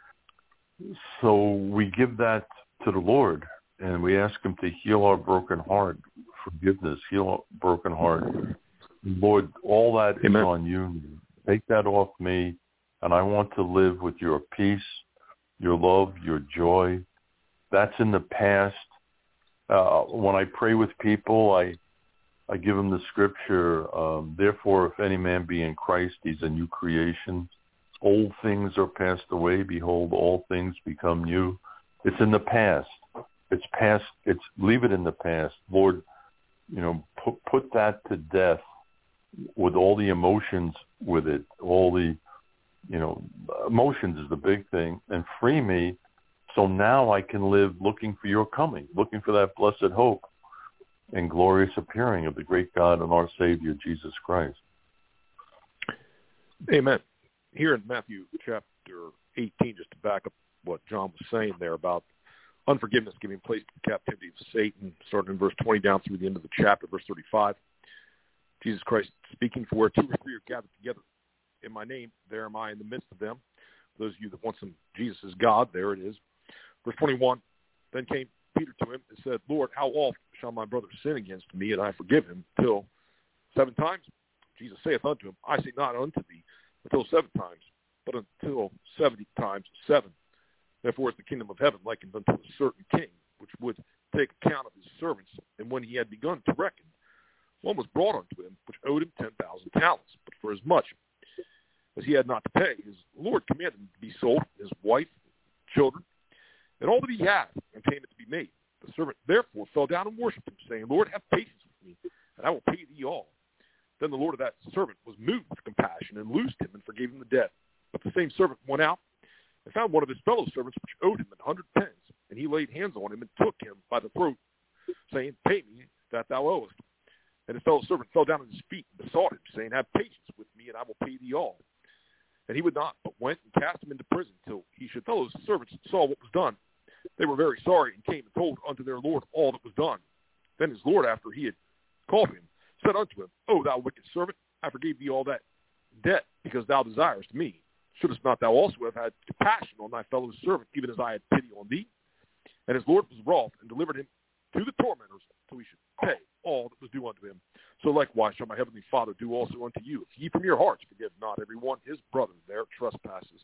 So we give that to the Lord, and we ask him to heal our broken heart, forgiveness, heal our broken heart. Lord, all that Amen. Is on you. Take that off me, and I want to live with your peace, your love, your joy. That's in the past. Uh, when I pray with people, I I give them the scripture, um, therefore, if any man be in Christ, he's a new creation. Old things are passed away. Behold, all things become new. It's in the past. It's past. It's leave it in the past. Lord, you know, put, put that to death with all the emotions with it. All the, you know, emotions is the big thing, and free me. So now I can live looking for your coming, looking for that blessed hope and glorious appearing of the great God and our Savior, Jesus Christ. Amen. Here in Matthew chapter eighteen, just to back up what John was saying there about unforgiveness giving place to the captivity of Satan, starting in verse twenty down through the end of the chapter, verse thirty-five. Jesus Christ speaking, for where two or three are gathered together in my name, there am I in the midst of them. For those of you that want some Jesus is God, there it is. Verse twenty-one, then came Peter to him and said, Lord, how oft shall my brother sin against me, and I forgive him? Till seven times? Jesus saith unto him, I say not unto thee until seven times, but until seventy times seven. Therefore is the kingdom of heaven likened unto a certain king, which would take account of his servants. And when he had begun to reckon, one was brought unto him, which owed him ten thousand talents. But for as much as he had not to pay, his Lord commanded him to be sold, his wife, children, and all that he had, and payment to be made. The servant therefore fell down and worshipped him, saying, Lord, have patience with me, and I will pay thee all. Then the Lord of that servant was moved with compassion, and loosed him, and forgave him the debt. But the same servant went out, and found one of his fellow servants, which owed him an hundred pence. And he laid hands on him, and took him by the throat, saying, Pay me that thou owest. And his fellow servant fell down at his feet, and besought him, saying, Have patience with me, and I will pay thee all. And he would not, but went and cast him into prison, till he should fellow servants saw what was done. They were very sorry, and came and told unto their Lord all that was done. Then his Lord, after he had called him, said unto him, O thou wicked servant, I forgave thee all that debt, because thou desirest me. Shouldest not thou also have had compassion on thy fellow servant, even as I had pity on thee? And his Lord was wroth, and delivered him to the tormentors, till he should pay all that was due unto him. So likewise shall my heavenly Father do also unto you, if ye from your hearts forgive not every one his brother their trespasses.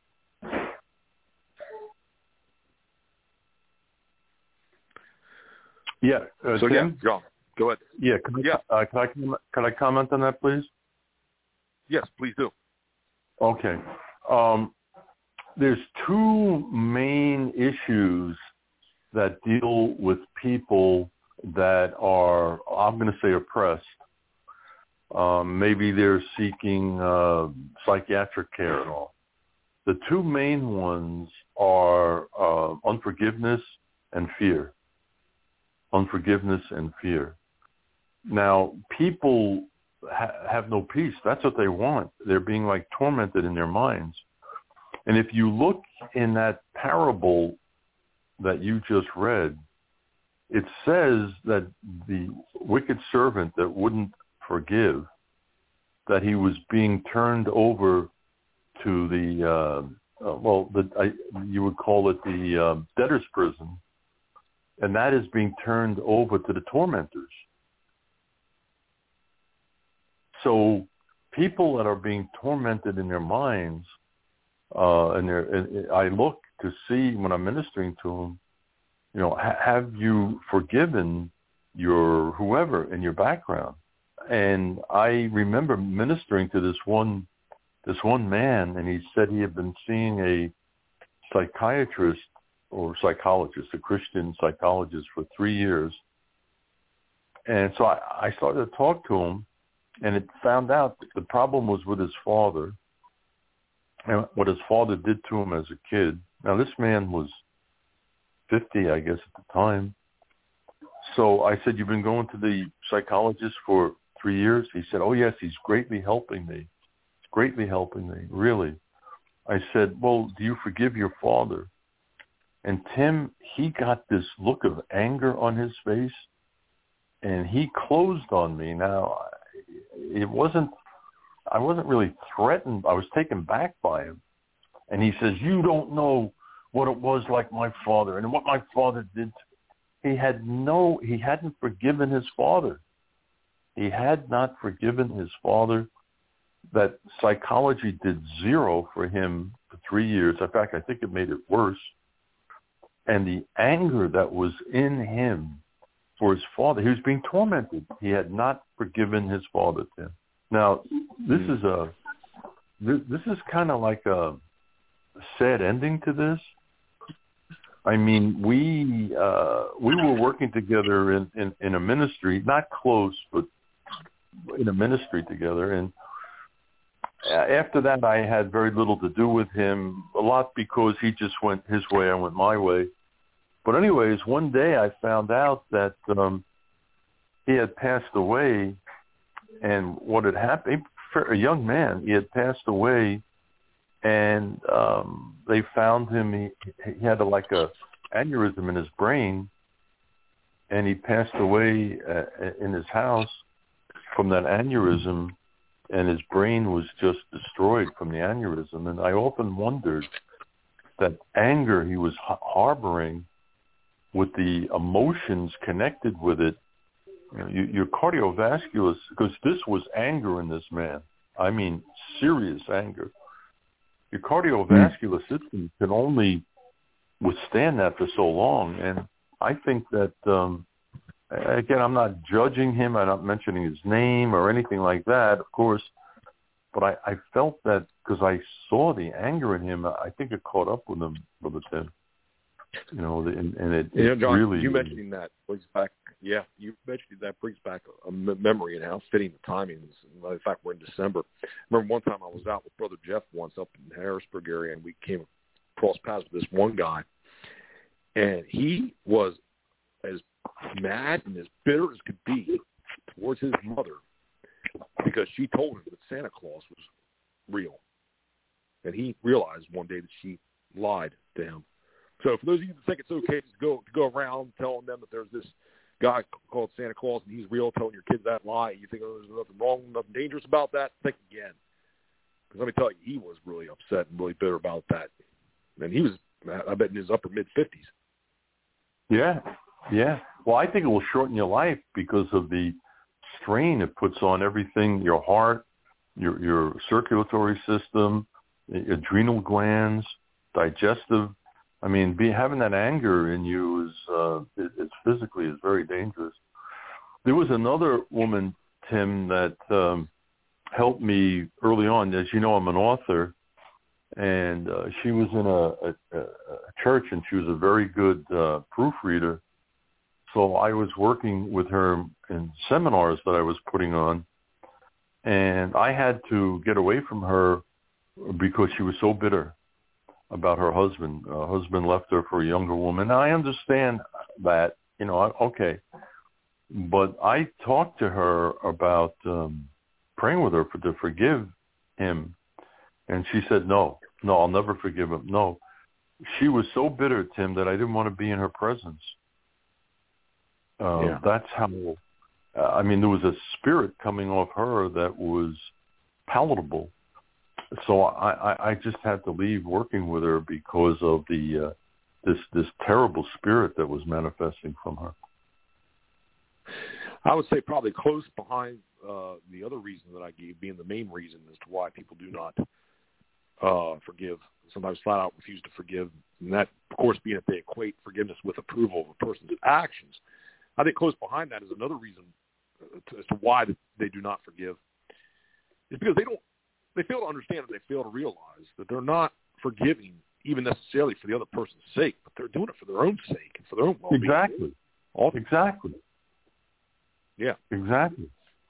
Yeah. Uh, so Tim? yeah, John, go ahead. Yeah. Can I, yeah. Uh, can I can I comment on that, please? Yes, please do. Okay. Um, there's two main issues that deal with people that are, I'm going to say, oppressed. Um, maybe they're seeking uh, psychiatric care and all. The two main ones are uh, unforgiveness and fear. Unforgiveness and fear. Now, people ha- have no peace. That's what they want. They're being like tormented in their minds. And if you look in that parable that you just read, it says that the wicked servant that wouldn't forgive, that he was being turned over to the, uh, uh, well, the, I, you would call it the uh, debtor's prison, and that is being turned over to the tormentors. So people that are being tormented in their minds, uh, and, and I look to see when I'm ministering to them, you know, ha- have you forgiven your whoever in your background? And I remember ministering to this one, this one man, and he said he had been seeing a psychiatrist or psychologist, a Christian psychologist, for three years. And so I, I started to talk to him, and it found out that the problem was with his father and what his father did to him as a kid. Now, this man was fifty, I guess, at the time. So I said, you've been going to the psychologist for three years? He said, oh, yes, he's greatly helping me. He's greatly helping me, really. I said, well, do you forgive your father? And Tim, he got this look of anger on his face, and he closed on me. Now, it wasn't, I wasn't really threatened. I was taken back by him. And he says, you don't know what it was like my father and what my father did. He had no, he hadn't forgiven his father. He had not forgiven his father. That psychology did zero for him for three years. In fact, I think it made it worse. And the anger that was in him for his father, he was being tormented. He had not forgiven his father, Tim. Now, this is a, this, this is kind of like a sad ending to this. I mean, we uh, we were working together in, in, in a ministry, not close, but in a ministry together. And after that, I had very little to do with him, a lot because he just went his way, I went my way. But anyways, one day I found out that um, he had passed away, and what had happened, a young man. He had passed away, and um, they found him. He, he had a, like a aneurysm in his brain, and he passed away uh, in his house from that aneurysm, and his brain was just destroyed from the aneurysm. And I often wondered that anger he was harboring with the emotions connected with it, you know, your, your cardiovascular, because this was anger in this man. I mean, serious anger. Your cardiovascular system can only withstand that for so long. And I think that, um, again, I'm not judging him. I'm not mentioning his name or anything like that, of course. But I, I felt that because I saw the anger in him, I think it caught up with him, Brother Tim. You know, and, and it, you know, it John, really... you mentioning that brings back, yeah, you mentioning that brings back a, a memory and how fitting the timing is. In fact, we're in December. I remember one time I was out with Brother Jeff once up in the Harrisburg area, and we came across paths with this one guy, and he was as mad and as bitter as could be towards his mother because she told him that Santa Claus was real. And he realized one day that she lied to him. So for those of you that think it's okay to go to go around telling them that there's this guy called Santa Claus and he's real, telling your kids that lie, you think, oh, there's nothing wrong, nothing dangerous about that, think again. Because let me tell you, he was really upset and really bitter about that. And he was, I bet, in his upper mid-fifties. Yeah, yeah. Well, I think it will shorten your life because of the strain it puts on everything, your heart, your your circulatory system, adrenal glands, digestive. I mean, be, having that anger in you is, uh, it, it's physically is very dangerous. There was another woman, Tim, that um, helped me early on. As you know, I'm an author, and uh, she was in a, a, a church, and she was a very good uh, proofreader. So I was working with her in seminars that I was putting on, and I had to get away from her because she was so bitter about her husband. Her husband left her for a younger woman. Now, I understand that, you know, okay. But I talked to her about um, praying with her for, to forgive him, and she said, no, no, I'll never forgive him. No. She was so bitter, Tim, that I didn't want to be in her presence. Uh, yeah. That's how, uh, I mean, there was a spirit coming off her that was palatable. So I, I, I just had to leave working with her because of the uh, this this terrible spirit that was manifesting from her. I would say probably close behind uh, the other reason that I gave, being the main reason as to why people do not uh, forgive, sometimes flat out refuse to forgive, and that, of course, being that they equate forgiveness with approval of a person's actions. I think close behind that is another reason to, as to why they do not forgive. It's because they don't. They fail to understand and they fail to realize that they're not forgiving even necessarily for the other person's sake, but they're doing it for their own sake and for their own well-being. Exactly. All exactly. Yeah. Exactly.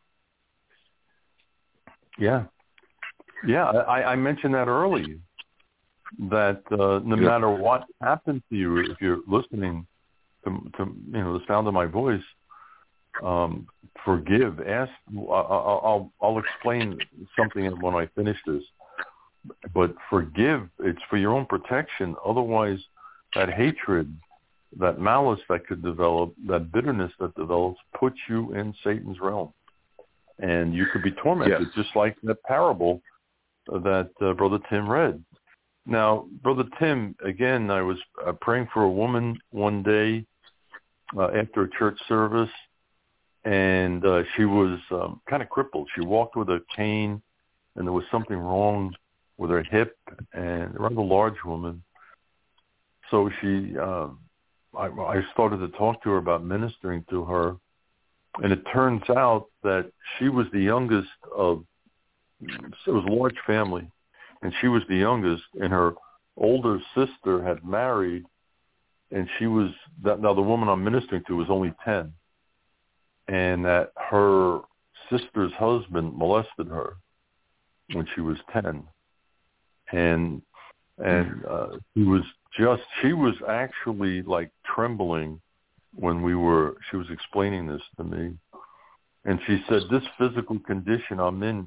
Yeah. Yeah, I, I mentioned that earlier, that uh, no yeah. matter what happens to you, if you're listening to, to you know the sound of my voice, um, forgive. Ask. I'll, I'll I'll explain something when I finish this. But forgive. It's for your own protection. Otherwise, that hatred, that malice that could develop, that bitterness that develops, puts you in Satan's realm, and you could be tormented, yes. just like that parable that uh, Brother Tim read. Now, Brother Tim, again, I was uh, praying for a woman one day uh, after a church service. And uh, she was um, kind of crippled. She walked with a cane, and there was something wrong with her hip, and a rather large woman. So she, uh, I, I started to talk to her about ministering to her, and it turns out that she was the youngest of, it was a large family, and she was the youngest, and her older sister had married, and she was, that, now the woman I'm ministering to was only ten. And that her sister's husband molested her when she was ten, and and uh, he was just she was actually like trembling when we were she was explaining this to me, and she said, this physical condition I'm in,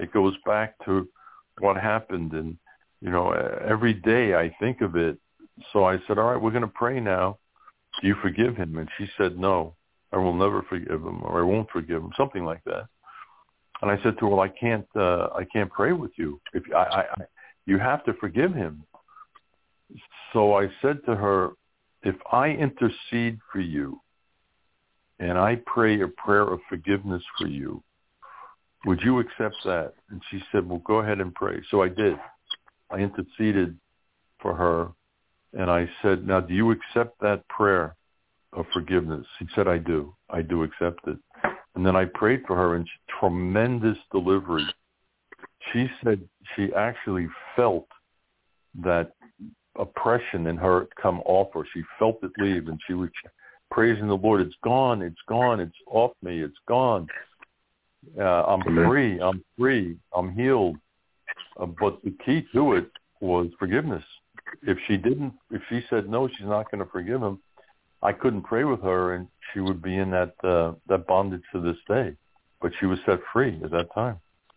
It goes back to what happened. And, you know, every day I think of it. So I said, all right, we're going to pray now. Do you forgive him? And she said, no, I will never forgive him, or I won't forgive him, something like that. And I said to her, well, I can't, uh, I can't pray with you. If I, I, I, you have to forgive him. So I said to her, if I intercede for you and I pray a prayer of forgiveness for you, would you accept that? And she said, well, go ahead and pray. So I did. I interceded for her, and I said, now, do you accept that prayer of forgiveness? She said, I do. I do accept it. And then I prayed for her, and she, tremendous delivery. She said she actually felt that oppression in her come off her. She felt it leave, and she was praising the Lord. It's gone. It's gone. It's off me. It's gone. Uh, I'm free. I'm free. I'm healed. Uh, but the key to it was forgiveness. If she didn't, if she said no, she's not going to forgive him, I couldn't pray with her, and she would be in that uh, that bondage to this day. But she was set free at that time.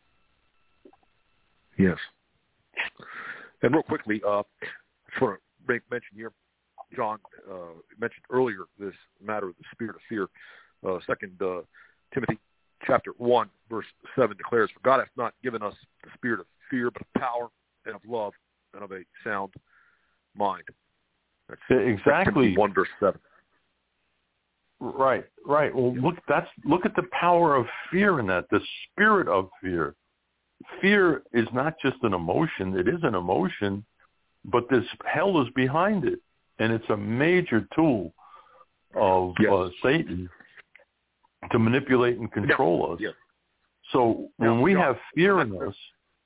Yes. And real quickly, uh, I just want to make mention here, John uh, mentioned earlier this matter of the spirit of fear. Uh, Second uh, Timothy chapter one, verse seven declares, for God hath not given us the spirit of fear, but of power and of love and of a sound mind. That's exactly one verse seven. Right, right. Well, look, that's look at the power of fear in that. The spirit of fear. Fear is not just an emotion; it is an emotion, but this hell is behind it, and it's a major tool of yes. uh, Satan to manipulate and control us. Yes. So when now, we John, have fear in us,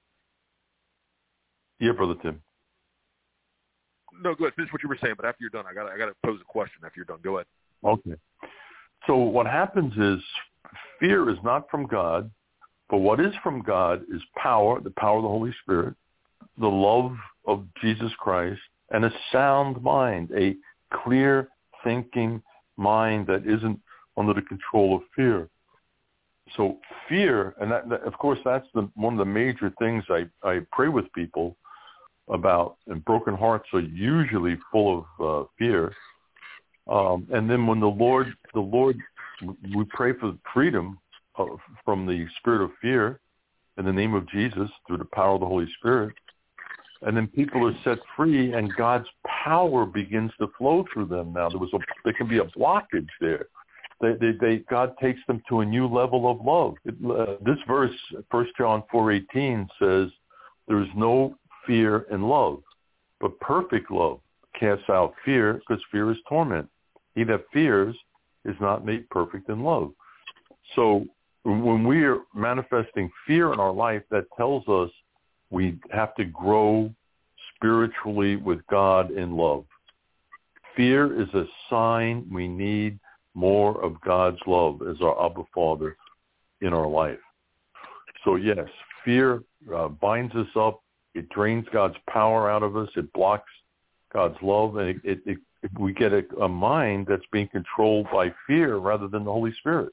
yeah, Brother Tim. No, go ahead. Finish what you were saying, but after you're done, I got I got to pose a question. After you're done, go ahead. Okay. So what happens is fear is not from God, but what is from God is power, the power of the Holy Spirit, the love of Jesus Christ, and a sound mind, a clear thinking mind that isn't under the control of fear. So fear, and that, that, of course that's the, one of the major things I, I pray with people about, and broken hearts are usually full of uh, fear. Um, and then when the Lord, the Lord, we pray for freedom of, from the spirit of fear in the name of Jesus through the power of the Holy Spirit. And then people are set free, and God's power begins to flow through them. Now there was a, there can be a blockage there. They, they, they, God takes them to a new level of love. It, uh, this verse, First John four eighteen, says, "There is no fear in love, but perfect love casts out fear, because fear is torment. He that fears is not made perfect in love." So when we are manifesting fear in our life, that tells us we have to grow spiritually with God in love. Fear is a sign we need more of God's love as our Abba Father in our life. So yes, fear uh, binds us up. It drains God's power out of us. It blocks God's love, and it, it, it, it, we get a, a mind that's being controlled by fear rather than the Holy Spirit.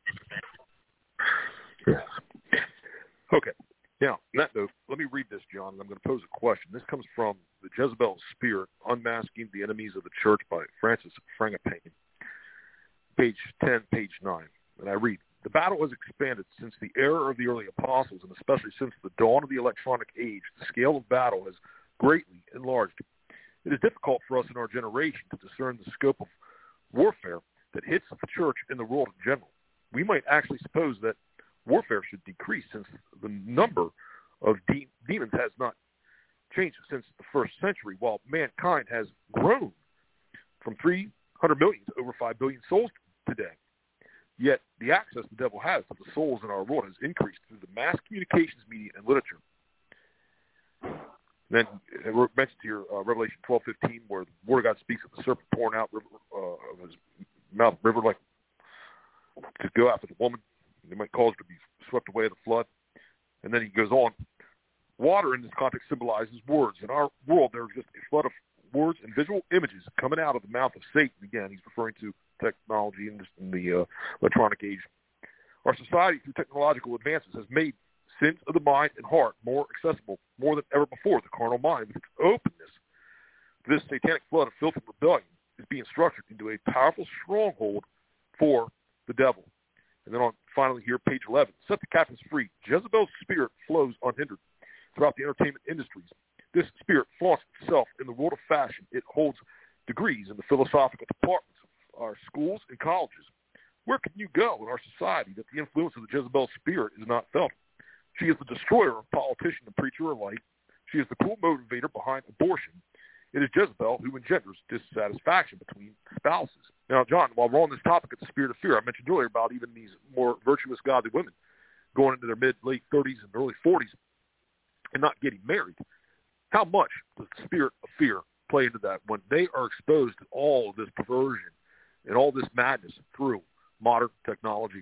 Yes. Okay. Now, on that note, let me read this, John, and I'm going to pose a question. This comes from The Jezebel Spirit, Unmasking the Enemies of the Church by Francis Frangipane, page ten, page nine. And I read, "The battle has expanded since the era of the early apostles, and especially since the dawn of the electronic age. The scale of battle has greatly enlarged. It is difficult for us in our generation to discern the scope of warfare that hits the church and the world in general. We might actually suppose that warfare should decrease, since the number of de- demons has not changed since the first century, while mankind has grown from three hundred million to over five billion souls today. Yet the access the devil has to the souls in our world has increased through the mass communications media and literature." Then it mentions here uh, Revelation twelve fifteen, where the Word of God speaks of the serpent pouring out river, uh, of his mouth river like to go after the woman. They might cause her to be swept away in the flood. And then he goes on. Water in this context symbolizes words. In our world, there exists a flood of words and visual images coming out of the mouth of Satan. Again, he's referring to technology in, this, in the uh, electronic age. Our society, through technological advances, has made sins of the mind and heart more accessible more than ever before. The carnal mind, with its openness to this satanic flood of filth and rebellion, is being structured into a powerful stronghold for the devil. And then on finally here, page eleven, set the captives free. Jezebel's spirit flows unhindered throughout the entertainment industries. This spirit flaunts itself in the world of fashion. It holds degrees in the philosophical departments of our schools and colleges. Where can you go in our society that the influence of the Jezebel spirit is not felt? She is the destroyer of politician and preacher alike. She is the cruel motivator behind abortion. It is Jezebel who engenders dissatisfaction between spouses. Now, John, while we're on this topic of the spirit of fear, I mentioned earlier about even these more virtuous, godly women going into their mid, late thirties and early forties and not getting married. How much does the spirit of fear play into that when they are exposed to all of this perversion and all this madness through modern technology?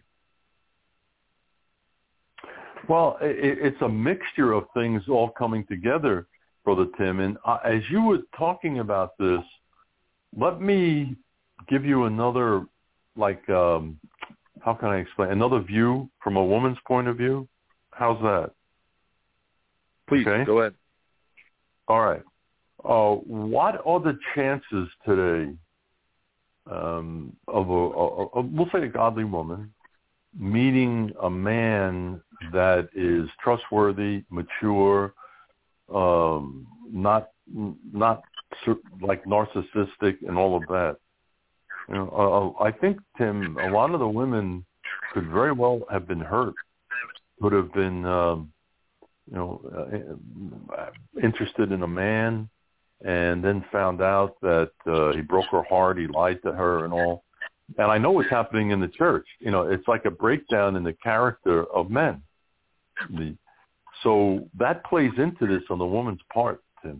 Well, it, it's a mixture of things all coming together, Brother Tim. And uh, as you were talking about this, let me give you another, like, um, how can I explain, another view from a woman's point of view. How's that? Please, okay? Go ahead. All right. Uh, what are the chances today um, of a, a, a, we'll say a godly woman, meeting a man that is trustworthy, mature, um, not not like narcissistic and all of that? You know, uh, I think, Tim, a lot of the women could very well have been hurt, could have been, um, you know, uh, interested in a man, and then found out that uh, he broke her heart, he lied to her and all. And I know what's happening in the church. You know, it's like a breakdown in the character of men. The, so that plays into this on the woman's part, Tim.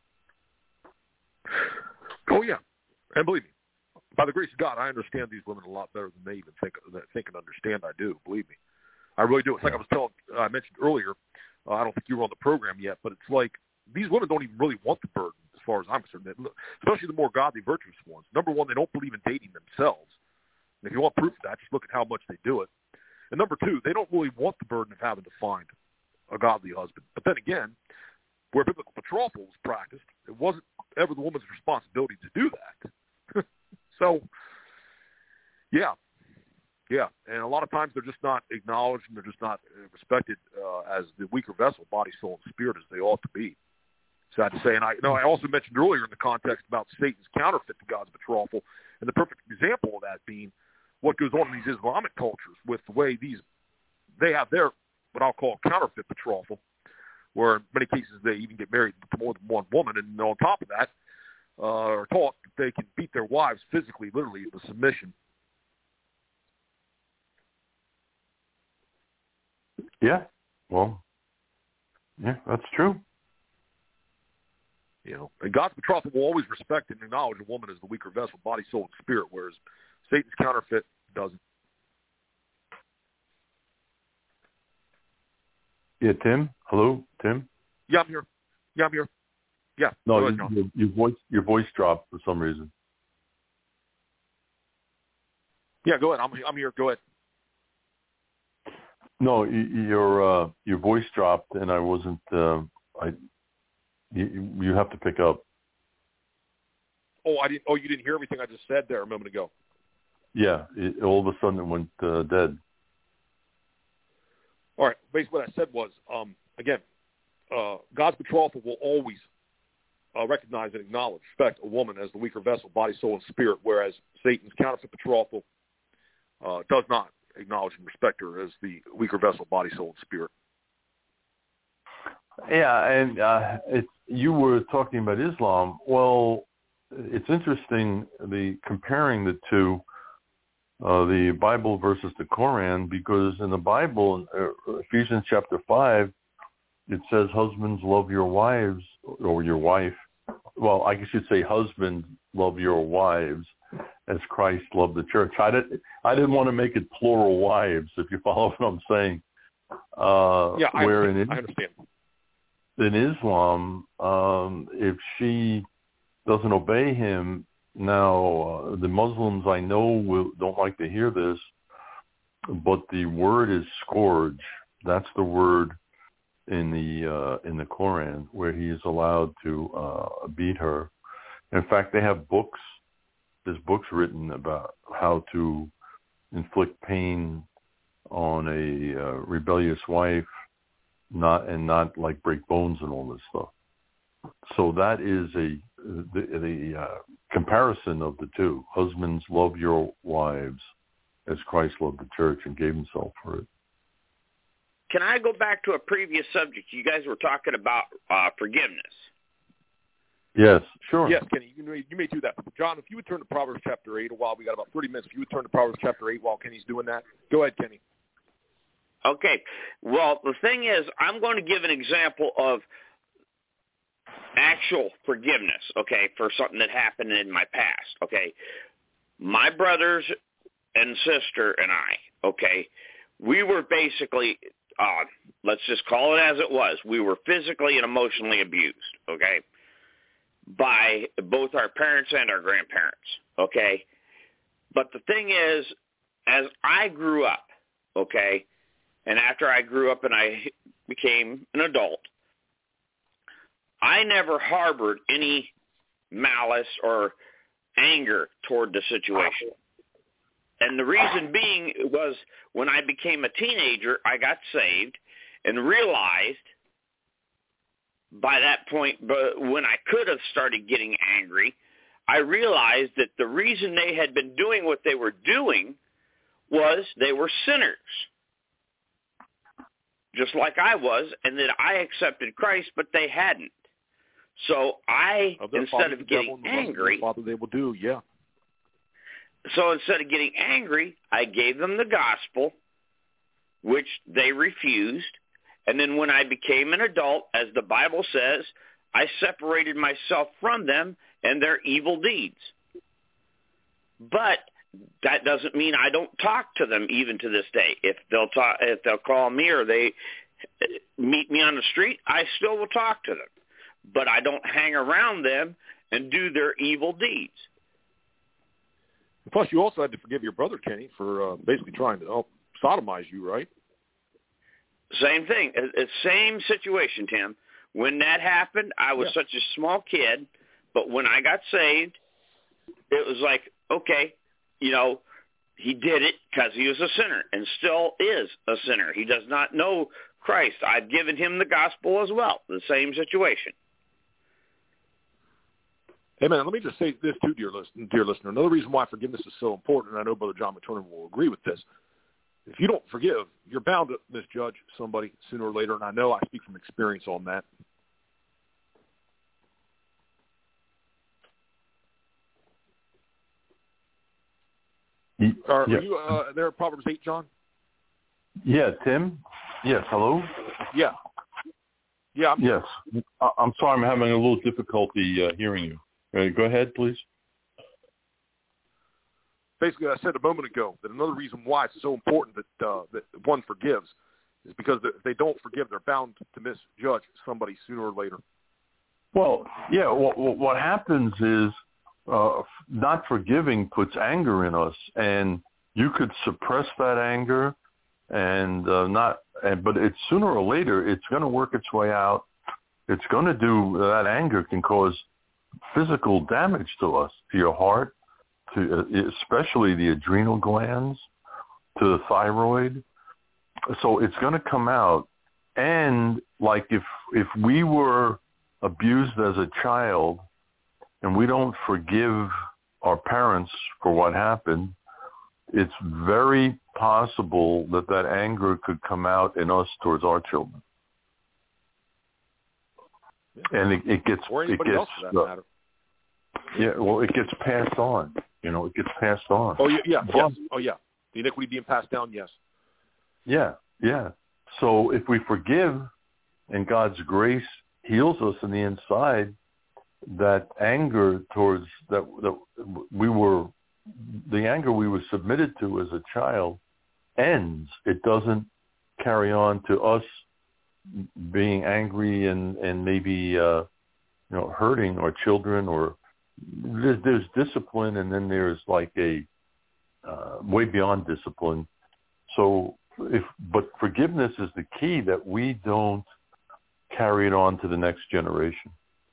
Oh, yeah. And believe me, by the grace of God, I understand these women a lot better than they even think, think and understand I do. Believe me. I really do. It's like I was telling, uh, I mentioned earlier, uh, I don't think you were on the program yet, but it's like these women don't even really want the burden as far as I'm concerned, especially the more godly, virtuous ones. Number one, they don't believe in dating themselves. And if you want proof of that, just look at how much they do it. And number two, they don't really want the burden of having to find a godly husband. But then again, where biblical betrothal was practiced, it wasn't ever the woman's responsibility to do that. So, yeah, yeah. And a lot of times they're just not acknowledged and they're just not respected uh, as the weaker vessel, body, soul, and spirit as they ought to be. Sad to say. And I you know I also mentioned earlier in the context about Satan's counterfeit to God's betrothal, and the perfect example of that being what goes on in these Islamic cultures with the way these, they have their, what I'll call counterfeit betrothal, where in many cases they even get married to more than one woman, and on top of that, uh, are taught that they can beat their wives physically, literally, into submission. Yeah, well, yeah, that's true. You know, and God's betrothal will always respect and acknowledge a woman as the weaker vessel, body, soul, and spirit, whereas Satan's counterfeit doesn't. Yeah, Tim? Hello, Tim? Yeah, I'm here. Yeah, I'm here. Yeah. No, ahead, your, your voice your voice dropped for some reason. Yeah, go ahead. I'm I'm here. Go ahead. No, your uh, your voice dropped, and I wasn't. Uh, I you, you have to pick up. Oh, I didn't. Oh, you didn't hear everything I just said there a moment ago. Yeah, it, all of a sudden it went uh, dead. All right. Basically, what I said was, um, again, uh, God's betrothal will always uh, recognize and acknowledge, respect a woman as the weaker vessel, body, soul, and spirit, whereas Satan's counterfeit betrothal uh, does not acknowledge and respect her as the weaker vessel, body, soul, and spirit. Yeah, and uh, it's, you were talking about Islam. Well, it's interesting the comparing the two, uh, the Bible versus the Quran, because in the Bible, uh, Ephesians chapter five, it says, "Husbands, love your wives," or your wife. Well, I guess you'd say, "Husbands, love your wives as Christ loved the church." I didn't, I didn't want to make it plural wives, if you follow what I'm saying. Uh, yeah, I, where understand. In, I understand. In Islam, um, if she doesn't obey him, now uh, the Muslims I know will, don't like to hear this, but the word is scourge. That's the word in the uh, in the Quran where he is allowed to uh, beat her. In fact, they have books. There's books written about how to inflict pain on a uh, rebellious wife, not and not like break bones and all this stuff. So that is a the, the uh, comparison of the two. Husbands, love your wives as Christ loved the church and gave himself for it. Can I go back to a previous subject? You guys were talking about uh, forgiveness. Yes, sure. Yes, Kenny, you may, you may do that. John, if you would turn to Proverbs chapter eight a while, we got about thirty minutes. If you would turn to Proverbs chapter eight while Kenny's doing that. Go ahead, Kenny. Okay. Well, the thing is, I'm going to give an example of actual forgiveness, okay, for something that happened in my past, okay. My brothers and sister and I, okay, we were basically, uh, let's just call it as it was. We were physically and emotionally abused, okay, by both our parents and our grandparents, okay. But the thing is, as I grew up, okay, and after I grew up and I became an adult, I never harbored any malice or anger toward the situation. And the reason being was when I became a teenager, I got saved and realized by that point, but when I could have started getting angry, I realized that the reason they had been doing what they were doing was they were sinners, just like I was, and that I accepted Christ, but they hadn't. So I, Of instead of getting angry, Father, they will do, yeah. So instead of getting angry, I gave them the gospel, which they refused. And then when I became an adult, as the Bible says, I separated myself from them and their evil deeds. But that doesn't mean I don't talk to them even to this day. If they'll talk, if they'll call me or they meet me on the street, I still will talk to them. But I don't hang around them and do their evil deeds. Plus, you also had to forgive your brother, Kenny, for uh, basically trying to help sodomize you, right? Same thing. Same situation, Tim. When that happened, I was yeah. such a small kid, but when I got saved, it was like, okay, you know, he did it because he was a sinner and still is a sinner. He does not know Christ. I've given him the gospel as well, the same situation. Hey, man, let me just say this too, dear listener. Dear listener. Another reason why forgiveness is so important, and I know Brother John McTurnan will agree with this, if you don't forgive, you're bound to misjudge somebody sooner or later, and I know I speak from experience on that. Are, yeah. are you uh, there at Proverbs eight, John? Yeah, Tim? Yes, hello? Yeah. Yeah. I'm yes. I'm sorry, I'm having a little difficulty uh, hearing you. Uh, go ahead, please. Basically, I said a moment ago that another reason why it's so important that uh, that one forgives is because if they don't forgive, they're bound to misjudge somebody sooner or later. Well, yeah, what, what happens is uh, not forgiving puts anger in us, and you could suppress that anger, and uh, not. And, but it's sooner or later, it's going to work its way out. It's going to do that. Anger can cause physical damage to us, to your heart, to uh, especially the adrenal glands, to the thyroid. So it's going to come out. And like if if we were abused as a child and we don't forgive our parents for what happened, it's very possible that that anger could come out in us towards our children. Yeah. And it, it gets, or anybody it gets, else for that uh, matter. Yeah, well, it gets passed on. You know, it gets passed on. Oh yeah, yeah, but, yes. Oh yeah. The iniquity being passed down, yes. Yeah, yeah. So if we forgive, and God's grace heals us in the inside, that anger towards that that we were, the anger we were submitted to as a child, ends. It doesn't carry on to us being angry and and maybe uh, you know hurting our children, or there's, there's discipline, and then there's like a uh, way beyond discipline. So if but forgiveness is the key, that we don't carry it on to the next generation.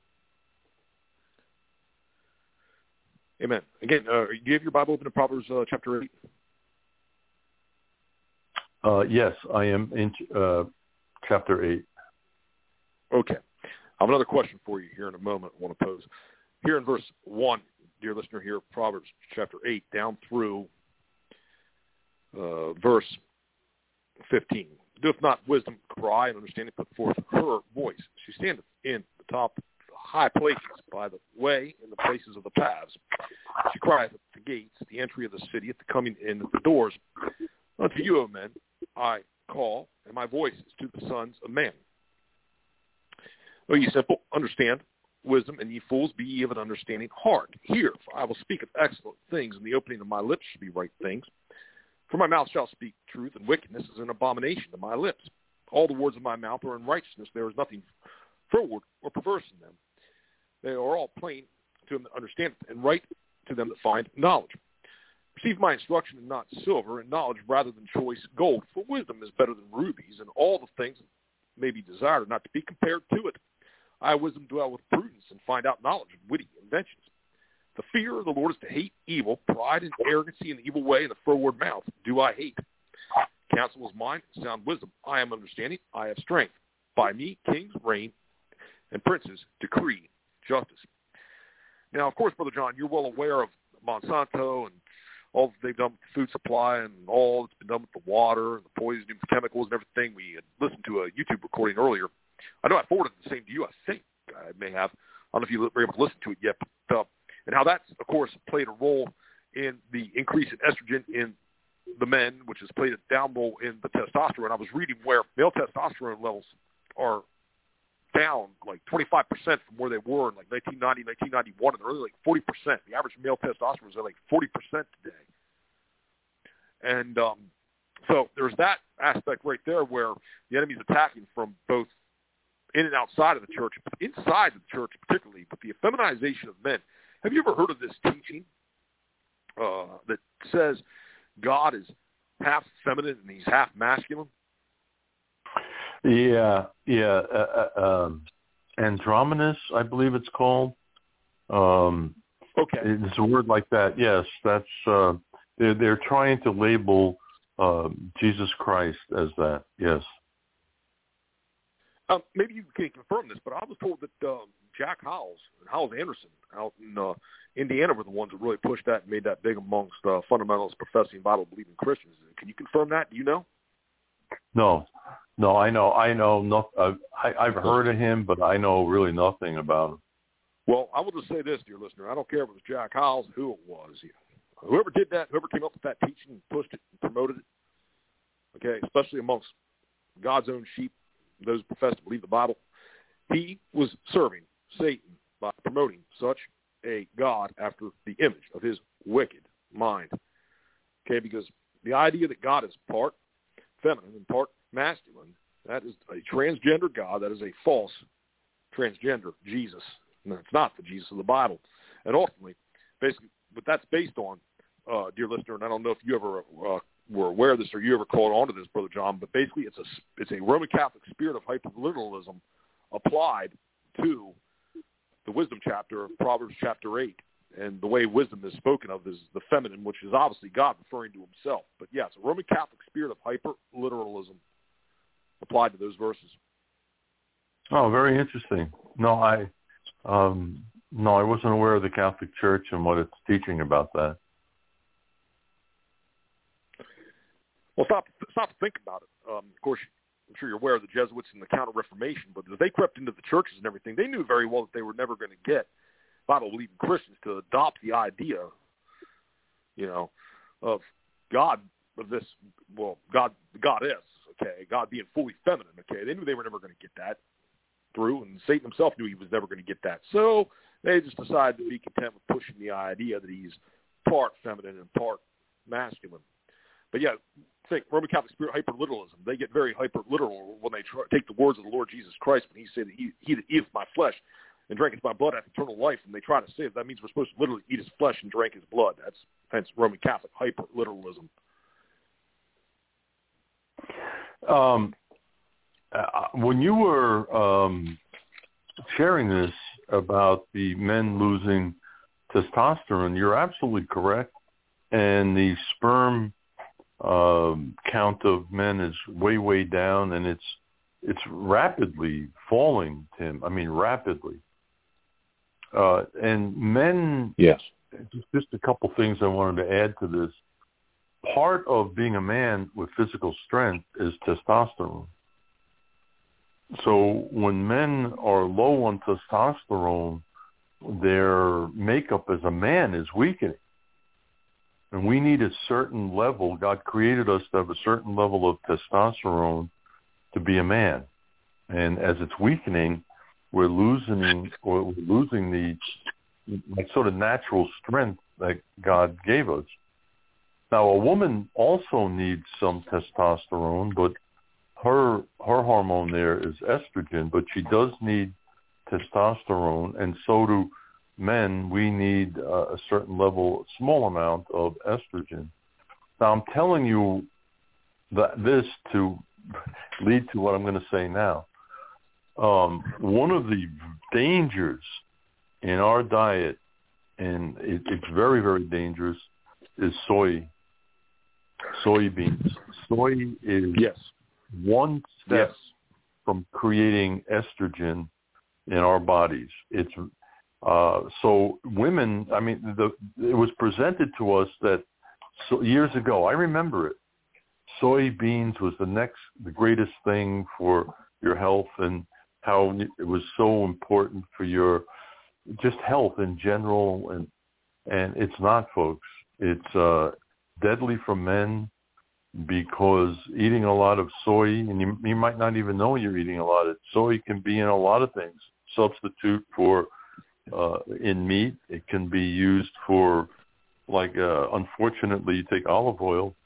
Amen. Again, uh, do you have your Bible open to Proverbs uh, chapter eight? Uh, yes, I am in uh, chapter eight. Okay. I have another question for you here in a moment I want to pose. Here in verse one, dear listener, here, Proverbs chapter eight, down through uh, verse fifteen. Doth not wisdom cry and understanding put forth her voice? She standeth in the top high places by the way in the places of the paths. She crieth at the gates, the entry of the city, at the coming in of the doors. Unto you, O men, I call, and my voice is to the sons of men. O ye simple, understand wisdom, and ye fools, be ye of an understanding heart. Hear, for I will speak of excellent things, and the opening of my lips shall be right things. For my mouth shall speak truth, and wickedness is an abomination to my lips. All the words of my mouth are in righteousness. There is nothing froward or perverse in them. They are all plain to them that understand it, and right to them that find knowledge. Receive my instruction and not silver, and knowledge rather than choice gold. For wisdom is better than rubies, and all the things that may be desired are not to be compared to it. I, wisdom, dwell with prudence, and find out knowledge and witty inventions. The fear of the Lord is to hate evil, pride and arrogancy and the evil way, and the froward mouth do I hate. Counsel is mine, sound wisdom. I am understanding, I have strength. By me kings reign, and princes decree justice. Now, of course, Brother John, you're well aware of Monsanto and all that they've done with the food supply and all that's been done with the water and the poisoning chemicals and everything. We had listened to a YouTube recording earlier. I know I forwarded the same to you, I think. I may have. I don't know if you were able to listen to it yet. But, uh, and how that's, of course, played a role in the increase in estrogen in the men, which has played a down role in the testosterone. I was reading where male testosterone levels are down like twenty-five percent from where they were in like nineteen ninety, nineteen ninety-one, and they're only like forty percent. The average male testosterone is like forty percent today. And um, so there's that aspect right there where the enemy's attacking from both in and outside of the church, but inside the church particularly, but the effeminization of men. Have you ever heard of this teaching uh, that says God is half feminine and he's half masculine? Yeah, yeah. Uh, uh, um, androgynous, I believe it's called. Um, okay. It's a word like that. Yes, that's. Uh, they're they're trying to label uh, Jesus Christ as that. Yes. Um, maybe you can confirm this, but I was told that um, Jack Howells and Howells Anderson out in uh, Indiana were the ones that really pushed that and made that big amongst uh, fundamentalists, professing Bible-believing Christians. Can you confirm that? Do you know? No, no, I know, I know, not, uh, I, I've heard of him, but I know really nothing about him. Well, I will just say this, dear listener. I don't care if it was Jack Howells, who it was. Whoever did that, whoever came up with that teaching and pushed it and promoted it, okay, especially amongst God's own sheep, those who profess to believe the Bible, he was serving Satan by promoting such a God after the image of his wicked mind. Okay, because the idea that God is part feminine and part masculine, that is a transgender God. That is a false transgender Jesus. And it's not the Jesus of the Bible. And ultimately, basically, what that's based on, uh, dear listener, and I don't know if you ever uh, were aware of this or you ever caught on to this, Brother John, but basically it's a, it's a Roman Catholic spirit of hyperliteralism applied to the wisdom chapter of Proverbs chapter eight. And the way wisdom is spoken of is the feminine, which is obviously God referring to himself. But yes, a Roman Catholic spirit of hyperliteralism applied to those verses. Oh, very interesting. No, I um, no, I wasn't aware of the Catholic Church and what it's teaching about that. Well, stop, stop to think about it. Um, of course, I'm sure you're aware of the Jesuits and the Counter-Reformation, but as they crept into the churches and everything, they knew very well that they were never going to get Bible-believing Christians to adopt the idea, you know, of God, of this, well, God, Goddess, okay, God being fully feminine, okay. They knew they were never going to get that through, and Satan himself knew he was never going to get that. So they just decided to be content with pushing the idea that he's part feminine and part masculine. But yeah, think Roman Catholic spirit hyperliteralism. They get very hyperliteral when they try, take the words of the Lord Jesus Christ when he said, "He, he that eateth my flesh and drinketh my blood hath eternal life," and they try to say that, that means we're supposed to literally eat his flesh and drink his blood. That's hence Roman Catholic hyperliteralism. Um, uh, when you were um, sharing this about the men losing testosterone, you're absolutely correct. And the sperm um, count of men is way, way down, and it's it's rapidly falling, Tim. I mean, rapidly. Uh, and men, yes. Just, just a couple things I wanted to add to this. Part of being a man with physical strength is testosterone. So when men are low on testosterone, their makeup as a man is weakening. And we need a certain level. God created us to have a certain level of testosterone to be a man. And as it's weakening, we're losing, or we're losing the like, sort of natural strength that God gave us. Now, a woman also needs some testosterone, but her her hormone there is estrogen, but she does need testosterone, and so do men. We need uh, a certain level, a small amount of estrogen. Now, I'm telling you that this to lead to what I'm going to say now. Um, one of the dangers in our diet, and it, it's very, very dangerous, is soy, soybeans. Soy is yes. one step yes. from creating estrogen in our bodies. It's uh, so women. I mean, the, it was presented to us that so years ago. I remember it. Soybeans was the next, the greatest thing for your health, and how it was so important for your just health in general. And and it's not, folks. It's uh, deadly for men, because eating a lot of soy, and you, you might not even know you're eating a lot of soy, can be in a lot of things. Substitute for uh, in meat. It can be used for, like, uh, unfortunately, you take olive oil.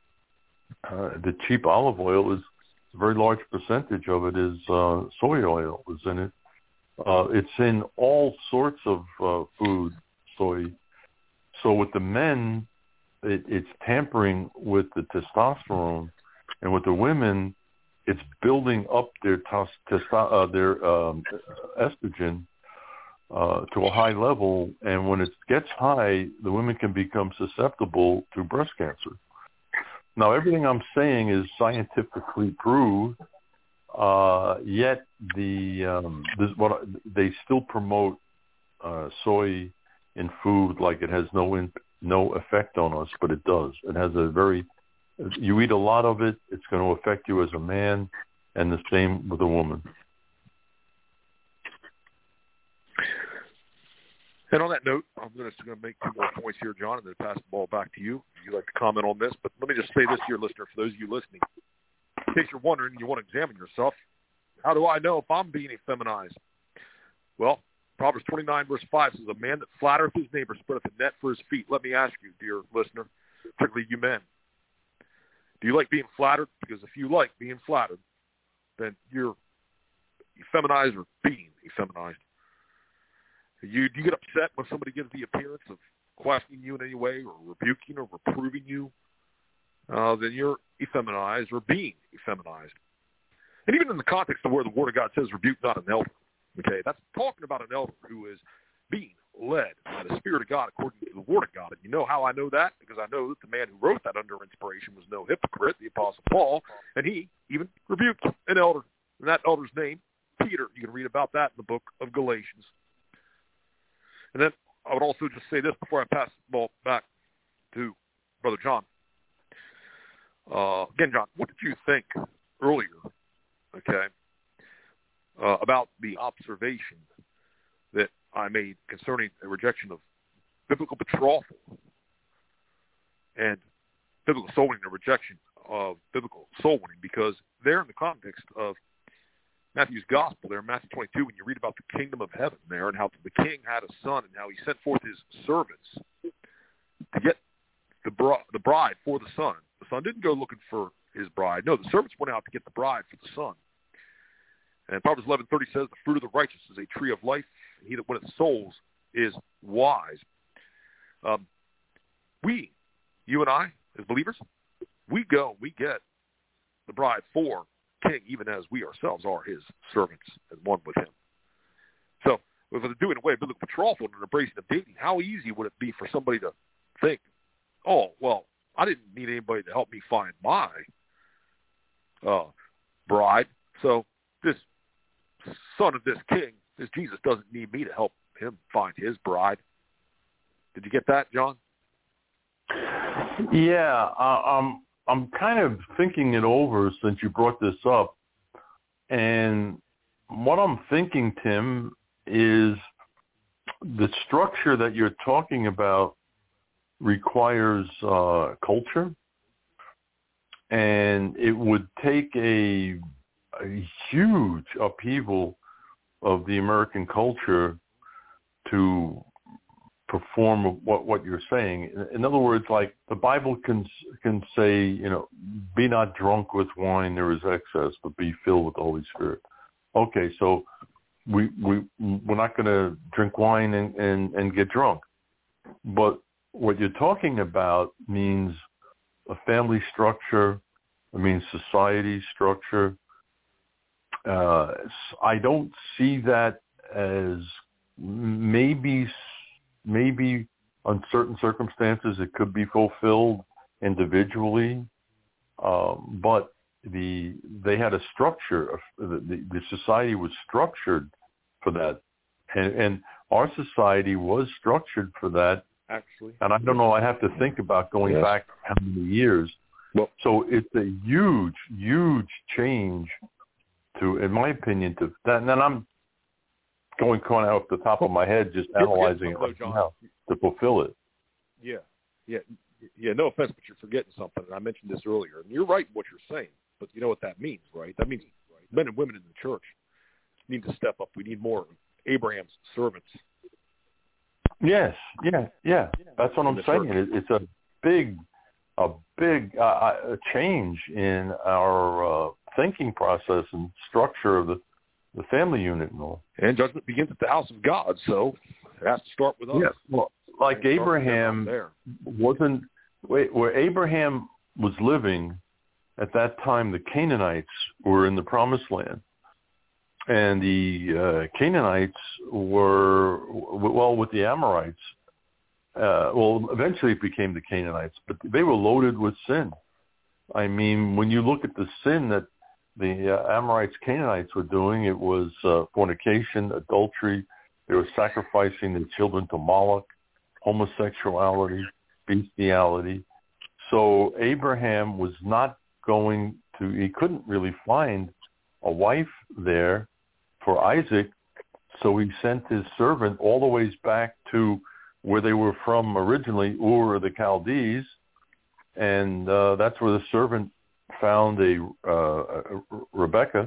Uh, the cheap olive oil is a very large percentage of it is uh, soy oil is in it. Uh, it's in all sorts of uh, food, soy. So with the men, It, it's tampering with the testosterone, and with the women, it's building up their tos- testo- uh, their um, estrogen uh, to a high level. And when it gets high, the women can become susceptible to breast cancer. Now, everything I'm saying is scientifically proved. Uh, yet the um, this, what they still promote uh, soy in food like it has no in, no effect on us, but it does. It has a very, you eat a lot of it, it's going to affect you as a man, and the same with a woman. And on that note, I'm just going to make two more points here, John, and then pass the ball back to you. If you'd like to comment on this, but let me just say this to your listener, for those of you listening. In case you're wondering, you want to examine yourself, how do I know if I'm being effeminized? Well, Proverbs twenty-nine, verse five says, a man that flattereth his neighbor spreadeth a net for his feet. Let me ask you, dear listener, particularly you men, do you like being flattered? Because if you like being flattered, then you're effeminized or being effeminized. You, do you get upset when somebody gives the appearance of questioning you in any way or rebuking or reproving you? Uh, then you're effeminized or being effeminized. And even in the context of where the Word of God says, rebuke not an elder. Okay, that's talking about an elder who is being led by the Spirit of God according to the Word of God. And you know how I know that? Because I know that the man who wrote that under inspiration was no hypocrite, the Apostle Paul, and he even rebuked an elder. And that elder's name, Peter. You can read about that in the book of Galatians. And then I would also just say this before I pass the ball back to Brother John. Uh, again, John, what did you think earlier, okay, Uh, about the observation that I made concerning a rejection of biblical betrothal and biblical soul winning, a rejection of biblical soul winning? Because there in the context of Matthew's gospel, there in Matthew twenty-two, when you read about the kingdom of heaven there and how the king had a son and how he sent forth his servants to get the, bri- the bride for the son. The son didn't go looking for his bride. No, the servants went out to get the bride for the son. And Proverbs eleven thirty says, the fruit of the righteous is a tree of life. He that winneth souls is wise. Um, we, you and I, as believers, we go, we get the bride for king, even as we ourselves are his servants and one with him. So if we're doing away with biblical betrothal and embracing of dating, how easy would it be for somebody to think, oh, well, I didn't need anybody to help me find my uh, bride, so this son of this king, this Jesus, doesn't need me to help him find his bride. Did you get that, John? Yeah, uh, I'm, I'm kind of thinking it over since you brought this up. And what I'm thinking, Tim, is the structure that you're talking about requires uh, culture. And it would take a, a huge upheaval of the American culture to perform what, what you're saying. In other words, like the Bible can can say, you know, be not drunk with wine, there is excess, but be filled with the Holy Spirit. Okay, so we, we, we're not going to drink wine and, and, and get drunk. But what you're talking about means a family structure, it means society structure. Uh, I don't see that as maybe, maybe on certain circumstances it could be fulfilled individually, um, but the they had a structure. The, the, the society was structured for that, and, and our society was structured for that. Actually, and I don't know. I have to think about going yes. back how many years. Well, so it's a huge, huge change to, in my opinion, to that. And then I'm going kind of off the top of my head, just analyzing it right now to fulfill it. Yeah, yeah, yeah. No offense, but you're forgetting something. And I mentioned this earlier, and you're right in what you're saying. But you know what that means, right? That means right, men and women in the church need to step up. We need more Abraham's servants. Yes, yeah, yeah. That's what I'm saying. It, it's a big, a big uh, change in our uh, thinking process and structure of the, the family unit and all. And judgment begins at the house of God, so it has to start with us. Yeah, well, like Abraham wasn't, wait, where Abraham was living at that time, the Canaanites were in the Promised Land. And the uh, Canaanites were, well, with the Amorites, uh, well, eventually it became the Canaanites, but they were loaded with sin. I mean, when you look at the sin that the uh, Amorites, Canaanites were doing, it was uh, fornication, adultery. They were sacrificing their children to Moloch, homosexuality, bestiality. So Abraham was not going to, he couldn't really find a wife there for Isaac, so he sent his servant all the ways back to where they were from originally, Ur of the Chaldees, and uh, that's where the servant found a, uh, a Rebecca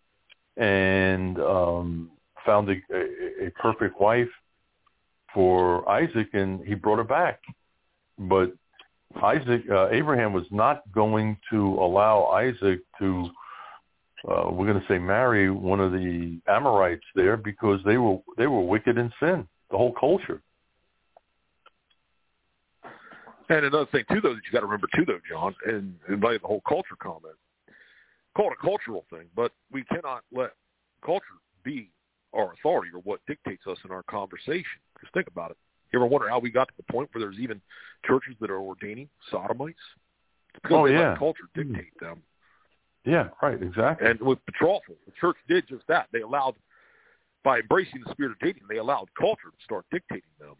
and um, found a, a, a perfect wife for Isaac, and he brought her back. But Isaac, uh, Abraham was not going to allow Isaac to Uh, we're going to say marry one of the Amorites there because they were they were wicked in sin, the whole culture. And another thing too, though, that you got to remember too, though, John, and in light of the whole culture comment, call it a cultural thing, but we cannot let culture be our authority or what dictates us in our conversation. Just think about it. You ever wonder how we got to the point where there's even churches that are ordaining sodomites? It's because oh, they yeah. let culture dictate mm-hmm. them. Yeah, right, exactly. And with betrothal, the church did just that. They allowed, by embracing the spirit of dating, they allowed culture to start dictating them.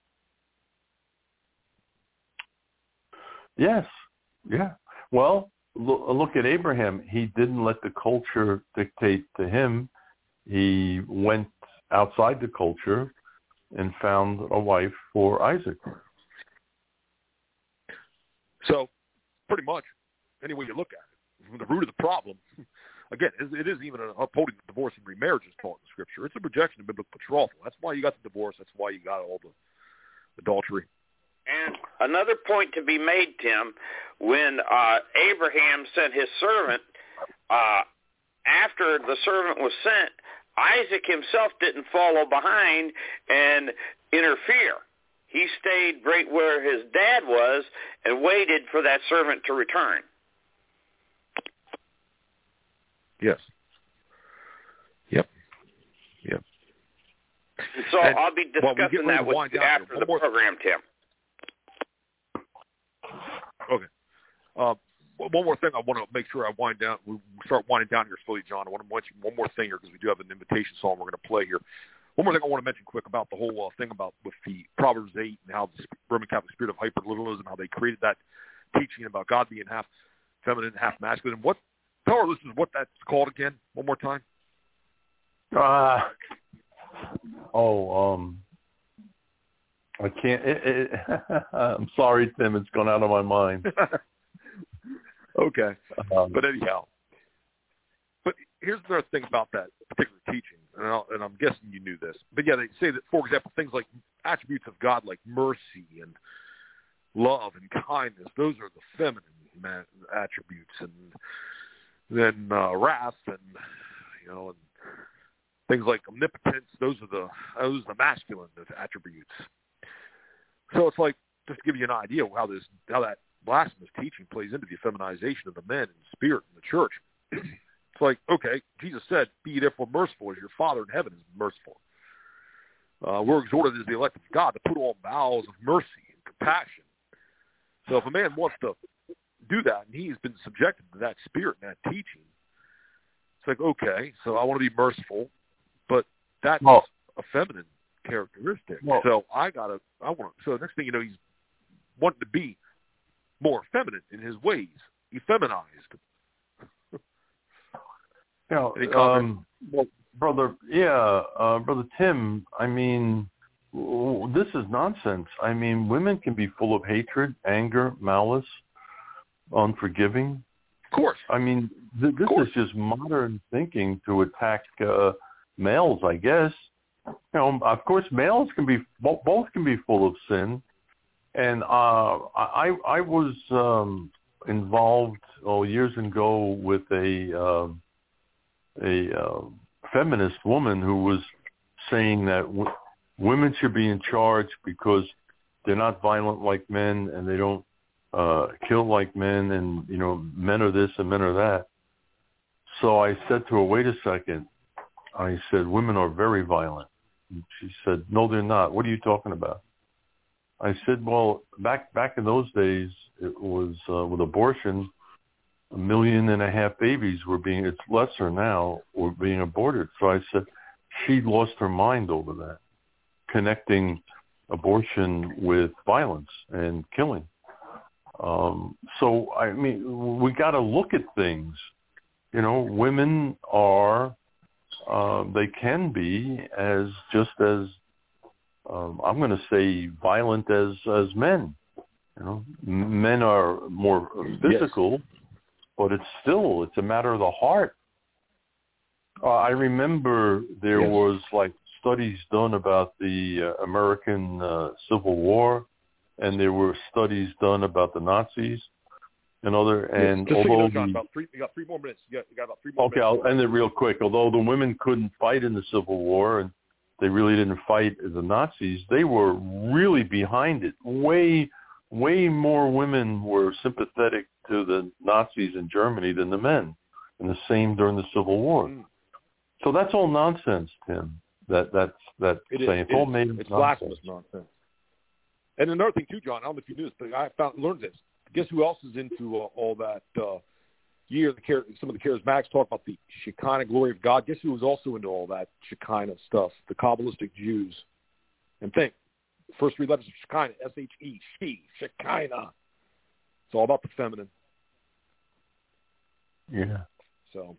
Yes, yeah. Well, look, look at Abraham. He didn't let the culture dictate to him. He went outside the culture and found a wife for Isaac. So, pretty much, any way you look at it, from the root of the problem, again, it is even upholding the divorce and remarriage is taught in Scripture. It's a rejection of biblical betrothal. That's why you got the divorce. That's why you got all the adultery. And another point to be made, Tim, when uh, Abraham sent his servant, uh, after the servant was sent, Isaac himself didn't follow behind and interfere. He stayed right where his dad was and waited for that servant to return. Yes. Yep. Yep. So and, I'll be discussing well, that with you after the more... program, Tim. Okay. Uh, one more thing I want to make sure I wind down. We start winding down here slowly, John. I want to mention one more thing here because we do have an invitation song we're going to play here. One more thing I want to mention quick about the whole uh, thing about with the Proverbs eight and how the Roman Catholic spirit of hyperliteralism, how they created that teaching about God being half feminine, half masculine. What? Tell our listeners what that's called again. One more time. Uh, oh, um, I can't. It, it, I'm sorry, Tim. It's gone out of my mind. Okay. Um, but anyhow, but here's another thing about that particular teaching, and, I'll, and I'm guessing you knew this. But yeah, they say that, for example, things like attributes of God like mercy and love and kindness, those are the feminine man, attributes, and then uh, wrath and, you know, and things like omnipotence, those are the those are the masculine attributes. So it's like, just to give you an idea of how this how that blasphemous teaching plays into the feminization of the men and spirit in the church. It's like, okay, Jesus said, be ye therefore merciful as your Father in heaven is merciful. Uh, we're exhorted as the elect of God to put on bowels of mercy and compassion. So if a man wants to do that, and he's been subjected to that spirit and that teaching, it's like, okay, so I want to be merciful, but that's well, a feminine characteristic. Well, so I gotta, I want. So next thing you know, he's wanting to be more feminine in his ways, effeminized. You know, um, well, brother, yeah, uh, brother Tim. I mean, this is nonsense. I mean, women can be full of hatred, anger, malice, unforgiving. Of course. I mean, th- this is just modern thinking to attack uh, males, I guess. You know, of course, males can be both can be full of sin. And uh, I I was um, involved oh, years ago with a uh, a uh, feminist woman who was saying that w- women should be in charge because they're not violent like men and they don't uh, kill like men, and you know, men are this and men are that. So I said to her, "Wait a second." I said, "Women are very violent." And she said, "No, they're not. What are you talking about?" I said, well, back back in those days, it was uh, with abortion, a million and a half babies were being, it's lesser now, were being aborted. So I said, she lost her mind over that, connecting abortion with violence and killing. Um, so, I mean, we got to look at things. You know, women are, uh, they can be as just as, Um, I'm going to say violent as, as men. You know, men are more physical, yes. But it's still, it's a matter of the heart. Uh, I remember there yes. was like studies done about the uh, American uh, Civil War, and there were studies done about the Nazis and other, and yes. although so you, know, John, the, about three, you got three more minutes. You got, you got about three more okay, minutes. I'll end it real quick. Although the women couldn't fight in the Civil War, and they really didn't fight the Nazis, they were really behind it. Way, way more women were sympathetic to the Nazis in Germany than the men, and the same during the Civil War. Mm. So that's all nonsense, Tim. That that's that it saying is, it's all it made is. It's nonsense. blasphemous nonsense. And another thing too, John, I don't know if you knew this, but I found learned this. Guess who else is into uh, all that? Uh, year the some of the charismatics talk about the Shekinah glory of God. Guess who was also into all that Shekinah stuff? The Kabbalistic Jews. And think, first three letters of Shekinah, S H E, she, Shekinah. It's all about the feminine. Yeah. So.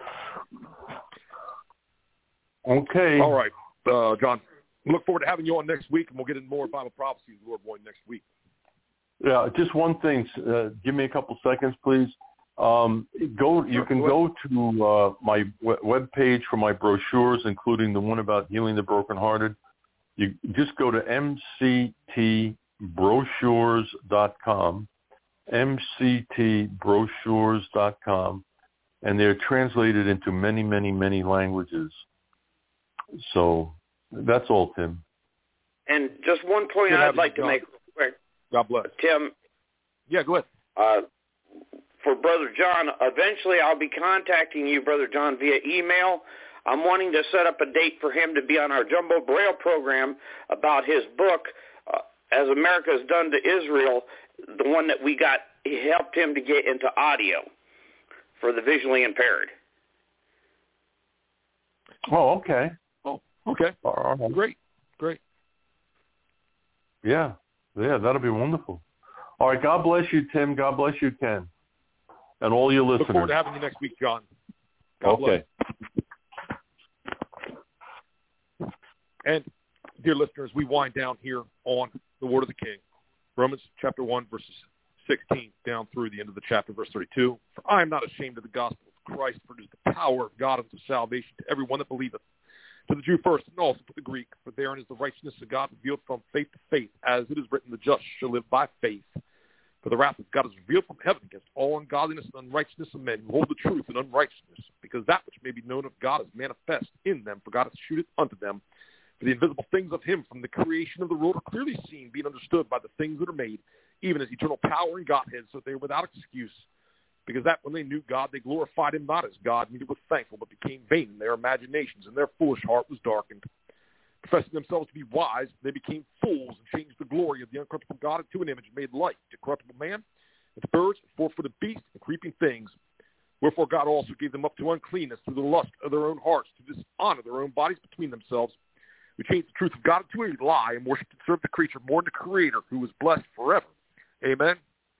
Okay. All right, uh, John. Look forward to having you on next week, and we'll get into more Bible prophecies, Lord willing, next week. Yeah, just one thing. Uh, give me a couple seconds, please. Um, go. You can go to uh, my web page for my brochures, including the one about healing the brokenhearted. You just go to m c t brochures dot com, m c t brochures dot com, and they're translated into many, many, many languages. So that's all, Tim. And just one point I'd like to make real quick. God bless. Tim. Yeah, go ahead. Uh, for Brother John. Eventually, I'll be contacting you, Brother John, via email. I'm wanting to set up a date for him to be on our Jumbo Braille program about his book, uh, As America Has Done to Israel, the one that we got, he helped him to get into audio for the visually impaired. Oh, okay. Oh, okay. All right. Great, great. Yeah, yeah, that'll be wonderful. All right, God bless you, Tim. God bless you, Ken, and all your listeners. Look forward to having you next week, John. God okay. bless. And, dear listeners, we wind down here on the Word of the King, Romans chapter one, verses sixteen, down through the end of the chapter, verse thirty-two. For I am not ashamed of the gospel of Christ, for it is the power of God unto salvation to everyone that believeth, to the Jew first, and also to the Greek. For therein is the righteousness of God revealed from faith to faith, as it is written, the just shall live by faith. For the wrath of God is revealed from heaven against all ungodliness and unrighteousness of men who hold the truth in unrighteousness, because that which may be known of God is manifest in them, for God hath shewed it unto them. For the invisible things of him from the creation of the world are clearly seen, being understood by the things that are made, even as eternal power and Godhead, so that they are without excuse. Because that when they knew God, they glorified him not as God, neither were thankful, but became vain in their imaginations, and their foolish heart was darkened. Professing themselves to be wise, they became fools, and changed the glory of the uncorruptible God into an image made like to corruptible man, and to birds, and four-footed beasts, and creeping things. Wherefore God also gave them up to uncleanness through the lust of their own hearts, to dishonor their own bodies between themselves, who changed the truth of God into a lie, and worshipped and served the creature more than the Creator, who is blessed forever. Amen.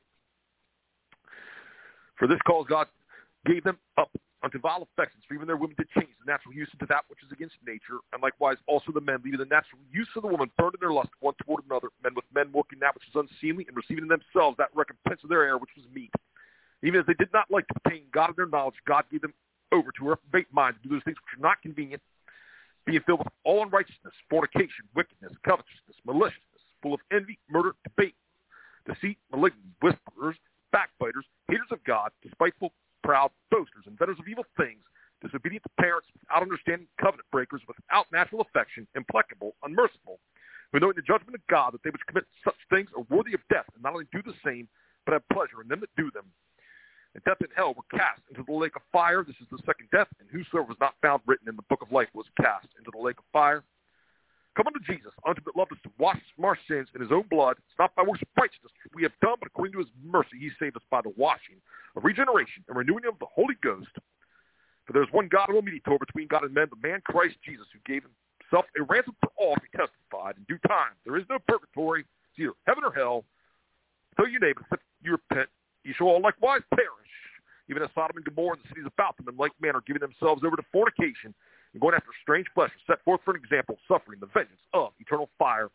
For this cause God gave them up unto vile affections, for even their women did change the natural use into that which is against nature, and likewise also the men, leaving the natural use of the woman, burned in their lust one toward another, men with men working that which is unseemly, and receiving in themselves that recompense of their error which was meet. Even as they did not like to obtain God in their knowledge, God gave them over to reprobate minds to do those things which are not convenient, being filled with all unrighteousness, fornication, wickedness, covetousness, maliciousness, full of envy, murder, debate, deceit, malignity, whisperers, backbiters, haters of God, despiteful, proud, boasters, inventors of evil things, disobedient to parents, without understanding, covenant breakers, without natural affection, implacable, unmerciful, who knowing the judgment of God that they which commit such things are worthy of death, and not only do the same, but have pleasure in them that do them. And death and hell were cast into the lake of fire. This is the second death, and whosoever was not found written in the book of life was cast into the lake of fire. Come unto Jesus, unto that loved us to wash us from our sins in his own blood. It's not by works of righteousness we have done, but according to his mercy he saved us by the washing of regeneration and renewing of the Holy Ghost. For there is one God and one mediator between God and men, the man Christ Jesus, who gave himself a ransom for all, to be testified in due time. There is no purgatory, it's either heaven or hell. So you neighbor, except you repent, ye shall all likewise perish. Even as Sodom and Gomorrah and the cities about them in like manner, giving themselves over to fornication and going after strange pleasures, set forth for an example, suffering the vengeance of eternal fire.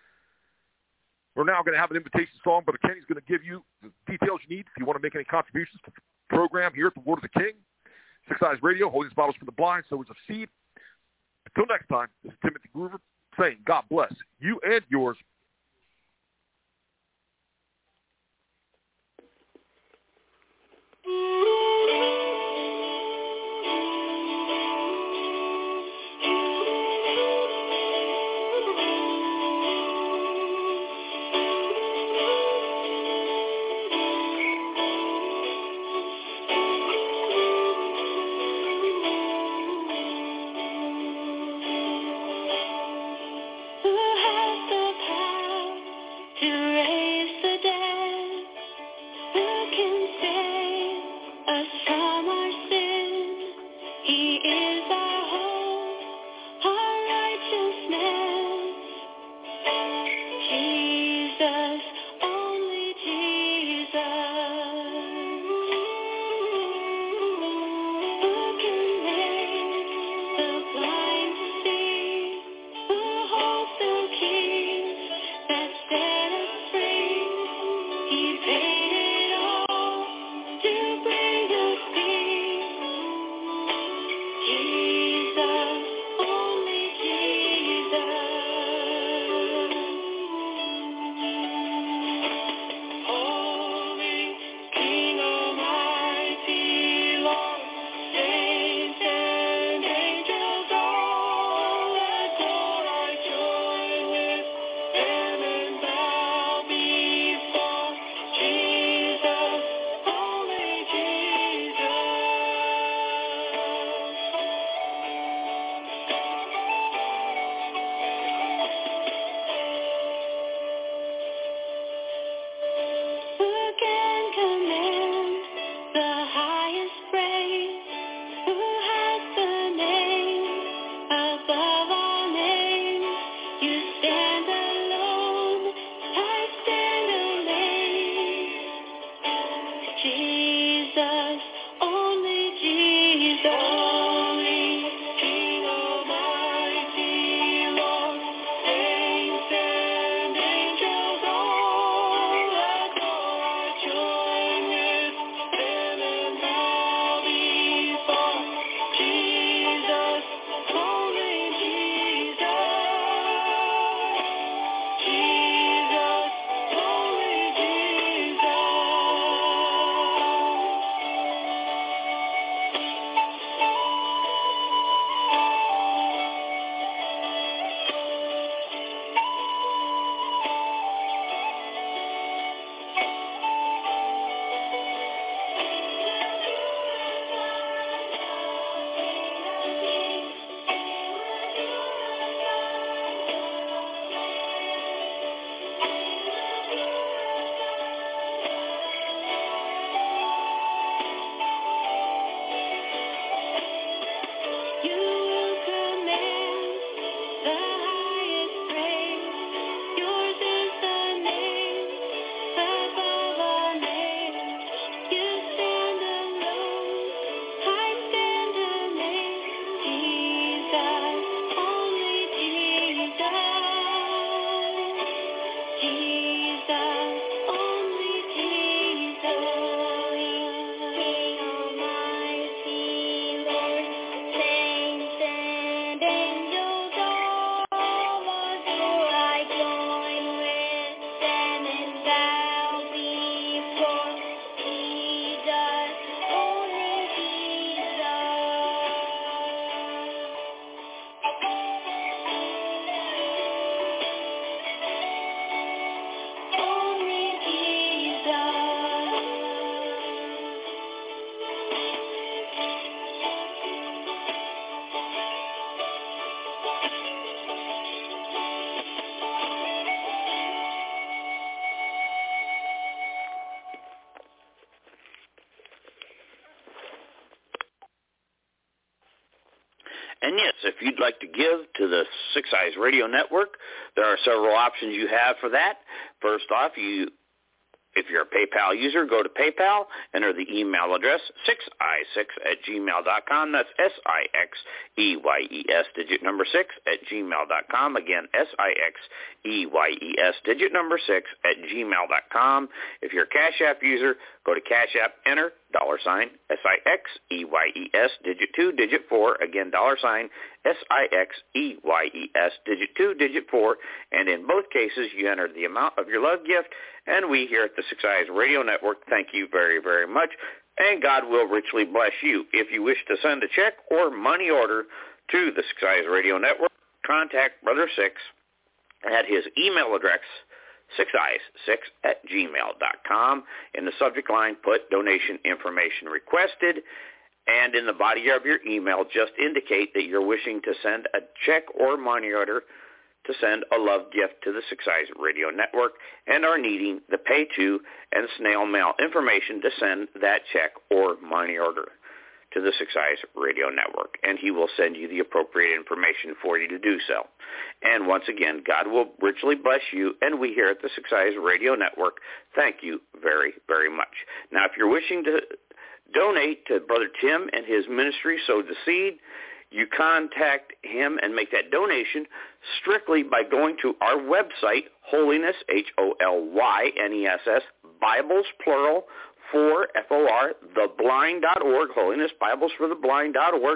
We're now going to have an invitation song. Brother Kenny's going to give you the details you need if you want to make any contributions to the program here at the Word of the King. Six Eyes Radio, Holiness Bottles for the Blind, Sowers of Seed. Until next time, this is Timothy Groover saying God bless you and yours. Who has the power? And yes, if you'd like to give to the Six Eyes Radio Network, there are several options you have for that. First off, you if you're a PayPal user, go to PayPal, enter the email address six i six at gmail dot com. That's S I X E Y E S, digit number six at gmail dot com. Again, S I X E Y E S, digit number six at gmail dot com. If you're a Cash App user, go to Cash App, enter dollar sign S I X E Y E S, digit two, digit four. Again, dollar sign S I X E Y E S, digit two, digit four. And in both cases, you enter the amount of your love gift. And we here at the Six Eyes Radio Network thank you very, very much. And God will richly bless you. If you wish to send a check or money order to the Six Eyes Radio Network, contact Brother Six at his email address, six eyes six at gmail dot com. In the subject line, put donation information requested. And in the body of your email, just indicate that you're wishing to send a check or money order to send a love gift to the Six Eyes Radio Network and are needing the pay to and snail mail information to send that check or money order to the Six Eyes Radio Network, and he will send you the appropriate information for you to do so. And once again, God will richly bless you, and we here at the Six Eyes Radio Network thank you very, very much. Now, if you're wishing to donate to Brother Tim and his ministry, Sow the Seed, you contact him and make that donation strictly by going to our website, Holiness, H O L Y N E S S, Bibles, plural, for, F O R, the blind dot org, Holiness Bibles for the blind dot org.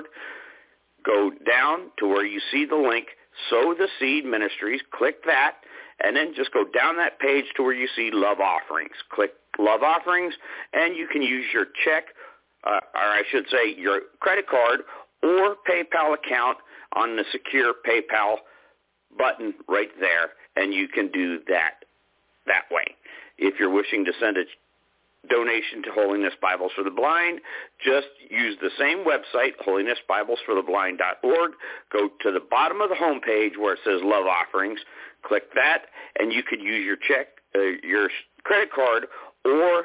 Go down to where you see the link, Sow the Seed Ministries. Click that, and then just go down that page to where you see Love Offerings. Click Love Offerings, and you can use your check, uh, or I should say your credit card, or PayPal account on the secure PayPal button right there, and you can do that that way. If you're wishing to send a donation to Holiness Bibles for the Blind, just use the same website, holiness bibles for the blind dot org. Go to the bottom of the home page where it says Love Offerings. Click that, and you could use your check, uh, your credit card, or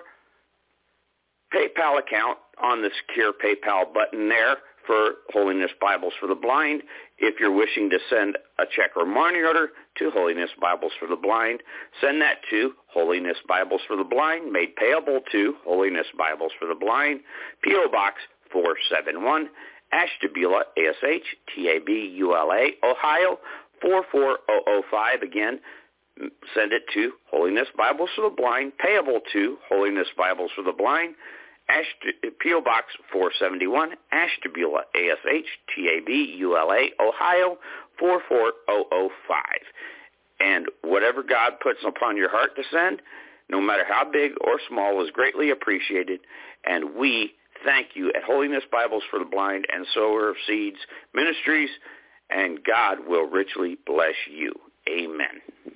PayPal account on the secure PayPal button there for Holiness Bibles for the Blind. If you're wishing to send a check or money order to Holiness Bibles for the Blind, send that to Holiness Bibles for the Blind, made payable to Holiness Bibles for the Blind, P O Box four seven one, Ashtabula, A S H T A B U L A, Ohio, four four zero zero five. Again, send it to Holiness Bibles for the Blind, payable to Holiness Bibles for the Blind, P O Box four seventy-one, Ashtabula, A S H T A B U L A, Ohio, four four zero zero five. And whatever God puts upon your heart to send, no matter how big or small, is greatly appreciated. And we thank you at Holiness Bibles for the Blind and Sower of Seeds Ministries, and God will richly bless you. Amen.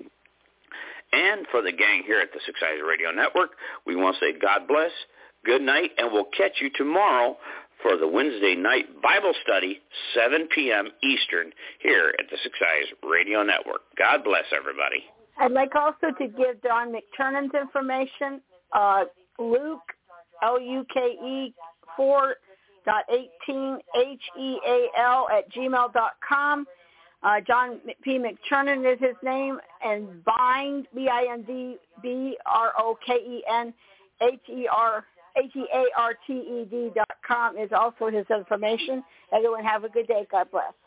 And for the gang here at the Six Eyes Radio Network, we want to say God bless, good night, and we'll catch you tomorrow for the Wednesday night Bible study, seven p.m. Eastern, here at the Six Eyes Radio Network. God bless everybody. I'd like also to give Don McTurnan's information, uh, Luke, L U K E, four dot eighteen, H E A L, at gmail dot com. Uh, John P. McTurnan is his name, and Bind, B I N D B R O K E N, H E R H E A R T E D dot com is also his information. Everyone have a good day. God bless.